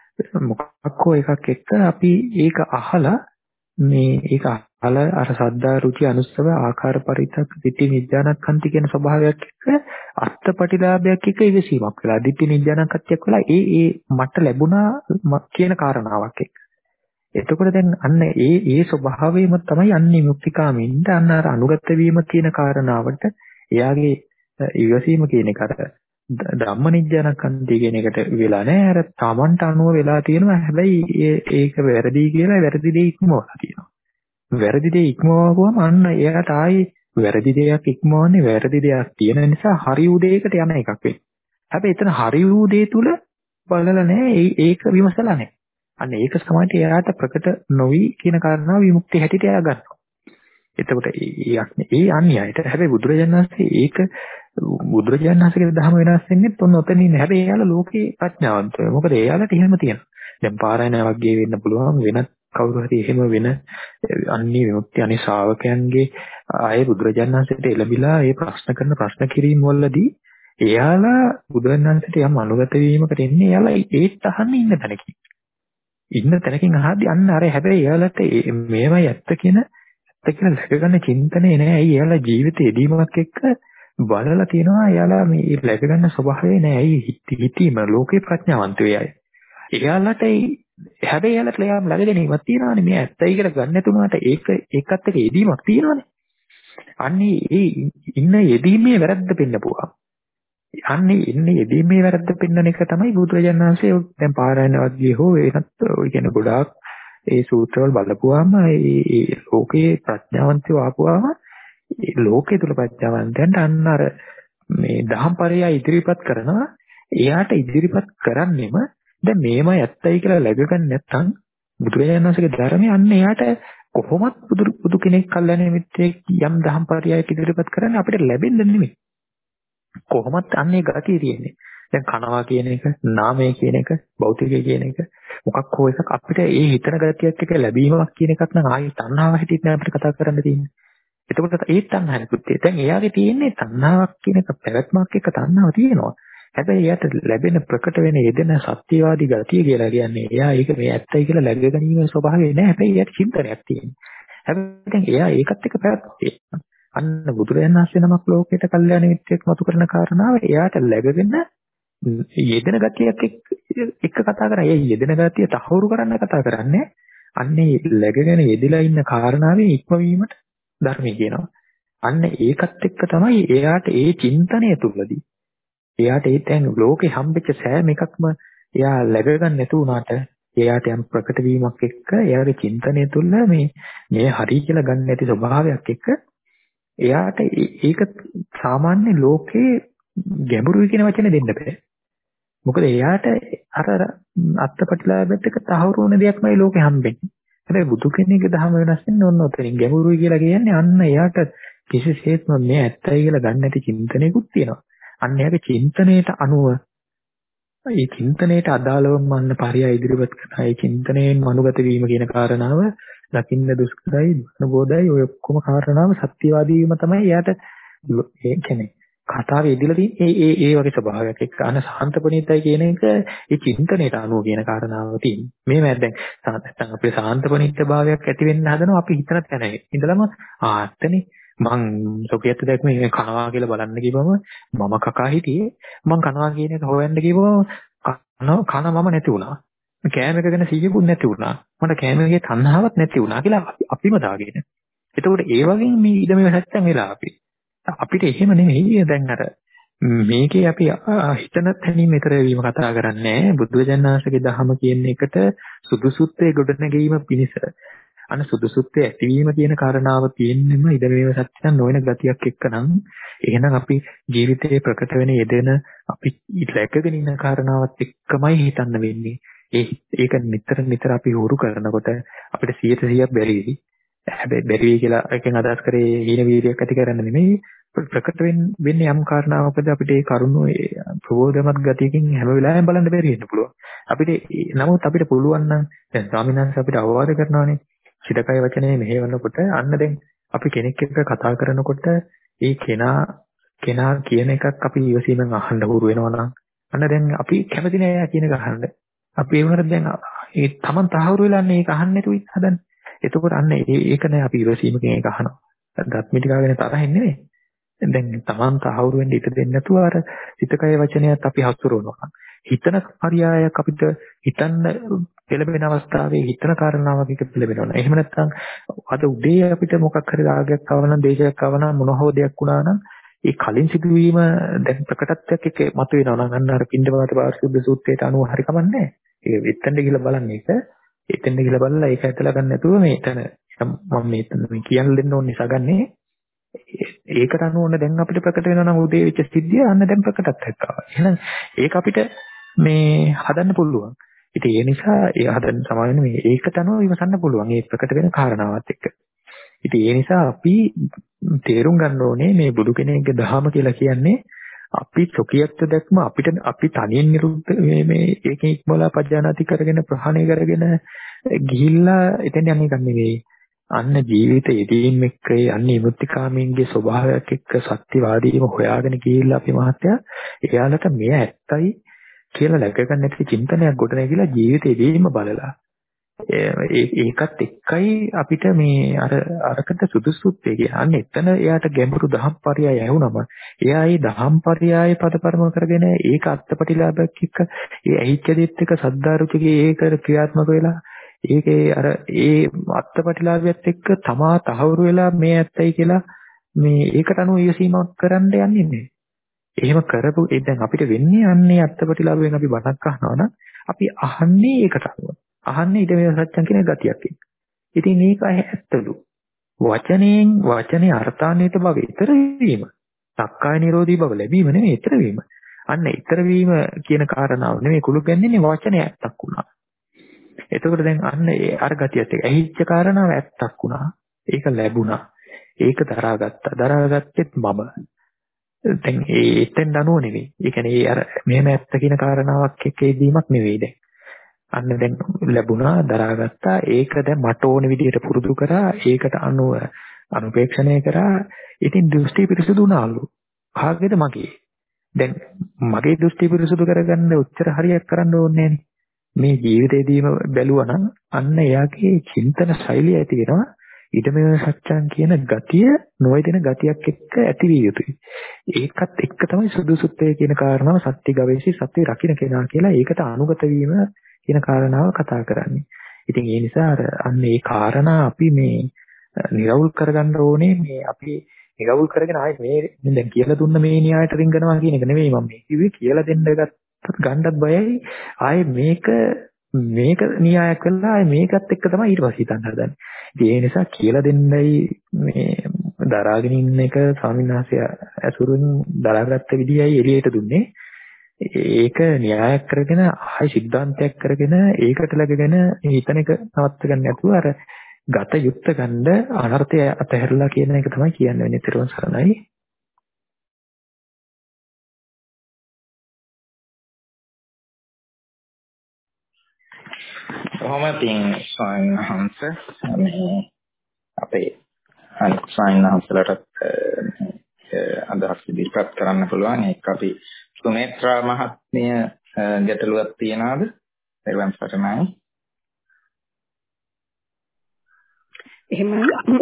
මොකක් හෝ එකක් එක්ක අපි ඒක අහලා අර සද්දා රුචි අනුස්සව ආකාර පරිත්තක් දිට්ඨි නිඥානක්ඛන්ති කියන ස්වභාවයක් එක්ක අර්ථපටිලාභයක් එක්ක ඉවසීමක් වෙලා දිට්ඨි නිඥානක්ඛත්‍යයක් වෙලා ඒ මට ලැබුණා කියන කාරණාවක් එක්ක. එතකොට දැන් අන්න ඒ ස්වභාවයම තමයි අන්නේ මුක්තිකාමින්ද අන්න අර අනුගත වීම කියන කාරණාවට එයාගේ ඉවසීම කියන එක අර ධම්මනිඥානකන්ති කියන එකට වෙලා නැහැ. අර තමන්ට අනුව වෙලා තියෙනවා. හැබැයි ඒක වැරදි කියලා වැරදි දෙයක් ඉක්මවලා තියෙනවා. වැරදි දෙයක් ඉක්මවුවම අන්න එයාට ආයේ වැරදි දෙයක් ඉක්මවන්නේ වැරදි දෙයක් තියෙන නිසා හරි උදේකට යන එකක් වෙන්නේ. හැබැයි එතන හරි උදේ තුල බලලා නැහැ. ඒක විමසලා නැහැ. අන්න ඒක සමාජයට එයාට ප්‍රකට නොවි කියන කාරණාව විමුක්තිය හැටියට එයා ගන්නවා. එතකොට ඒ අන්‍යයට හැබැයි බුදුරජාණන් වහන්සේගේ ධර්ම වෙනස් වෙන්නේ තොන්න ඔතන ඉන්නේ. හැබැයි එයාලා ලෝකේ ප්‍රඥාවන්තය. මොකද එයාලට එහෙම තියෙනවා. දැන් පාරායන වර්ගයේ වෙන්න පුළුවන් වෙනත් කවුරු හරි එහෙම වෙන අන්නේ විමුක්ති අනේ ශ්‍රාවකයන්ගේ ආයේ බුදුරජාණන් වහන්සේට එළඹිලා ඒ ප්‍රශ්න කරන ප්‍රශ්න කිරීම වලදී එයාලා බුදුරජාණන් වහන්සේට යම් අනුගත වීමකට එන්නේ එයාලා ඒත් අහන්නේ ඉන්න තැනකින් අහද්දී අන්න අර හැබැයි එයාලට මේවයි ඇත්ත කියන දැක ගන්න චින්තනේ නෑ. ඇයි එයාලා ජීවිතේ යෙදීමක් එක්ක බලලා තියෙනවා එයාලා මේ දැක ගන්න ස්වභාවය නෑ. ඇයි හිතීම ලෝකේ ප්‍රඥාවන්තයෝ අය. එයාලට හැබැයි එයාලට යාම ළඟ ගැනීමක් තියෙනවානේ. මේ ඇත්තයි කියලා ගන්න නැතුණාට ඒකත් එක්ක යෙදීමක් තියෙනවානේ. අන්නේ ඒ ඉන්න යෙදීමේ වැරද්ද පෙන්නපුවා. අන්නේ ඉන්නේ යෙදීමේ වැරද්ද පෙන්නන එක තමයි බුදුරජාණන් වහන්සේ දැන් පාරායන වර්ගයේ හෝ වෙනත් ඔය කියන ගොඩාක් ඒ සූත්‍රවල බලපුවාම ඒ ලෝකේ ප්‍රඥාවන්තයෝ ආපුවාම ඒ ලෝකේ තුල ප්‍රඥාවන්තයන්ට අන්න අර මේ දහම්පරය ඉදිරිපත් කරනවා. එයාට ඉදිරිපත් කරන්නෙම දැන් මේම ඇත්තයි කියලා läගගන්න නැත්නම් බුදුරජාණන් වහන්සේගේ ධර්මයේ අන්න එයාට කොහොමත් බුදු කෙනෙක් කල්යනා මිත්‍රයෙක් යම් දහම්පරයයක් ඉදිරිපත් කරන්නේ අපිට ලැබෙන්නේ නෙමෙයි. කොහොමත් අන්නේ ගතිය තියෙන්නේ. දැන් කනවා කියන එක, නාමය කියන එක, භෞතිකය කියන එක මොකක් හෝ එකක් අපිට ඒ හිතන ගතියක් එක ලැබීමක් කියන එකක් නම් ආයි තණ්හාව හිටින්න අපිට කතා කරන්න තියෙන්නේ. එතකොට ඒ තණ්හාවේ කෘත්‍යය. දැන් එයාගේ තියෙන්නේ තණ්හාවක් කියන එක පැවැත්මක් එක්ක තණ්හාව තියෙනවා. හැබැයි එයාට ලැබෙන ප්‍රකට වෙන යෙදෙන සත්‍යවාදී ගතිය කියලා කියන්නේ එයා ඒක මේ ඇත්තයි කියලා läග ගැනීමේ ස්වභාවය නෑ. හැබැයි එයාට චින්තනයක් තියෙනවා. හැබැයි දැන් එයා ඒකත් එක්ක පැවැත්මක් අන්න බුදුරජාණන් වහන්සේ නමක් ලෝකයට කල්යාණ මිත්‍රයෙක් මතු කරන කාරණාව එයාට läගගෙන යෙදෙන ගතියක් එක්ක කතා කරා. ඒ යෙදෙන ගතිය තහවුරු කරන්න කතා කරන්නේ. අන්නේ läගගෙන යෙදিলা ඉන්න කාරණාවේ ඉක්මවීමට ධර්මය කියනවා. අන්න ඒකත් එක්ක තමයි එයාට ඒ චින්තනය තුලදී එයාට ඒ දැන් ලෝකේ හම්බෙච්ච සෑම එකක්ම එයා läගගන්න නැතු වුණාට එයාට යම් ප්‍රකට වීමක් එක්ක එයාගේ චින්තනය තුල මේ හරි කියලා ගන්න නැති ස්වභාවයක් එක්ක එයාට ඒක සාමාන්‍ය ලෝකේ ගැඹුරුයි කියන වචනේ දෙන්න බෑ. මොකද එයාට අර අත්පටිලාභෙත් එක තහවුරු වෙන දෙයක්මයි ලෝකේ හම්බෙන්නේ. හැබැයි බුදු කෙනෙක්ගේ ධර්ම වෙනස් වෙන්නේ ඕන ඔතනින් ගැඹුරුයි කියලා කියන්නේ අන්න එයාට කිසිසේත්ම මේ ඇත්තයි කියලා ගන්න නැති චින්තනයකුත් තියෙනවා. අන්න එයාගේ චින්තනයට අනුව ඒ චින්තනයට අදාළවම අන්න පරිය ඉදිරිපත් කරන ඒ චින්තනයෙන් අනුගත වීම කියන කාරණාව දකින්න දුෂ්කරයි අනුබෝධයි ඔය ඔක්කොම කාරණාව සත්‍යවාදී වීම තමයි එයාට ඒ කියන්නේ කතාවේ ඉදිරියලා තියෙන ඒ වගේ ස්වභාවයක් එක්ක අන සාන්තපණිතයි කියන එක ඒ චින්තනයට අනුව කියන කාරණාව තියෙනවා. මේ දැන් නැත්නම් අපේ සාන්තපණිත භාවයක් ඇති වෙන්න හදනවා අපි හිතන තැන ඉඳලම ඇත්තනේ මං සොකියත් දැක් මේ කනවා කියලා බලන්න ගිහම මම කකා හිටියේ මං කනවා කියන එක හොයන්න ගිහම කන මම නැති වුණා. කෑම එක ගැන සීයකුත් නැති වුණා. මට කෑම එකේ තණ්හාවක් නැති වුණා කියලා අපිම දාගෙන. එතකොට ඒ වගේ මේ ඉදමේ නැත්තම් වෙලා අපිට එහෙම නෙමෙයි දැන් අර මේකේ අපි හිතන තැනින් මෙතර වීම කතා කරන්නේ බුදුරජාණන් වහන්සේගේ දහම කියන එකට සුදුසුත්වයේ ගොඩනැගීම පිණිස අන සුදුසුත්වයේ ඇතිවීම කියන කාරණාව තියෙන්නෙම ඉදමේව සත්‍යයන් නොවන ගතියක් එක්කනම් එහෙනම් අපි ජීවිතයේ ප්‍රකට වෙන යෙදෙන අපි ඉලක්කගෙන ඉන්න කාරණාවත් එක්කමයි හිතන්න වෙන්නේ. ඒක නිතර අපි හුරු කරනකොට අපිට 100% බැරිවි. හැබැයි බැරි කියලා එකෙන් අදහස් කරේ හීන වීර්යයක් ඇති කරන්න නෙමෙයි ප්‍රකට වෙන්නේ යම් කාරණාවකද අපිට ඒ කරුණු ප්‍රබෝධමත් ගතියකින් හැම වෙලාවෙම බලන්න බැරි වෙන්න පුළුවන්. නමුත් අපිට පුළුවන් නම් දැන් ස්වාමීන් වහන්සේ අපිට අවවාද කරනවානේ සිතකය වචනේ මෙහෙවනකොට අන්න දැන් අපි කෙනෙක් එක්ක කතා කරනකොට ඒ කෙනා කියන එකක් අපි ඉවසීමෙන් අහන්න හුරු වෙනවා නම් අන්න දැන් අපි කැමති නෑ කියන එක අහන්න. අපි ඒ වුණත් දැන් ඒ Taman තහවුරු වෙලාන්නේ ඒක අහන්න නැතුව හදන්නේ. එතකොට අන්න ඒක නෑ අපි ඉවසීමකින් ඒක අහනවා. ධර්මිතිකාගෙන තරහින් නෙමෙයි. දැන් Taman තහවුරු වෙන්න ඉඩ දෙන්නේ නැතුව අර සිතකය වචනයත් අපි හසුරවනවා. හිතන පරියායක් අපිට හිතන්න පෙළඹෙන අවස්ථාවේ හිතන කාරණාවක් එක පෙළඹෙනවා. එහෙම නැත්නම් අද උදේ අපිට මොකක් හරි රාගයක් ආව නම් දේශයක් ආව නම් මොන හෝ දෙයක් වුණා නම් ඒ කලින් සිදුවීම දැන් ප්‍රකටත්වයක් එක්ක මතුවෙනවා නම් අන්න අර පින්ඩපාත පාරිශුද්ධ සූත්‍රයට අනුව හරි කමන්නේ. ඒ එතෙන්ද ගිහලා බලන්නේ ඒක. එතෙන්ද ගිහලා බලලා ඒක ඇතලා ගන්න නැතුව මේතන මම මේ කියන්න දෙන්න ඕන නිසා ගන්නේ. ඒකට අනුව දැන් අපිට ප්‍රකට වෙනවා නම් උදේ වෙච්ච සිද්ධිය අන්න දැන් ප්‍රකටත්වයක් ආවා. එහෙනම් ඒක අපිට මේ හදන්න පුළුවන්. ඉතින් ඒ නිසා ඒ හදන්න සමාවෙන්න මේ ඒකට අනුව විමසන්න පුළුවන්. මේ ප්‍රකට වෙන කාරණාවත් එක්ක. ඉතින් ඒ නිසා අපි තේරුම් ගන්න ඕනේ මේ බුදු කෙනෙක්ගේ දහම කියලා කියන්නේ අපි චොකියත් දැක්ම අපි තනියෙන් නිරුද්ධ මේ ඒකේ ඉක්මලා පජානාති කරගෙන ප්‍රහාණය කරගෙන ගිහිල්ලා එතෙන් යන්නේ ගන්නේ අන්න ජීවිතයේදීම එක්ක අන්න විමුක්තිකාමීන්ගේ ස්වභාවයක් එක්ක සත්‍යවාදීව හොයාගෙන ගිහිල්ලා අපි මහත්තයා එයාලට මෙය ඇත්තයි කියලා läග ගන්න නැති චින්තනයක් ගොඩනැගිලා ජීවිතේදීම බලලා ඒකත් එක්කයි අපිට මේ අරකට සුදුසුත් කියන්නේ එතන එයාට ගැඹුරු දහම් පරයය ඇහුනම එයා ඒ දහම් පරයය පදපරම කරගෙන ඒක අත්පටිලාභයක් එක්ක ඒ ඇහිච්ච දෙත් එක සද්දාරුචිගේ ඒක ක්‍රියාත්මක වෙලා ඒකේ ඒ අත්පටිලාභයත් එක්ක තමා තහවුරු වෙලා මේ ඇත්තයි කියලා මේ ඒකට අනුව ඊසීමක් කරන්න යන්නේ නැහැ. එහෙම කරපු දැන් අපිට වෙන්නේ අන්නේ අත්පටිලාභයෙන් අපි බණක් අහනවා නම් අපි අහන්නේ ඒකට අනුව. අහන්නේ ඊට මේ සත්‍යං කියන ගතියක් එක්ක. ඉතින් මේක ඇත්තලු. වචනේ අර්ථාන්විත බව ඊතර වීම. සක්කාය නිරෝධී බව ලැබීම නෙමෙයි ඊතර වීම. අන්න ඊතර වීම කියන කාරණාව නෙමෙයි කුළු ගැන්නේ වචනේ ඇත්තක් වුණා. එතකොට දැන් අන්න ඒ අර ගතියත් එක්ක ඇහිච්ච කාරණාව ඇත්තක් වුණා. ඒක ලැබුණා. ඒක දරාගත්තා. දරාගත්තෙත් මම. දැන් එතෙන් දනුව නෙවෙයි. ඒ කියන්නේ ඒ අර මෙහෙම ඇත්ත කියන කාරණාවක් එක්ක එදීමක් නෙවෙයි දැන්. අන්න දැන් ලැබුණා දරාගත්තා ඒක දැන් මට ඕන විදිහට පුරුදු කරා ඒකට අනුව අනුපේක්ෂණය කරා ඉතින් දෘෂ්ටි පිරිසුදු වුණාලු. කාගේද මගේ. දැන් මගේ දෘෂ්ටි පිරිසුදු කරගන්න උච්චර හරියක් කරන්න ඕනේ නෑනේ. මේ ජීවිතේදීම බැලුවා නම් අන්න එයාගේ චින්තන ශෛලිය ඇති වෙනවා. ඊටමෙව සත්‍යං කියන ගතිය නොයදෙන ගතියක් එක්ක ඇති විය යුතුයි. ඒකත් එක්ක තමයි සුදුසුත්වය කියන කාරණාව සත්‍ය ගවේෂී සත්‍ය රකින්න කෙනා කියලා ඒකට අනුගත වීම කියන කාරණාව කතා කරන්නේ. ඉතින් ඒ නිසා අන්න ඒ කාරණා අපි මේ නිරවුල් කරගන්න ඕනේ මේ අපි නිරවුල් කරගෙන ආයේ මේ දැන් කියලා දුන්න මේ න්‍යායට රිංගනවා කියන එක නෙවෙයි මම මේ කිව්වේ කියලා දෙන්න ගන්නත් බයයි ආයේ මේක න්‍යායක් කළා ආයේ මේකත් එක්ක තමයි ඊට පස්සේ හිතන්න හදන්නේ. ඉතින් ඒ නිසා කියලා දෙන්නයි මේ දරාගෙන ඉන්න එක ස්වාමීන් වහන්සේ ඇසුරුන් දරාගත්ත විදියයි එළියට දුන්නේ. ඒක න්‍යායක් කරගෙන ආයි සිද්ධාන්තයක් කරගෙන ඒකට läගගෙන හිතන එක නවත්ත ගන්න නැතුව අර ගත යුක්ත ගන්න අනර්ථය අතහැරලා කියන එක තමයි කියන්නේ වෙන්නේ. ඊට සරණයි. කොහොමදින් සයන්හන්ස මේ අපේ අනිත් සයන්හන්සලට අදහස් ඉදිරිපත් කරන්න පුළුවන්. ඒක අපි සුනේත්‍රා මහත්මිය ගැටලුවක් තියනවාද? එවන් සරණයි. එහෙම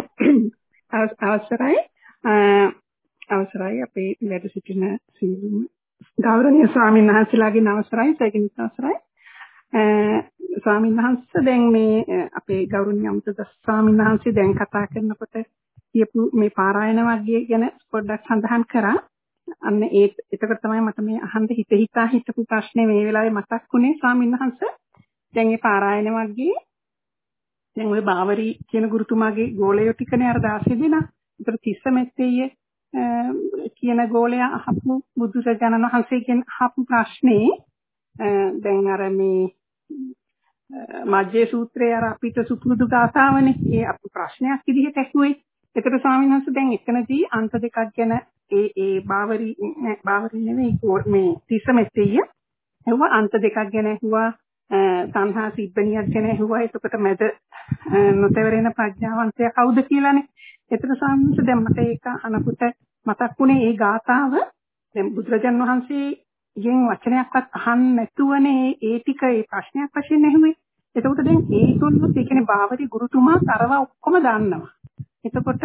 අවසරයි අපේ වැඩ සිටින සීලුම ගෞරවනීය ස්වාමීන් වහන්සේලාගේ අවසරයි සැකෙනිත් අවසරයි ස්වාමීන් වහන්සේ දැන් මේ අපේ ගෞරවනීය අමතක ස්වාමීන් වහන්සේ දැන් කතා කරනකොට කියපු මේ පාරායන වර්ගය ගැන පොඩ්ඩක් සඳහන් කරා. අන්න එතකොට තමයි මට මේ අහන්න හිතපු ප්‍රශ්නේ මේ වෙලාවේ මතක් වුණේ ස්වාමීන් වහන්සේ. දැන් මේ පාරායන වර්ගයේ දැන් ওই බාවරි කියන ගුරුතුමාගේ ගෝලයෝ ටිකනේ අර 16 දෙනා. ඒතර තිස්ස මෙත්තේය කියන ගෝලයා අහපු බුදුරජාණන් වහන්සේගෙන් අහපු ප්‍රශ්නේ දැන් අර මේ මජ්ජේ සූත්‍රයේ අර අපිට සුපුරුදු ගාථාවනේ. ඒ අපු ප්‍රශ්නයක් විදිහට ඇහුවේ. ඒතර ස්වාමීන් වහන්සේ දැන් එතනදී අන්ත දෙකක් ගැන ඒ බාවරි නෙවෙයි මේ තිස්ස මෙත්තේය ඇහුවා අන්ත දෙකක් ගැන ඇහුවා. සංහා සිබ්බණියක් ගැන ඇහුවා. එතකොට මැද නොතේරෙන ප්‍රඥාවන්තය කවුද කියලානේ. ඒතර සාමස දැන් මට ඒක අනකුත මතක් වුණේ ඒ ගාථාව. දැන් බුදුරජාන් වහන්සේගෙන් වචනයක්වත් අහන්න නැතුවනේ ඒ ටික ඒ ප්‍රශ්නයක් වශයෙන් ඇහුවේ. එතකොට දැන් ඒගොල්ලෝ ඒ කියන්නේ බාවරි ගුරුතුමා තරව ඔක්කොම දන්නවා. එතකොට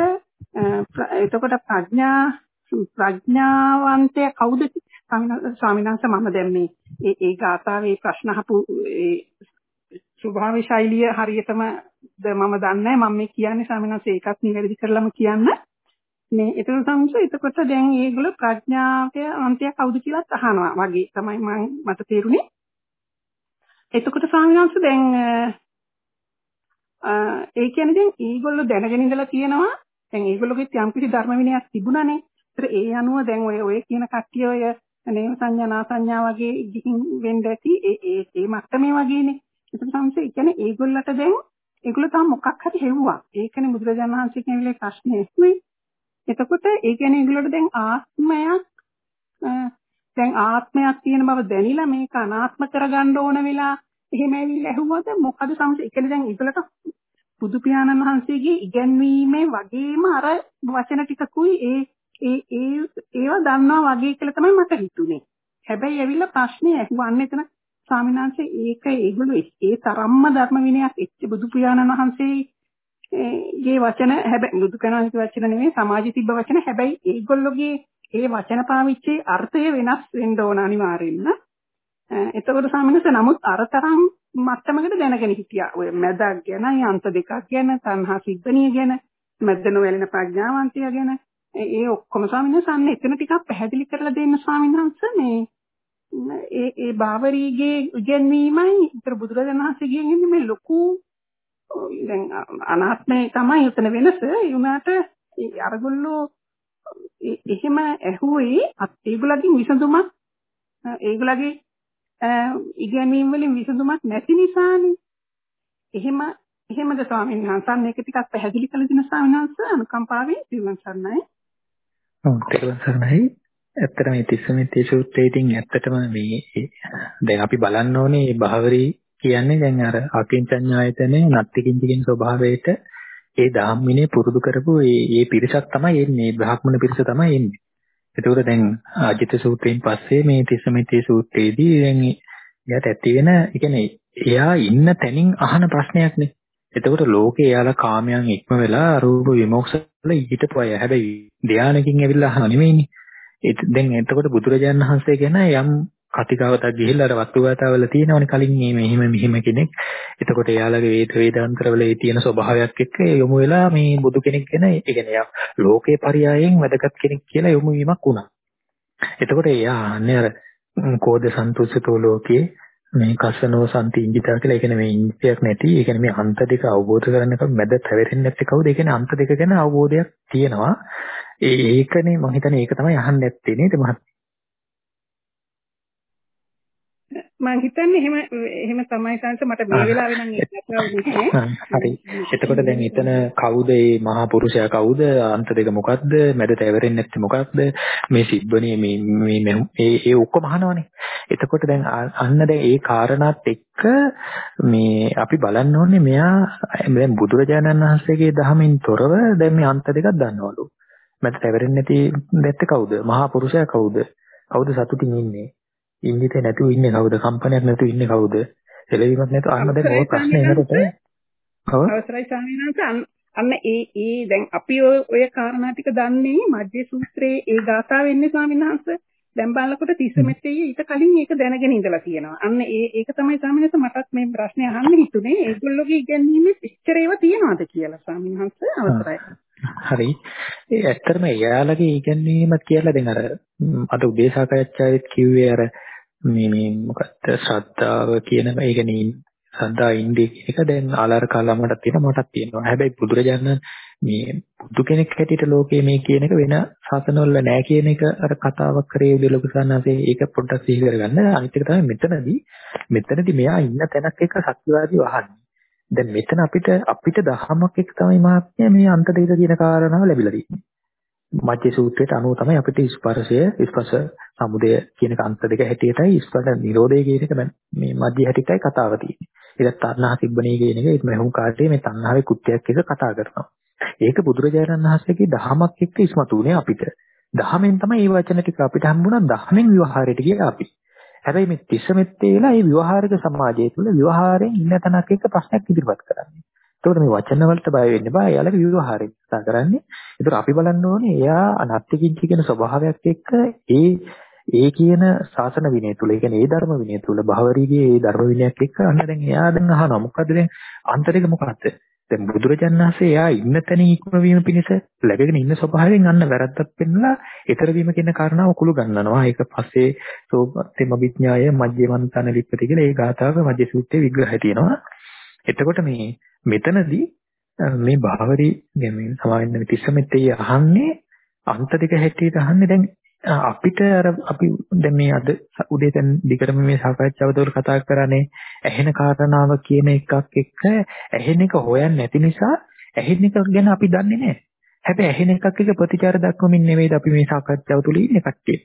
ප්‍රඥාවන්තය කවුද? ස්වාමීන් වහන්සේ මම දැන් මේ ඒ ගාථාවේ ප්‍රශ්න අහපු ඒ ස්වභාව ශෛලිය හරියටම මම දන්නේ මම මේ කියන්නේ ස්වාමීන් වහන්සේ ඒකත් නිවැරදි කරලම කියන්න මේ ඒතර සම්සෝ එතකොට දැන් ඒගොල්ලෝ ප්‍රඥාවන්තය කවුද කියලා අහනවා වගේ තමයි මට තේරුනේ. එතකොට ස්වාමීන් වහන්සේ දැන් ඒ කියන්නේ දැන් ඒගොල්ලෝ දැනගෙන ඉඳලා තියෙනවා දැන් ඒගොල්ලෝගෙත් යම්කිසි ධර්ම විනයක් තිබුණානේ. ඒතර ඒ අනුව දැන් ඔය කියන කට්ටිය ඔය නේම සංඥා නාසඤ්ඤා වගේ ගිහින් වෙන්න ඇති ඒ මට්ටමේ වගේනේ. ඒක තමයි කියන්නේ ඒගොල්ලන්ට දැන් ඒගොල්ලෝ තාම මොකක් හරි හෙව්වා. ඒකනේ බුදුරජාණන් වහන්සේ කියන්නේ ප්‍රශ්නේ ඇහුවේ. එතකොට ඒ කියන්නේ ඒගොල්ලන්ට දැන් ආත්මයක් දැන් ආත්මයක් තියෙන බව දැනিলা මේක අනාත්ම කරගන්න ඕන වෙලා එහෙම ඇවිල්ලා ඇහුවද මොකද සමහර ඒ කියන්නේ දැන් ඒගොල්ලට බුදු පියාණන් වහන්සේගේ ඉගැන්වීමේ වගේම අර වචන ටිකකුයි ඒවා දන්නවා වගේ කියලා තමයි මට හිතුනේ. හැබැයි ඇවිල්ලා ප්‍රශ්නේ ඇහුවන්නේ එතන ස්වාමීන් වහන්සේ ඒක ඒගොල්ලෝ ඒ තරම්ම ධර්ම විනයක් එච්ච බුදු පියාණන් වහන්සේගේ වචන හැබැයි බුදු කෙනාගේ වචන නෙමෙයි සමාජයේ තිබ්බ වචන හැබැයි ඒගොල්ලෝගේ ඒ වචන පාවිච්චි අර්ථය වෙනස් වෙන්න ඕන අනිවාර්යෙන්ම. එතකොට ස්වාමීන් වහන්සේ නමුත් අර තරම් මට්ටමකට දැනගෙන හිටියා. ඔය මැදක් ගැන, අන්ත දෙකක් ගැන, තණ්හා සිද්ධනිය ගැන, මැද නොවැළෙන ප්‍රඥාවන්තය ගැන ඒ ඔක්කොම ස්වාමීන් වහන්සේ අන්න එතන ටිකක් පැහැදිලි කරලා දෙන්න ස්වාමීන් වහන්සේ මේ ඒ බාවරීගේ ඉගැන්වීමයි ඉතර බුදුරජාණන් වහන්සේගේ ඉන්නේ මේ ලොකු දැන් අනාත්මය තමයි උතන වෙනස. ඒ වුණාට අරගොල්ලෝ එහෙම ඇහුවේ ඒගොල්ලන්ගේ විසඳුමක් ඒගොල්ලන්ගේ ඉගැන්වීම් වලින් විසඳුමක් නැති නිසානේ. එහෙමද ස්වාමීන් වහන්සේ මේක ටිකක් පැහැදිලි කළ දෙන ස්වාමීන් වහන්සේ අනුකම්පාවෙන් පිළිවන් සරණයි. ඔව් පිළිවන් සරණයි. ඇත්තටම මේ තිස්සමිතේ සූත්‍රයේදී ඇත්තටම මේ දැන් අපි බලන්න ඕනේ මේ බහවරී කියන්නේ දැන් අර අකින්චඤ්ඤායතනේ නත්තිකින්ච කියන ස්වභාවයට ඒ ධම්මිනේ පුරුදු කරපු ඒ පිරිසක් තමයි එන්නේ. බ්‍රාහ්මණ පිරිස තමයි එන්නේ. ඒකෝර දැන් අජිත සූත්‍රයෙන් පස්සේ මේ තිස්සමිතේ සූත්‍රයේදී දැන් එයාට ඇති වෙන ඒ කියන්නේ එයා ඉන්න තැනින් අහන ප්‍රශ්නයක් නේ. එතකොට ලෝකේ එයාලා කාමයන් ඉක්ම වෙලා රූප විමෝක්ෂවල ඊටපු අය. හැබැයි ධානයකින් ඇවිල්ලා අහන නෙමෙයිනේ. දැන් එතකොට බුදුරජාණන් වහන්සේ ගැන යම් කතිකාවතක් ගිහිල්ලා අර වස්තුගතවල තියෙනවනේ කලින් මෙහෙම කෙනෙක්. එතකොට එයාලගේ වේදාන්තරවල ඒ තියෙන ස්වභාවයක් එක්ක යොමු වෙලා මේ බුදු කෙනෙක් ගැන ඒ කියන්නේ ලෝකේ පරියායෙන් වැදගත් කෙනෙක් කියලා යොමු වීමක් වුණා. එතකොට එයා අන්නේ අර කෝද සන්තුෂ්ඨෝ ලෝකේ මේ කස්සනෝ සම්ති ඉංගිතා කියලා ඒ කියන්නේ මේ ඉංගිතයක් නැති ඒ කියන්නේ මේ අන්ත දෙක අවබෝධ කරගන්නකොට මැද පැවරෙන්නේ නැත්තේ කවුද? ඒ කියන්නේ අන්ත දෙක ගැන අවබෝධයක් තියෙනවා. ඒකනේ මම හිතන්නේ ඒක තමයි අහන්න නැත්තේ නේද මහත්? මම හිතන්නේ එහෙම තමයි සංස මට මේ වෙලාවේ නම් ඒක නෑ. හරි. එතකොට දැන් එතන කවුද මේ මහා පුරුෂයා කවුද? අන්ත දෙක මොකද්ද? මැද තැවරෙන්නේ නැත්තේ මොකක්ද? මේ සිබ්බනේ මේ ඒ ඔක්කොම අහනවනේ. එතකොට දැන් අන්න දැන් ඒ කාරණාත් එක්ක මේ අපි බලන්න ඕනේ මෙයා දැන් බුදුරජාණන් වහන්සේගේ දහමින් තොරව දැන් මේ අන්ත දෙකක් දන්නවලු. මැද තැවරෙන්නේ නැත්තේ කවුද? මහා පුරුෂයා කවුද? කවුද සතුටින් ඉන්නේ? ඉංගිතේ නැතුව ඉන්නේ කවුද? කම්පනයක් නැතුව ඉන්නේ කවුද? එළවීමක් නැතුව අන්න දැන් ඔය ප්‍රශ්නේ එනකොට අවසරයි ස්වාමීන් වහන්සේ අන්න ඒ දැන් අපි ඔය කාරණා ටික දන්නේ මජ්ජේ සූත්‍රයේ ඒ ගාථා වෙන්නේ ස්වාමීන් වහන්සේ දැන් බලනකොට තිස්සමෙත්තේ ඊට කලින් ඒක දැනගෙන ඉඳලා තියෙනවා. අන්න ඒක තමයි ස්වාමීන් වහන්සේ මටත් මේ ප්‍රශ්නේ අහන්න හිතුනේ. ඒගොල්ලෝගේ ඉගැන්වීමේ පිටචර ඒවා තියනවාද කියලා ස්වාමීන් වහන්සේ අවසරයි. හරි. ඒ ඇත්තටම එයාලගේ ඉගැන්වීම කියලා දැන් අද උදේසාකච්ඡාවෙත් කිව්වේ අර මේ මොකක්ද ශ්‍රද්ධාව කියන ඒ කියන්නේ ශ්‍රද්ධා ඉන්දිය කියන එක දැන් ආලාර කාලමටත් තියෙනවා මටත් තියෙනවා. හැබැයි බුදුරජාණන් මේ බුදු කෙනෙක් හැටියට ලෝකයේ මේ කියන එක වෙන ශාසනවල නැහැ කියන එක අර කතාවක් කරේ උදේලොකු සානාසේ ඒක පොඩ්ඩක් සිහි කරගන්න. අනිත් එක තමයි මෙතනදී මෙයා ඉන්න තැනක් එක සත්‍යවාදී වහන්නේ. දැන් මෙතන අපිට දහමක් එක්ක තමයි මහත්මයා මේ අන්ත දෙක කියන කාරණාව ලැබිලා තියෙන්නේ. මජ්ජේ සූත්‍රයට අනුව තමයි අපිට ස්පර්ශ සමුදය කියන අන්ත දෙක හැටියටයි ස්පර්ශ නිරෝධය කියන එක මේ මජ්ජේ හැටියටයි කතාව තියෙන්නේ. ඒක තණ්හා සිබ්බණී කියන එක මේ මෙහුම් කාටේ මේ තණ්හාවේ කුත්‍යයක් එක කතා කරනවා. ඒක බුදුරජාණන් වහන්සේගේ දහමක් එක්ක ඉස්මතු වුණේ අපිට. දහමෙන් තමයි මේ වචන ටික අපිට හම්බුණා. දහමෙන් විවහාරයට ගියා අපි. හැබැයි මේ තිස්සමෙත්තේ වෙලා මේ විවහාරික සමාජය තුළ විවහාරයෙන් ඉන්න තැනක් එක්ක ප්‍රශ්නයක් ඉදිරිපත් කරන්නේ. ඒකට මේ වචන වලට බය වෙන්න බෑ. එයාලගේ විවහාරයෙන් කතා කරන්නේ. ඒකට අපි බලන්න ඕනේ එයා අනත්තිකින්ච කියන ස්වභාවයක් එක්ක ඒ කියන ශාසන විනය තුළ, ඒ කියන්නේ ඒ ධර්ම විනය තුළ බහවරීගේ ඒ ධර්ම විනයක් එක්ක අන්න දැන් එයා දැන් අහනවා මොකද්ද දැන් අන්තරේක මොකක්ද? දැන් බුදුරජාණන් වහන්සේ එයා ඉන්න තැනින් ඉක්මවීම පිණිස läගගෙන ඉන්න ස්වභාවයෙන් අන්න වැරද්දක් පෙන්නලා ඊතර වීම කියන කාරණාව කුළු ගන්නනවා. ඒක පස්සේ සෝතෙම විඥාය මජ්ජේමන්තන විප්පති කියලා ඒ ගාථාවේ මජ්ජේ සූත්‍රයේ විග්‍රහය තියෙනවා. එතකොට මෙතනදී මේ බාහවරි ගැමින් සමාවෙන්න මේ තිස්සමෙත්තේ අහන්නේ අන්ත දෙක හැටියට අහන්නේ දැන් අපිට අර අපි දැන් මේ අද උදේ දැන් දිගටම මේ සාකච්ඡාව තුළ කතා කරන්නේ ඇහෙන කාරණාව කියන එකක් එක්ක ඇහෙන එක හොයන්නේ නැති නිසා ඇහෙන එක ගැන අපි දන්නේ නැහැ. හැබැයි ඇහෙන එකක් එක්ක ප්‍රතිචාර දක්වමින් නෙවෙයි අපි මේ සාකච්ඡාව තුළ ඉන්නේ කට්ටිය.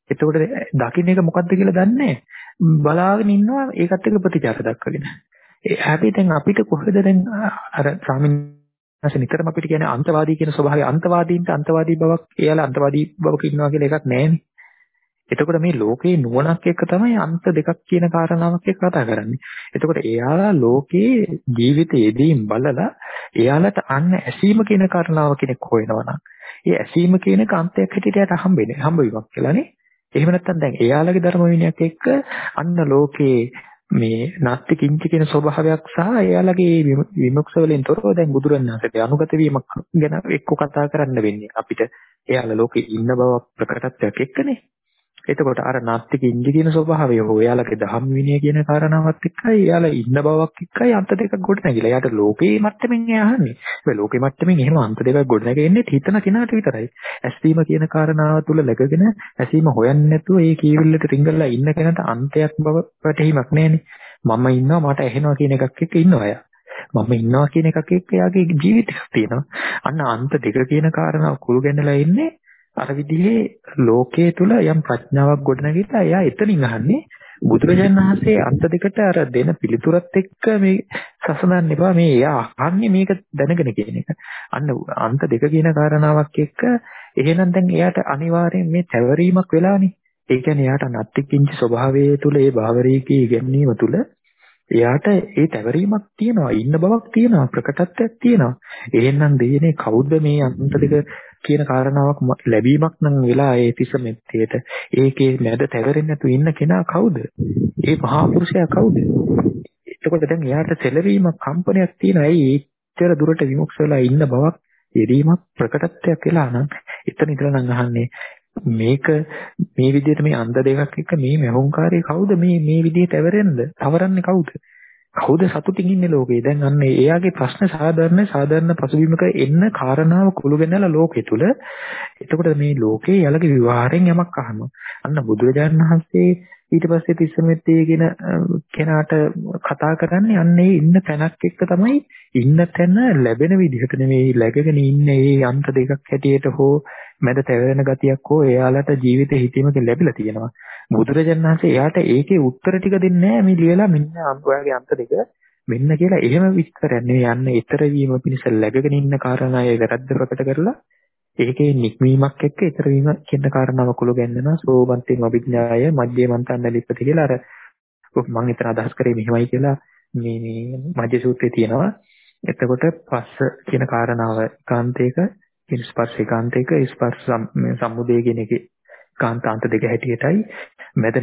එතකොට දකින්න එක මොකද්ද කියලා දන්නේ බලාගෙන ඉන්නවා ඒකත් එක්ක ප්‍රතිචාර දක්වගෙන. හැබැයි දැන් අපිට කොහෙද දැන් අර ස්වාමීන් වහන්සේ නිතරම අපිට කියන්නේ අන්තවාදී කියන ස්වභාවය අන්තවාදීන්ට අන්තවාදී බවක් එයාලා අන්තවාදී බවක ඉන්නවා කියලා එකක් නැහැනේ. එතකොට මේ ලෝකේ නුවණක් එක්ක තමයි අන්ත දෙකක් කියන කාරණාවක් එක්ක කතා කරන්නේ. එතකොට එයාලා ලෝකේ ජීවිතයේදී බලලා එයාලට අන්න ඇසීම කියන කාරණාව කෙනෙක් හොයනවා නම් ඒ ඇසීම කියන එක අන්තයක් හැටියට යට හම්බවීමක් කියලානේ. එහෙම නැත්නම් දැන් එයාලගේ ධර්ම විනයක් එක්ක අන්න ලෝකේ මේ නාස්ති කිංච කියන ස්වභාවයක් සහ එයාලගේ විමුක්ත වලින් තොරව දැන් බුදුරණාහිට අනුගත වීමක් ගැන එක්ක කතා කරන්න වෙන්නේ අපිට. එයාලා ලෝකේ ඉන්න බව ප්‍රකටත්වයක් එක්කනේ. එතකොට අර නාස්තික ඉන්ද්‍රිය කියන ස්වභාවය හෝ එයාලගේ ධම්ම විනය කියන කාරණාවත් එක්කයි එයාලා ඉන්න බවක් එක්කයි අන්ත දෙකක් ගොඩ නැගිලා. එයාට ලෝකේ මට්ටමින් එයා අහන්නේ. ඒ ලෝකේ මට්ටමින් එහෙම අන්ත දෙකක් ගොඩ නැගෙන්නේ හිතන කෙනාට විතරයි. ඇසීම කියන කාරණාව තුල läගගෙන ඇසීම හොයන්නේ නැතුව ඒ කීවිල්ලට රිංගලා ඉන්න කෙනාට අන්තයක් බව වැටහීමක් නැහැනේ. මම ඉන්නවා මට ඇහෙනවා කියන එකක් එක්ක ඉන්නවා එයා. මම ඉන්නවා කියන එකක් එක්ක එයාගේ ජීවිතයක් තියෙනවා. අන්න අන්ත දෙක කියන කාරණාව කුළු ගැනලා ඉන්නේ අර විදිහේ ලෝකයේ තුල යම් ප්‍රඥාවක් ගොඩනැගිලා එයා එතනින් අහන්නේ බුදුරජාණන් වහන්සේ අන්ත දෙකට අර දෙන පිළිතුරත් එක්ක මේ සසඳන්න එපා මේ එයා අහන්නේ මේක දැනගෙන කියන එක. අන්න අන්ත දෙක කියන කාරණාවක් එක්ක එහෙනම් දැන් එයාට අනිවාර්යෙන් මේ තැවරීමක් වෙලානේ. ඒ කියන්නේ එයාට නත්තිකින්ච ස්වභාවයේ තුල ඒ භාවරීකී ඉගෙනීම තුල එයාට ඒ තැවරීමක් තියෙනවා ඉන්න බවක් තියෙනවා ප්‍රකටත්වයක් තියෙනවා. එහෙනම් දෙයනේ කවුද මේ අන්ත දෙක කියන කාරණාවක් ලැබීමක් නම් වෙලා ඒ තිස මෙත්තේට ඒකේ මැද තැවරෙන්නේ නැතු ඉන්න කෙනා කවුද? ඒ මහා පුරුෂයා කවුද? එතකොට දැන් එයාට සැලවීමක් කම්පනයක් තියෙනවා. ඇයි ඒච්චර දුරට විමුක්ත වෙලා ඉන්න බවක් යෙදීමක් ප්‍රකටත්වයක් වෙලා නම් එතන ඉඳලා නම් අහන්නේ මේක මේ විදිහට මේ අන්ධ දෙකක් එක්ක මේ මහෝංකාරය කවුද මේ විදිහට තවරන්නේ කවුද? කවුද සතුටින් ඉන්නේ ලෝකේ? දැන් අන්න එයාගේ ප්‍රශ්න සාධාරණ පසුබිමක එන්න කාරණාව කුළු ගැනලා ලෝකෙ තුල. එතකොට මේ ලෝකේ යාලගේ විවහාරයෙන් යමක් අහනවා. අන්න බුදුරජාණන් වහන්සේ ඊට පස්සේ තිස්සමෙත්තේ කියන කෙනාට කතා කරන්නේ අන්න ඒ ඉන්න තැනක් එක්ක තමයි ඉන්න තැන ලැබෙන විදිහට නෙමෙයි läගගෙන ඉන්නේ ඒ අන්ත දෙකක් හැටියට හෝ මැද තැවෙන ගතියක් හෝ එයාලට ජීවිතේ හිතීමක ලැබිලා තියෙනවා. බුදුරජාණන් වහන්සේ එයාට ඒකේ උත්තර ටික දෙන්නේ නැහැ මේ ලියලා මෙන්න ඔයාගේ අන්ත දෙක මෙන්න කියලා එහෙම විස්තරයක් නෙවෙයි යන්නේ ඊතර වීම පිණිස läගගෙන ඉන්න කාරණාවේ වැරද්ද ප්‍රකට කරලා ඒකේ නික්මීමක් එක්ක ඊතර වීම කියන කාරණාව කුළු ගැන්වෙනවා. සෝබන්තිම අභිඥාය මධ්‍යමන්තන්න ලිප්පති කියලා අර මම හිතන අදහස් කරේ මෙහෙමයි කියලා මේ මධ්‍ය සූත්‍රයේ තියෙනවා. එතකොට පස්ස කියන කාරණාව කාන්තේක ස්පර්ශ ඒකාන්තයක ස්පර්ශ සම්මුදය කියන එකේ කාන්තාන්ත දෙක හැටියටයි මැද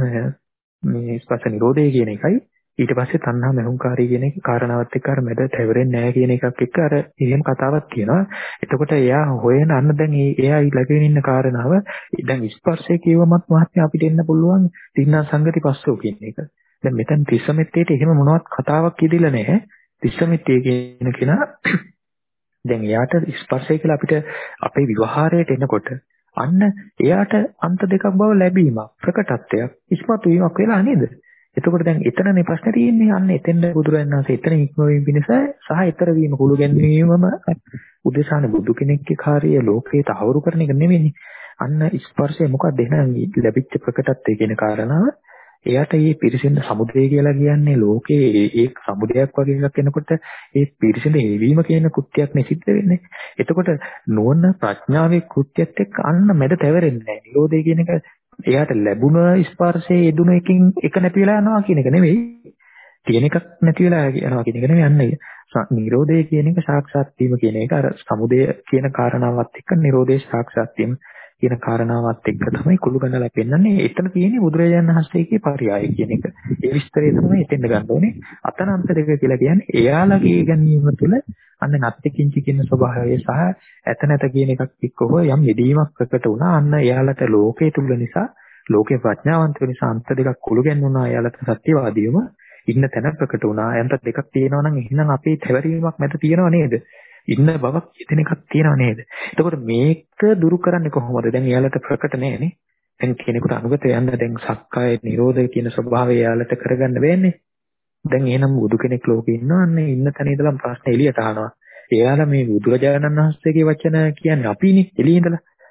මේ ස්පර්ශ නිරෝධය කියන එකයි ඊට පස්සේ තණ්හා මහුංකාරී කියන එක කාරණාවත් එක්ක අර මැද තැවරෙන්නේ නැහැ කියන එකක් එක්ක අර එහෙම කතාවක් තියෙනවා. එතකොට එයා හොයන අන්න දැන් එයා ළඟින් ඉන්න කාරණාව දැන් ස්පර්ශය කියවමත් මහත්මයා අපිට එන්න පුළුවන් තින්නා සංගති පස්සෝ කියන එක. දැන් මෙතන තිස්සමෙත්තේට එහෙම මොනවත් කතාවක් ඉදිලා නැහැ. තිස්සමෙත්තේ කියන කෙනා දැන් එයාට ස්පර්ශය කියලා අපිට අපේ විවහාරයට එනකොට අන්න එයාට අන්ත දෙකක් බව ලැබීමක් ප්‍රකටත්වයක් ඉස්මතු වීමක් වෙලා නේද? එතකොට දැන් එතනනේ ප්‍රශ්නේ තියෙන්නේ. අන්න එතෙන්ද බුදුරජාණන් වහන්සේ එතන ඉක්මවීම පිණිස සහ ඊතර වීම කුළු ගැන්වීමම උදෙසාන බුදු කෙනෙක්ගේ කාර්යය ලෝකේ තහවුරු කරන එක නෙවෙයි. අන්න ස්පර්ශය මොකක්ද එහෙනම් ලැබිච්ච ප්‍රකටත්වය කියන කාරණාව එයාට මේ පිරිසිඳ සමුදය කියලා කියන්නේ ලෝකේ ඒ සමුදයක් වගේ එකක් එනකොට ඒ පිරිසිඳ හේවීම කියන කෘත්‍යයක් නිසිද්ධ වෙන්නේ. එතකොට නුවණ ප්‍රඥාවේ කෘත්‍යයත් එක්ක අන්න මැද තැවරෙන්නේ නැහැ. නිරෝධය කියන එක එයාට ලැබුණ ස්පර්ශයේ යෙදුන එකකින් එක නැති වෙලා යනවා කියන එක නෙවෙයි. තියෙන එකක් නැති වෙලා යනවා කියන එක නෙවෙයි. අන්න නිරෝධය කියන එක සාක්ෂාත් වීම කියන එක අර සමුදය කියන කාරණාවත් එක්ක නිරෝධය සාක්ෂාත් වීම කියන කාරණාවත් එක්ක තමයි කුළු ගන්නලා පෙන්නන්නේ. එතන තියෙන්නේ බුදුරජාණන් වහන්සේගේ පරියාය කියන එක. ඒ විස්තරය තමයි එතෙන්ද ගන්න ඕනේ. අතනන්ත දෙක කියලා කියන්නේ එයාලගේ ගැනීම තුළ අන්න නත්තිකින්ච කියන ස්වභාවය සහ ඇත නැත කියන එකක් එක්ක හෝ යම් යෙදීමක් ප්‍රකට වුණා. අන්න එයාලට ලෝකයේ තුල නිසා ලෝකේ ප්‍රඥාවන්ත වෙන නිසා අන්ත දෙකක් කුළු ගැන්වුණා. එයාලට සත්‍යවාදීවම ඉන්න තැන ප්‍රකට වුණා. අන්ත දෙකක් තියෙනවා නම් එහෙනම් අපේ තැවරීමක් මැද තියෙනව නේද? ඉන්න බවක් එතන එකක් තියෙනව නේද? එතකොට මේක දුරු කරන්නේ කොහොමද? දැන් එයාලට ප්‍රකට නෑනේ. දැන් කෙනෙකුට අනුගත යන්න දැන් සක්කාය නිරෝධය කියන ස්වභාවය එයාලට කරගන්න බෑනේ. දැන් එහෙනම් බුදු කෙනෙක් ලෝකේ ඉන්නවන්නේ ඉන්න තැන ඉඳලා ප්‍රශ්න එළියට අහනවා. එයාලා මේ බුදුරජාණන් වහන්සේගේ වචන කියන්නේ අපිනේ එළියේ ඉඳලා.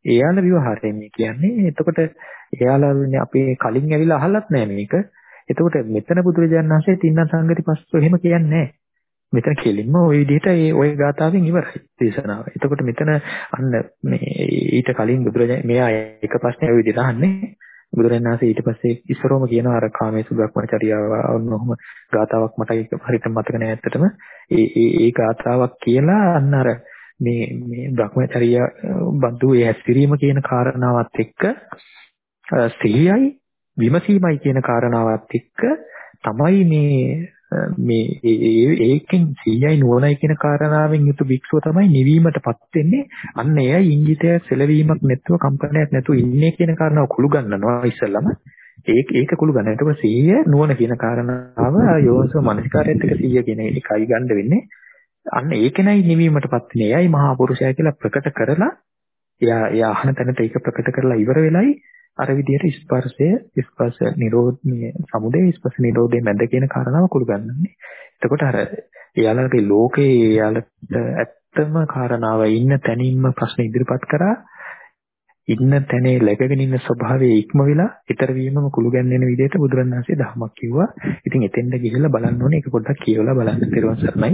එයාලා ව්‍යවහාරය මේ කියන්නේ. එතකොට එයාලා අපේ කලින් ඇවිල්ලා අහලත් නැහැ මේක. එතකොට මෙතන බුදුරජාණන් වහන්සේ තින්න සංගති පස්සෝ එහෙම කියන්නේ නැහැ. මෙතන කෙලින්ම ওই විදිහට ওই ගාථාවෙන් ඉවරයි දේශනාව. එතකොට මෙතන අන්න මේ ඊට කලින් බුදුරජාණන් මෙයා එක ප්‍රශ්නයක් ওই විදිහට අහන්නේ. බුදුරජාණන් වහන්සේ ඊට පස්සේ ඉස්සරෝම කියනවා අර කාමේසු බ්‍රහ්මචර්යාව ඔන්නෝම ගාථාවක් මට හරියට මතක නෑ ඇත්තටම. ඒ ගාථාවක් කියලා අන්න අර මේ බ්‍රහ්මචර්ය බඳු ඒ හැසිරීම කියන කාරණාවත් එක්ක සිහියයි විමසීමයි කියන කාරණාවත් එක්ක තමයි ඒකෙන් සිහියයි නුවණයි කියන කාරණාවෙන් යුතු භික්ෂුව තමයි නිවීමටපත් වෙන්නේ. අන්න එයයි ඉංගිතයක් සැලවීමක් නැතුව කම්පනයක් නැතුව ඉන්නේ කියන කාරණාව කුළු ගන්නවා ඉස්සෙල්ලම. ඒක කුළු ගන්න. ඊට සිහිය නුවණ කියන කාරණාව යෝනිසෝ මනසිකාරයත් එක්ක සිහිය කියන එකයි ගන්න වෙන්නේ. අන්න ඒකෙනයි නිවීමටපත් වෙන්නේ. එයයි මහා පුරුෂයා කියලා ප්‍රකට කරලා එයා අහන තැනට ඒක ප්‍රකට කරලා ඉවර වෙලයි අර විදිහට ස්පර්ශ නිරෝධයේ සමුදය ස්පර්ශ නිරෝධයේ මැද කියන කාරණාව කුළු ගන්නන්නේ. එතකොට අර එයාලගේ ලෝකේ එයාලට ඇත්තම කාරණාව ඉන්න තැනින්ම ප්‍රශ්න ඉදිරිපත් කරා ඉන්න තැනේ läගගෙන ඉන්න ස්වභාවයේ ඉක්ම වෙලා ඊතර වීමම කුළු ගැන්වෙන විදිහට බුදුරණාහි දහමක් කිව්වා. ඉතින් එතෙන්ද ගිහිල්ලා බලන්න ඕනේ. ඒක පොඩ්ඩක් කියවලා බලන්න. ත්‍රිවන් සරණයි.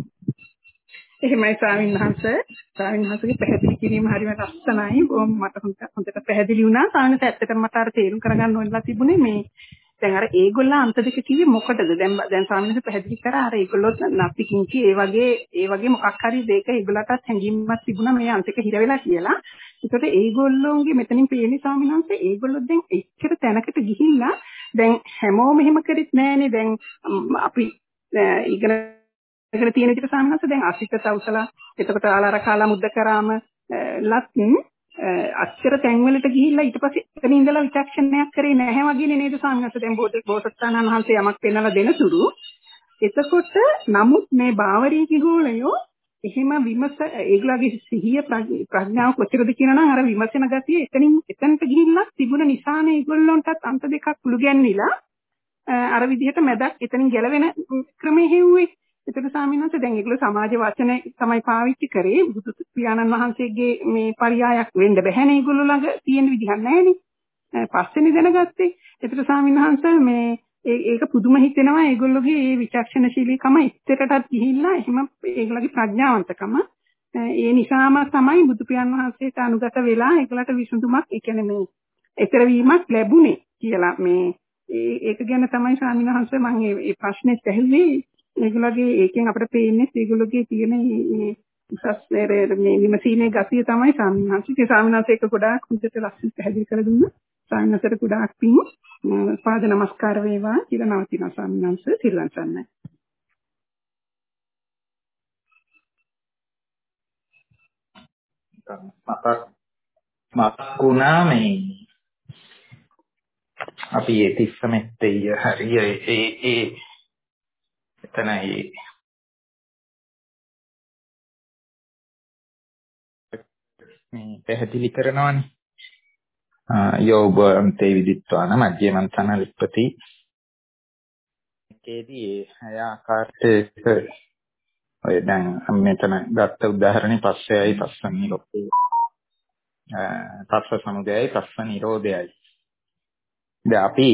එහෙමයි ස්වාමීන් වහන්සේගේ පැහැදිලි කිරීම හරිම ලස්සනයි. මට හොඳට පැහැදිලි වුණා. ස්වාමීන් වහන්සේ ඇත්තටම මට අර තේරුම් කරගන්න ඕනලා තිබුණේ මේ දැන් අර ඒගොල්ලෝ අන්ත දෙක කිව්වේ මොකටද? දැන් ස්වාමීන් වහන්සේ පැහැදිලි කරා අර ඒගොල්ලෝ නැප්පිකින්කි ඒ වගේ මොකක් හරි දෙයක ඒගොල්ලටත් හැඟීමක් තිබුණා මේ අන්තික හිර වෙලා කියලා. ඒකට ඒගොල්ලෝගේ මෙතනින් පේන්නේ ස්වාමීන් වහන්සේ ඒගොල්ලෝ දැන් එච්චර තැනකට ගිහිල්ලා දැන් හැමෝම එහෙම කරෙත් නෑනේ. දැන් අපි ඉගෙන තියෙන විදිහට සාමනස දැන් අසිත තවුසල එතකොට ආලාර කාලා මුද්ද කරාම ලත්න් අච්චර තැන්වලට ගිහිල්ලා ඊට පස්සේ එතන ඉඳලා විචක්ෂණයක් කරේ නැහැ වගේනේ නේද සාමනස දැන් බෝසත්ණන් වහන්සේ යමක් පෙන්වලා දෙන තුරු එතකොට නමුත් මේ බාවරී කිගෝලයෝ එහෙම ඒගොල්ලෝගේ සිහිය ප්‍රඥාව කොච්චරද කියනනම් අර විමසන ගතිය එතනට ගිහිල්ලා තිබුණ නිසානේ ඒගොල්ලොන්ටත් අන්ත දෙකක් කුළු ගැන්විලා අර විදිහට මැදක් එතනින් ගැලවෙන ක්‍රමයේ හෙව්වේ. ඒකට ස්වාමීන් වහන්සේ දැන් ඒගොල්ලෝ සමාජ වචන තමයි පාවිච්චි කරේ. බුදු පියාණන් වහන්සේගේ මේ පරියායක් වෙන්න බැහැනේ ඒගොල්ලෝ ළඟ තියෙන විදිහක් නැහැනේ. පස්සේනේ දැනගත්තේ. ඒකට ස්වාමීන් වහන්සේ මේ ඒක පුදුම හිතෙනවා ඒගොල්ලෝගේ මේ විචක්ෂණශීලීකම ඉස්තරටත් ගිහිල්ලා එහෙම ඒගොල්ලෝගේ ප්‍රඥාවන්තකම ඒ නිසාම තමයි බුදු පියාණන් වහන්සේට අනුගත වෙලා ඒගොල්ලන්ට විසඳුමක් ඒ කියන්නේ මේ ඊතර වීමක් ලැබුණේ කියලා මේ ඒක ගැන තමයි ස්වාමීන් වහන්සේ මම මේ ප්‍රශ්නේ ඇහුවේ. ඒගොල්ලෝගේ ඒකෙන් අපිට පේන්නේ ඒගොල්ලෝගේ තියෙන මේ උසස් මේ විමසීමේ ගතිය තමයි ස්වාමීන් වහන්සේ. ඒ ස්වාමීන් වහන්සේ ඒක ගොඩාක් හොඳට ලස්සනට පැහැදිලි කරලා දුන්නා. ස්වාමීන් වහන්සේට ගොඩාක් පිං පාද නමස්කාර වේවා කියලා නවතිනවා ස්වාමීන් වහන්සේ. සිල්වන් සන්නයි. මතකුණා මේ අපි ඒ තිස්සමෙත්තේ හරිය ඒ එතනයි මේ පැහැදිලි කරනවානේ යෝගන්තේ විදිත්වාන මජ්ජේමන්තන ලිප්පති ඒකේදී හය ආකාරයක ඔය දැන් මෙතන ගත්ත උදාහරණේ පස්සයයි පස්ස නිරෝධයයි පස්ස සමුදයයි පස්ස නිරෝධයයි දැන් අපි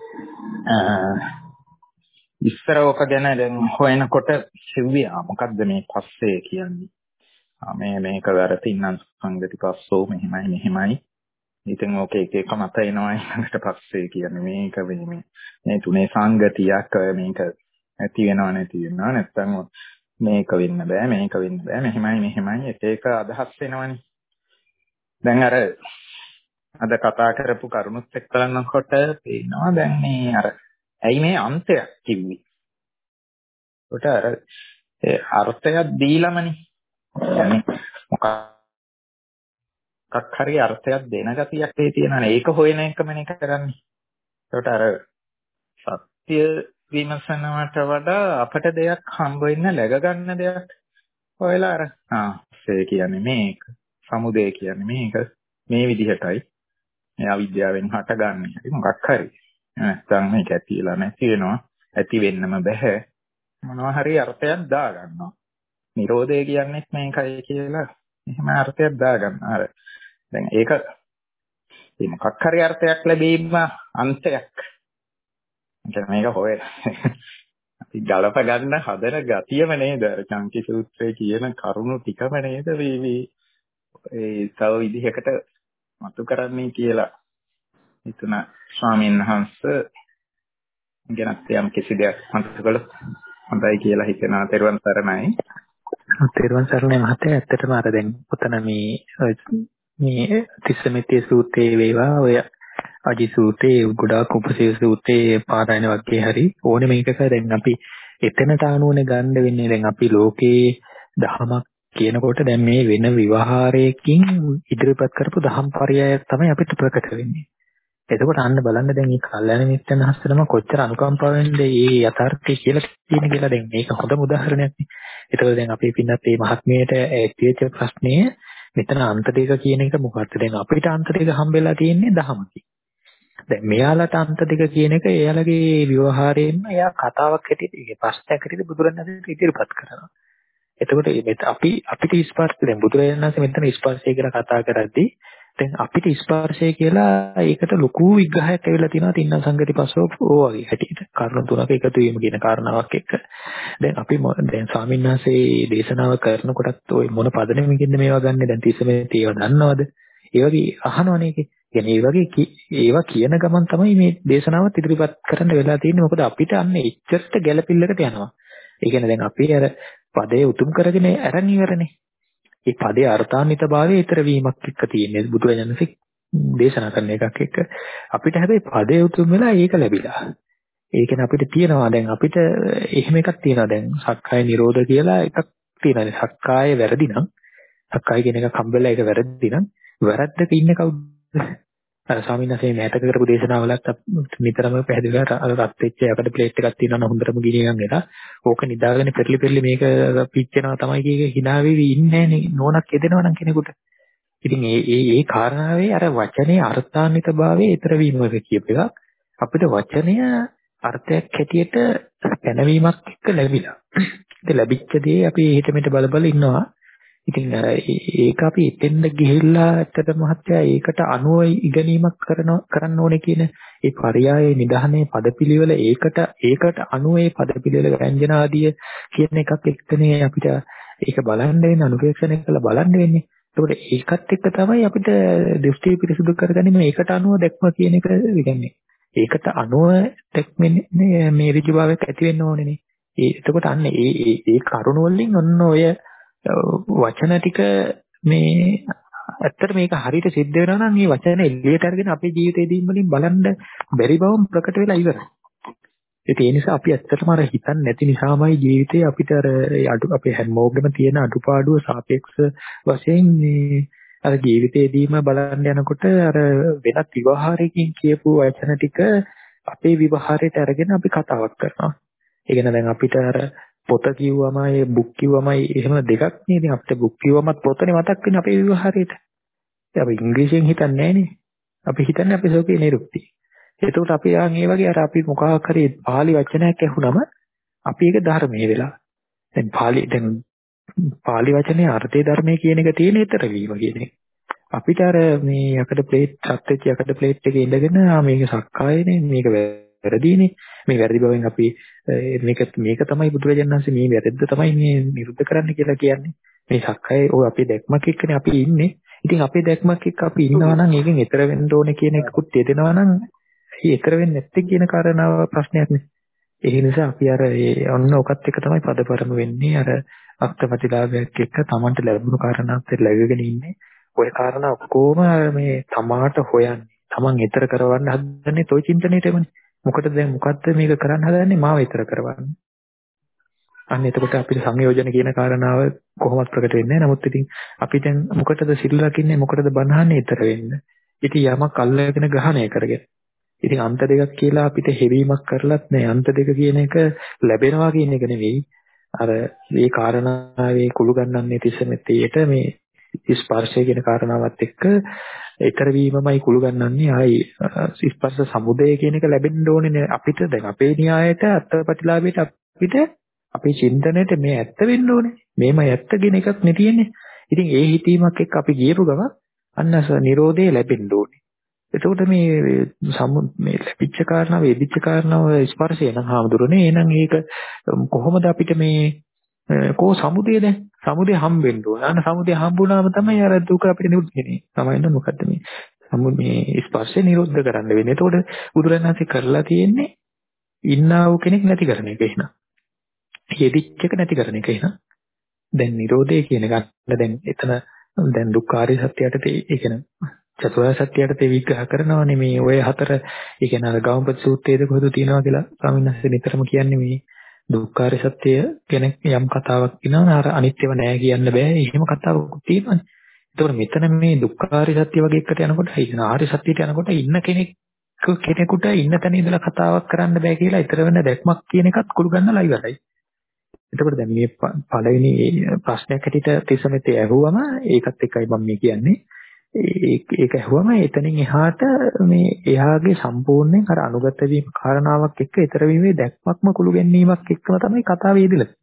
ඉස්සර ඔක ගැන දැන් හොයනකොට සිව්වියා මොකද්ද මේ පස්සේ කියන්නේ මේක වැරදිනම් සංගති පස්සෝ මෙහෙමයි ඉතින් ඕකේ එක එක මත එනවා ඊට පස්සේ කියන්නේ මේක මේ තුනේ සංගතියක් මේක ඇති වෙනව නැති වෙනව නැත්නම් මේක වෙන්න බෑ මෙහෙමයි එක එක අදහස් වෙනවනේ දැන් අර අද කතා කරපු කරුණුත් එක්ක බලනකොට පේනවා දැන් මේ අර ඇයි මේ අන්තයක් කිව්වේ කොට අර අර්ථයක් දීලාමනේ يعني මොකක් හරි අර්ථයක් දෙන ගතියක් ඒ තියෙනනේ ඒක හොයන එකමනේ කරන්නේ. ඒකට අර සත්‍ය විමසනවට වඩා අපට දෙයක් හම්බ වෙන්න läග ගන්න දෙයක් හොයලා අර සේ කියන්නේ මේක සමුදය කියන්නේ මේක මේ විදිහටයි මේ අවිද්‍යාවෙන් හටගන්නේ. හරි මොකක් හරි. නැත්නම් මේක ඇතිලා නැති වෙනවා. ඇති වෙන්නම බෑ. මොනවා හරි අර්ථයක් දා ගන්නවා. නිරෝධය කියන්නේත් මේකයි කියලා එහෙම අර්ථයක් දා ගන්න. අර දැන් ඒක මොකක් හරි අර්ථයක් ලැබීම අන්තයක්. මේක හොය අපි ගලප ගන්න හදන ගතියම නේද? චංකි සූත්‍රයේ කියන කරුණු ටිකම නේද මේ තව විදිහකට මතු කරන්නේ කියලා හිතන ස්වාමීන් වහන්සේ ගැනත් යම් කිසි දෙයක් මතක කළොත් හොඳයි කියලා හිතනවා. තෙරුවන් සරණයි. තෙරුවන් සරණයි මහත්තයා. ඇත්තටම අර දැන් ඔතන මේ තිස්සමෙත්තේ සූත්‍රයේ වේවා ඔය අජි සූත්‍රයේ ගොඩාක් උපසේව සූත්‍රයේ පාරායන වගේ හරි ඕනෙම එකක දැන් අපි එතනට ආනුවනේ ගන්න වෙන්නේ. දැන් අපි ලෝකේ දහමක් කියනකොට දැන් මේ වෙන විවහාරයකින් ඉදිරිපත් කරපු දහම් පරයයක් තමයි අපිට ප්‍රකට වෙන්නේ. එතකොට අන්න බලන්න දැන් මේ කල්යනා මිත්‍රයන් හස්තරම කොච්චර අනුකම්පාවෙන්ද මේ යථාර්ථය කියලා තියෙන කියලා දැන් මේක හොඳම උදාහරණයක් නේ. ඒතකොට දැන් අපි පින්නත් මේ මහත්මියට ඇතිවෙච්ච ප්‍රශ්නය මෙතන අන්ත දෙක කියන එක මොකක්ද? දැන් අපිට අන්ත දෙක හම්බෙලා තියෙන්නේ දහමකින්. දැන් මෙයාලට අන්ත දෙක කියන එක එයාලගේ ව්‍යවහාරයෙන්ම එයා කතාවක් හැටියට ඒක ප්‍රශ්නයක් හැටියට බුදුරජාණන් ඉදිරිපත් කරනවා. එතකොට අපිට ස්පර්ශ දැන් බුදුරජාණන් වහන්සේ මෙතන ස්පර්ශය කියලා කතා කරද්දී දැන් අපිට ස්පර්ශය කියලා ඒකට ලොකු විග්‍රහයක් ඇවිල්ලා තියෙනවා තින්න සංගතිපස්සෝ වගේ හැටියට. කාරණා තුනක එකතු වීම කියන කාරණාවක් එක්ක. දැන් අපි දැන් ස්වාමීන් වහන්සේ දේශනාව කරනකොටත් ওই මොන පදනමකින්ද මේවා ගන්නෙ? දැන් තිස්සමේ ඒවා දන්නවද? ඒ වගේ අහනවනේ ඒකේ. කියන්නේ ඒ වගේ ඒවා කියන ගමන් තමයි මේ දේශනාවත් ඉදිරිපත් කරන්න වෙලා තියෙන්නේ. මොකද අපිට අන්න එච්චරට ගැළපිල්ලකට යනවා. ඒ කියන්නේ දැන් අපි අර පදේ උතුම් කරගෙන අරන් ඉවරනේ. ඒ පදේ අර්ථාන්විතභාවයේ ඊතර වීමක් එක්ක තියෙන්නේ බුදුරජාණන්සේ දේශනා කරන එකක් එක්ක. අපිට හැබැයි පදේ උතුම් වෙලා ඒක ලැබිලා. ඒ කියන්නේ අපිට තියෙනවා දැන් අපිට එහෙම එකක් තියෙනවා දැන් සක්කාය නිරෝධ කියලා එකක් තියෙනවා. සක්කාය වැරදි නම් සක්කාය කියන එක කම්බෙලා ඒක වැරදි නම් වැරද්දක ඉන්නේ කවුද? අර ස්වාමීන් වහන්සේ මෑතක කරපු දේශනාවලත් නිතරම පැහැදිලි කරලා රත් වෙච්ච යකඩ ප්ලේට් එකක් තියෙනවා නම් හොඳටම ගිනියන් එලා ඕක නිදාගෙන පෙරලි මේක පිච්චෙනවා තමයි කීක hina වෙවි ඉන්නේ නේ නෝනක් එදෙනවා නම් කෙනෙකුට. ඉතින් ඒ කාරණාවේ අර වචනේ අර්ථාන්විතභාවයේ ඊතර වීම කියප එකක් අපිට වචනය අර්ථයක් හැටියට පැනවීමක් එක්ක ලැබිලා. ඉතින් ලැබිච්ච දේ අපි හිත මෙට බල ඉන්නවා. ඉතින් ඒක අපි එතෙන්ද ගිහිල්ලා ඇත්තට මහත්තයා ඒකට අනුව ඉගෙනීමක් කරන්න ඕනේ කියන ඒ පරයයේ නිදහනේ පදපිළිවෙල ඒකට අනුව ඒ පදපිළිවෙල ව්‍යංජන ආදිය කියන එකක් එක්කනේ අපිට ඒක බලන්න වෙන අනුපේක්ෂණය කරලා බලන්න වෙන්නේ. ඒකට ඒකත් එක්ක තමයි අපිට දෘෂ්ටි පිරිසුදු කරගන්නේ මේකට අනුව දැක්ම කියන එක ඉන්නේ. ඒකට අනුව දැක්මනේ මේ ඍජුභාවයක් ඇති වෙන්න ඕනේනේ. එතකොට අන්න ඒ කරුණ වලින් ඔන්න ඔය වචන ටික මේ ඇත්තට මේක හරියට සිද්ධ වෙනවා නම් මේ වචන එළියට අරගෙන අපේ ජීවිතේදී වලින් බලන්න බැරි බවම ප්‍රකට වෙලා ඉවරයි. ඒ නිසා අපි ඇත්තටම අර හිතන්නේ නැති නිසාමයි ජීවිතේ අපිට අර අපේ හැමෝගෙම තියෙන අඩුපාඩුව සාපේක්ෂ වශයෙන් මේ අර ජීවිතේදීම බලන්න යනකොට අර වෙනත් විවහාරයකින් කියපු වචන ටික අපේ විවහාරයට අරගෙන අපි කතාවක් කරනවා. ඒ කියන්නේ දැන් අපිට අර පොත කිව්වම ඒ බුක් කිව්වම එහෙම දෙකක් නේ. ඉතින් අපිට බුක් කිව්වමත් පොතනේ මතක් වෙන්නේ අපේ විවහාරයට. ඉතින් අපි ඉංග්‍රීසියෙන් හිතන්නේ නැහනේ. අපි හිතන්නේ අපේ සෝකේ නිරුක්ති. එතකොට අපි ඒ වගේ අර අපි මොකක් හරි පාලි වචනයක් ඇහුනම අපි ඒක ධර්මයේ වෙලා. දැන් පාලි වචනේ අර්ථයේ ධර්මයේ කියන එක තියෙන ඊතර වීම කියන එක. අපිට අර මේ යකඩ ප්ලේට් සත්‍යෙච්ච යකඩ ප්ලේට් එකේ ඉඳගෙන මේක සක්කායනේ මේක වැරදීනේ මේ වැරදි බවෙන් අපි මේක තමයි බුදුරජාණන් වහන්සේ මේ වැරද්ද තමයි මේ නිරුද්ධ කරන්න කියලා කියන්නේ. මේ සක්කාය ඔය අපේ දැක්මක් එක්කනේ අපි ඉන්නේ. ඉතින් අපේ දැක්මක් එක්ක අපි ඉන්නවා නම් ඒකෙන් ඈතර වෙන්න ඕනේ කියන එකකුත් තේදෙනවා නම් ඒ ඈතර වෙන්නේ නැත්තේ කියන කාරණාව ප්‍රශ්නයක් නේ. ඒ නිසා අපි අර ඔන්න ඔකත් එක තමයි පදපරම වෙන්නේ. අර අත්පතිලාභයක් එක්ක Tamanට ලැබුණු කාරණාත් ලැබෙගෙන ඉන්නේ. ඔය කාරණා ඔක්කොම මේ තමාට හොයන්නේ. Taman ඈතර කරවන්න හදන්නේ toy චින්තනයේමනේ. මොකටද මේක කරන්න හදන්නේ මාව ඈතර කරවන්න. අන්න එතකොට අපිට සංයෝජන කියන කාරණාව කොහොමවත් ප්‍රකට වෙන්නේ නැහැ. නමුත් ඉතින් අපි දැන් මොකටද සිල් රකින්නේ මොකටද බණහන්නේ ඈතර වෙන්න. ඉතින් යමක් අල්ලගෙන ග්‍රහණය කරගෙන. ඉතින් අන්ත දෙකක් කියලා අපිට හෙවීමක් කරලත් නෑ. අන්ත දෙක කියන එක ලැබෙනවා කියන එක නෙවෙයි. අර මේ කාරණාවේ කුළු ගන්නන්නේ තිස්සමෙත්තේට මේ ස්පර්ශය කියන කාරණාවත් එක්ක ඊතර වීමමයි කුළු ගන්නන්නේ. ආයි ස්පර්ශ සමුදය කියන එක ලැබෙන්න ඕනේ අපිට. දැන් අපේ න්‍යායයට අත්පතිලාභයට අපිට අපේ චින්තනයට මේ ඇත්ත වෙන්න ඕනේ. මේමයි ඇත්ත කියන එකක් නේ තියෙන්නේ. ඉතින් ඒ හිතීමක් එක්ක අපි ගියපු ගමන් අන්න නිරෝධය ලැබෙන්න ඕනේ. එතකොට මේ ලැබිච්ච කාරණාව, වෙදිච්ච කාරණාව ස්පර්ශය නම් හාමුදුරනේ. එහෙනම් ඒක කොහොමද අපිට කෝ සමුදය දැන්? සමුදය හම්බෙන්න ඕන. අන්න සමුදය හම්බුනාම තමයි අර දුක අපිට නිරුද්ධ වෙන්නේ. තමයි නේද? මොකද්ද මේ ස්පර්ශය නිරුද්ධ කරන්න වෙන්නේ. එතකොට බුදුරජාණන්සේ කරලා තියෙන්නේ ඉන්නා වූ කෙනෙක් නැති කරන එක එහෙනම්. යෙදිච්ච එක නැති කරන එක එහෙනම්. දැන් නිරෝධය කියන ගන්න දැන් එතන දැන් දුක්ඛාරිය සත්‍යයට ඒ කියන්නේ චතුරාර්ය සත්‍යයට විග්‍රහ කරනවානේ මේ ඔය හතර. ඒ කියන්නේ අර ගෞම්පති සූත්‍රයේද කොහෙද තියෙනවා කියලා ස්වාමීන් වහන්සේ නිතරම කියන්නේ මේ දුක්ඛාරිය සත්‍ය ගැන යම් කතාවක් කියනවා. අර අනිත්‍යව නෑ කියන්න බෑ. එහෙම කතාවක් තියෙනවානේ. ඒතකොට මෙතන මේ දුක්ඛාරිය සත්‍ය වගේ එකට යනකොට ඉතින් ආර්ය සත්‍යයට යනකොට ඉන්න කෙනෙකුට ඉන්න තැන ඉඳලා කතාවක් කරන්න බෑ කියලා ඊතර වෙන දැක්මක් කියන එකත් කුළු ගන්නලා ඉවරයි. එතකොට දැන් මේ පළවෙනි ප්‍රශ්නයක් හැටියට තිසමෙතේ ඇහුවම ඒකත් එකයි මම මේ කියන්නේ. ඒක ඇහුවම එතනින් එහාට මේ එහාගේ සම්පූර්ණයෙන් අර අනුගත වීම කාරණාවක් එක්ක ඊතර වීමේ දැක්මක්ම කුළු ගැනීමක් එක්කම තමයි කතාව යෙදিলা.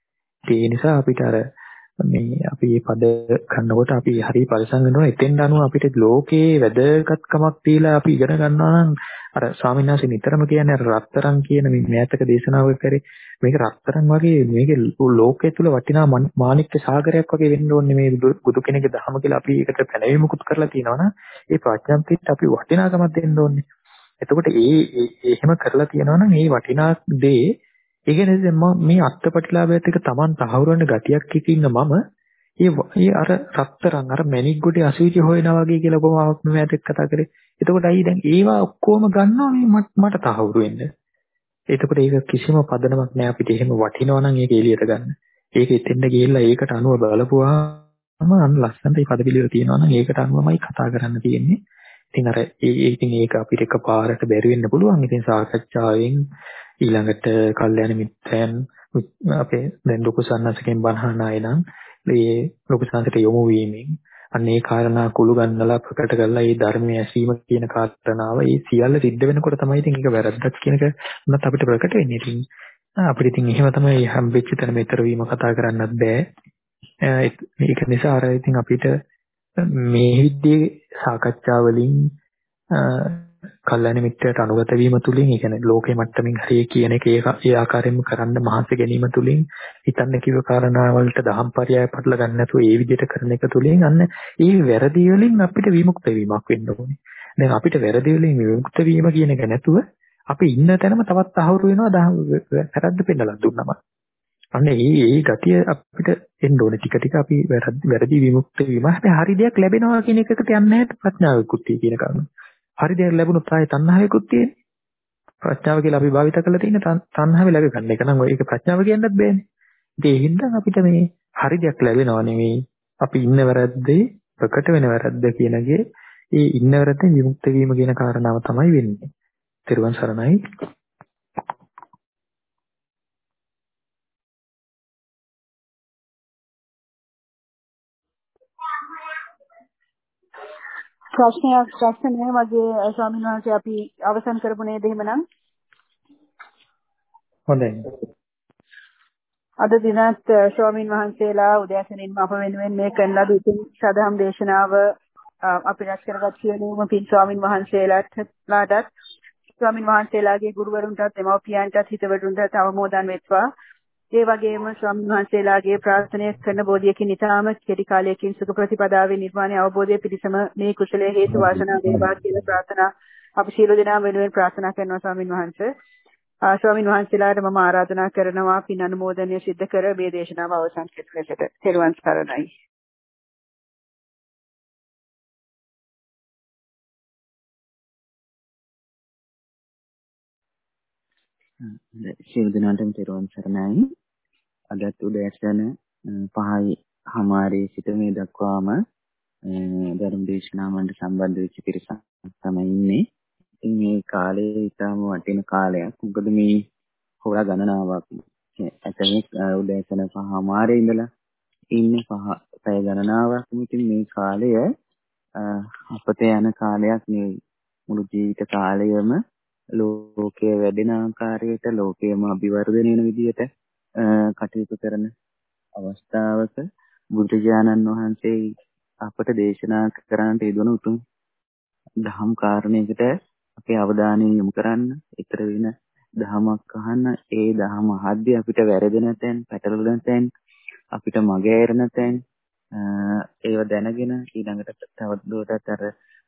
ඒ නිසා අපිට අර මේ අපි මේ පද ගන්නකොට අපි හරි පරිසම් වෙනවා. එතෙන් අනුව අපිට ලෝකේ වැදගත්කමක් තියලා අපි ඉගෙන ගන්නවා නම් අර ස්වාමීන් වහන්සේ නිතරම කියන්නේ අර රත්තරන් කියන මේ මෑතක දේශනාවක කරේ මේක රත්තරන් වගේ මේකේ ලෝකයේ තුල වටිනා මාණික්ක සාගරයක් වගේ වෙන්න ඕනේ මේ බුදු කෙනෙක්ගේ දහම කියලා අපි ඒකට පැනවීමකුත් කරලා තියෙනවා නම් ඒ ප්‍රඥාන්තිට අපි වටිනාකමක් දෙන්න ඕනේ. එතකොට එහෙම කරලා තියෙනවා නම් මේ වටිනා දේ ඒ කියන්නේ මේ අත්පටිලාභයත් එක්ක Taman තහවුරු වෙන ගතියක් ඉතින්න මම ඒ අර රත්තරන් අර මැණික් ගොඩේ අසුචි හොයනා වගේ කියලා කොහොමවත් මම ඈතට කතා කරේ. එතකොට අයි දැන් ඒවා ඔක්කොම ගන්නවා මේ මට තහවුරු වෙන්න. එතකොට ඒක කිසිම පදනමක් නෑ අපිට එහෙම වටිනවා නම් ඒක එළියට ගන්න. ඒක එතෙන්ද ගිහිල්ලා ඒකට අනුව බලපුවාම අන්න ලස්සනට මේ පදපිළිවෙල තියෙනවා නම් ඒකට අනුවමයි කතා කරන්න තියෙන්නේ. ඉතින් අර ඉතින් ඒක අපිට එකපාරට බැරි වෙන්න පුළුවන්. ඉතින් සාකච්ඡාවෙන් ඊළඟට කල්යනා මිත්‍රයන් අපේ දැන් ලොකු සන්නසකෙන් බණහන අය නම් මේ ලොකු සන්නසට යොමු වීමෙන් අන්න ඒ කාරණා කුළු ගන්නලා ප්‍රකට කරලා ඒ ධර්මයේ ඇසීම කියන කාරණාව ඒ සියල්ල සිද්ධ වෙනකොට තමයි ඉතින් ඒක වැරද්දක් කියන එක උනත් අපිට ප්‍රකට වෙන්නේ. ඉතින් අපිට ඉතින් එහෙම තමයි හම්බෙච්ච තැන මෙතර වීම කතා කරන්නත් බෑ. ඒක නිසා අර ඉතින් අපිට මේ විදිහේ සාකච්ඡා වලින් කල්යනා මිත්‍රයට අනුගත වීම තුලින් ඒ කියන්නේ ලෝකේ මට්ටමින් හරිය කියන එක ඒ ආකාරයෙන්ම කරන්න මහන්සි ගැනීම තුලින් හිතන්න කිව්ව කාරණා වලට දහම් පරයය පටල ගන්න නැතුව ඒ විදිහට කරන එක තුලින් අන්න ඒ වැරදි වලින් අපිට විමුක්ත වීමක් වෙන්න ඕනේ. දැන් අපිට වැරදි වලින් විමුක්ත වීම කියන එක නැතුව අපි ඉන්න තැනම තවත් අහුරු වෙනවා වැරද්ද පෙන්නලා දුන්නම. අන්න ඒ ගතිය අපිට එන්න ඕනේ ටික ටික අපි වැරදි විමුක්ත වීම. හැබැයි හරි දෙයක් ලැබෙනවා කියන එකකට යන්නේ නැහැ ප්‍රඥාවකුත් කියන කාරණා. හරි දෙයක් ලැබුණොත් ආයේ තණ්හාවකුත් තියෙන්නේ. ප්‍රඥාව කියලා අපි භාවිත කරලා තියෙන තණ්හාව ලැබෙන්න එක නම් ඒක ප්‍රඥාව කියන්නත් බෑනේ. ඒ හින්දා අපිට මේ හරි දෙයක් ලැබෙනවා නෙමෙයි. අපි ඉන්න වැරද්දේ ප්‍රකට වෙන වැරද්ද කියනගේ ඒ ඉන්න වැරද්දෙන් විමුක්ත වීම කියන කාරණාව තමයි වෙන්නේ. ත්‍රිවන් සරණයි. ප්‍රශ්න නෑ වගේ ස්වාමීන් වහන්සේ අපි අවසන් කරපු නේද එහෙමනම්? හොඳයි. අද දිනත් ස්වාමීන් වහන්සේලා උදෑසනින්ම අප වෙනුවෙන් මේ කරන ලද උතුම් සදහම් දේශනාව අපි රැස් කරගත් සියලුම පින් ස්වාමීන් වහන්සේලාටත් ස්වාමීන් වහන්සේලාගේ ගුරුවරුන්ටත් දෙමව්පියන්ටත් හිතවතුන්ටත් අවමෝදන් වෙත්වා. ඒ වගේම ස්වාමීන් වහන්සේලාගේ ප්‍රාර්ථනා කරන බෝධියකින් ඊටාම කෙටි කාලයකින් සුඛ ප්‍රතිපදාවේ නිර්වාණය අවබෝධය පිණිසම මේ කුසලයේ හේතු වාසනා වේවා කියලා ප්‍රාර්ථනා අපි සියලු දෙනා වෙනුවෙන් ප්‍රාර්ථනා කරනවා ස්වාමීන් වහන්සේ. ස්වාමීන් වහන්සේලාට මම ආරාධනා කරනවා පින් අනුමෝදනය සිද්ධ කර මේ දේශනාව අවසන් කර ලෙසට. ත්වන් සරණයි. සියලු දෙනාටම ත්වන් සරණයි. අදත් උදෑසන 5:00 සිට මේ දක්වාම ධර්ම දේශනාවන්ට සම්බන්ධ වෙච්ච පිරිසක් තමයි ඉන්නේ. ඉතින් මේ කාලේ ඊටම වටින කාලයක්. මොකද මේ හොරා ගණනාවක් ඇතමෙක් උදෑසන 5:00 ඉඳලා ඉන්නේ 5 පැය ගණනාවක්. ඉතින් මේ කාලය අපත යන කාලයක් නෙවෙයි. මුළු ජීවිත කාලයම ලෝකයේ වැඩෙන ආකාරයට ලෝකයේම අභිවර්ධනය වෙන විදිහට කටයුතු කරන අවස්ථාවක බුදුජානන් වහන්සේ අපට දේශනා කරන්නට යෙදුණු උතුම් දහම් කාරණයකට අපේ අවධානය යොමු කරන්න, ඊතර වෙන දහමක් අහන්න, ඒ දහම අහද්දී අපිට වැරදෙන තැන්, පැටලෙන තැන්, අපිට මග ඇරෙන තැන් ඒව දැනගෙන ඊළඟට තවදුරටත් අර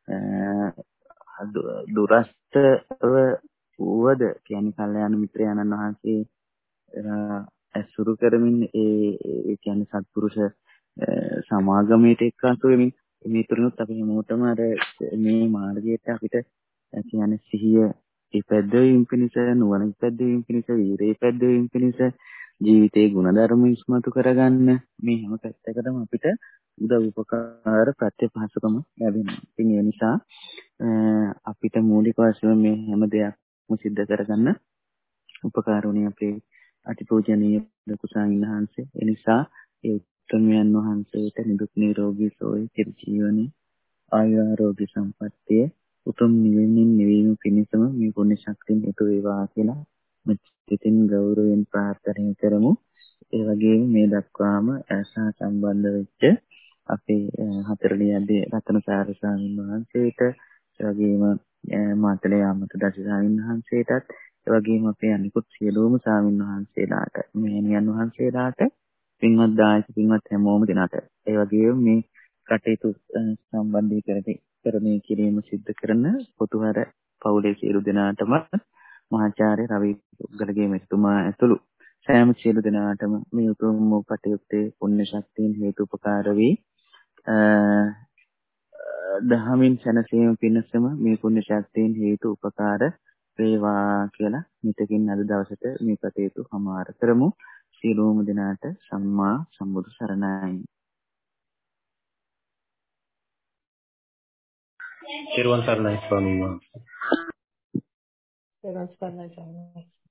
දුරස්තව වූවද කියන්නේ කල්යාණ මිත්‍රයන්න් වහන්සේ ඇසුරු කරමින් ඒ කියන්නේ සත්පුරුෂ සමාගමයට එක්කාසු වෙමින් මේ තුරුනුත් අපි හැමෝටම අර මේ මාර්ගයට අපිට කියන්නේ සිහිය ඉපැද්දවීම පිණිස, නුවණ ඉපැද්දවීම පිණිස, වීරිය ඉපැද්දවීම පිණිස, ජීවිතයේ ගුණධර්ම ඉස්මතු කරගන්න මේ හැම පැත්තකටම අපිට උදව් උපකාර ප්‍රත්‍යපහසුකම ලැබෙනවා. ඉතින් ඒ නිසා අපිට මූලික වශයෙන් මේ හැම දෙයක්ම සිද්ධ කරගන්න උපකාර වුණේ අපේ අතිපූජනීය ලොකු ස්වාමීන් වහන්සේ. ඒ නිසා ඒ උත්තමයන් වහන්සේට නිදුක් නිරෝගී සුවය, චිරජීවනයේ ආයු ආරෝග්‍ය සම්පන්නිය උතුම් නිවීම පිණිසම මේ පුණ්‍ය ශක්තියෙන් එකතු වේවා කියලා මෙත්තින් ගෞරවයෙන් ප්‍රාර්ථනා කරමු. ඒ වගේම මේ දක්වාම ඇසා සම්බන්ධ වෙච්ච අපේ හතරලියදී රතනසාර ස්වාමීන් වහන්සේට, ඒ වගේම මාතලේ ආමත දස ස්වාමීන් වහන්සේටත්, ඒ වගේම අපේ අනිකුත් සියලුම ස්වාමීන් වහන්සේලාට, මෙහෙණියන් වහන්සේලාට, පින්වත් දායක පින්වත් හැමෝම දෙනාට, ඒ වගේම මේ කටයුතු සම්බන්ධීකරණය කිරීම සිද්ධ කරන පොතුහර පවුලේ සියලු දෙනාටම මහාචාර්ය රවි පුද්ගලගේ මෙතුමා ඇතුළු සෑම සියලු දෙනාටම මේ උතුම් කටයුත්තේ පුණ්‍ය ශක්තියෙන් හේතුපකාර වී දහමින් සැනසීම පිණිසම මේ පුණ්‍ය ශක්තියෙන් හේතු උපකාර වේවා කියලා මිතකින් අද දවසට මේ කටයුතු සමාර කරමු. සියලුම දෙනාට සම්මා සම්බුදු සරණයි. තෙරුවන් සරණයි ස්වාමීන් වහන්සේ. තෙරුවන් සරණයි ස්වාමීන් වහන්සේ.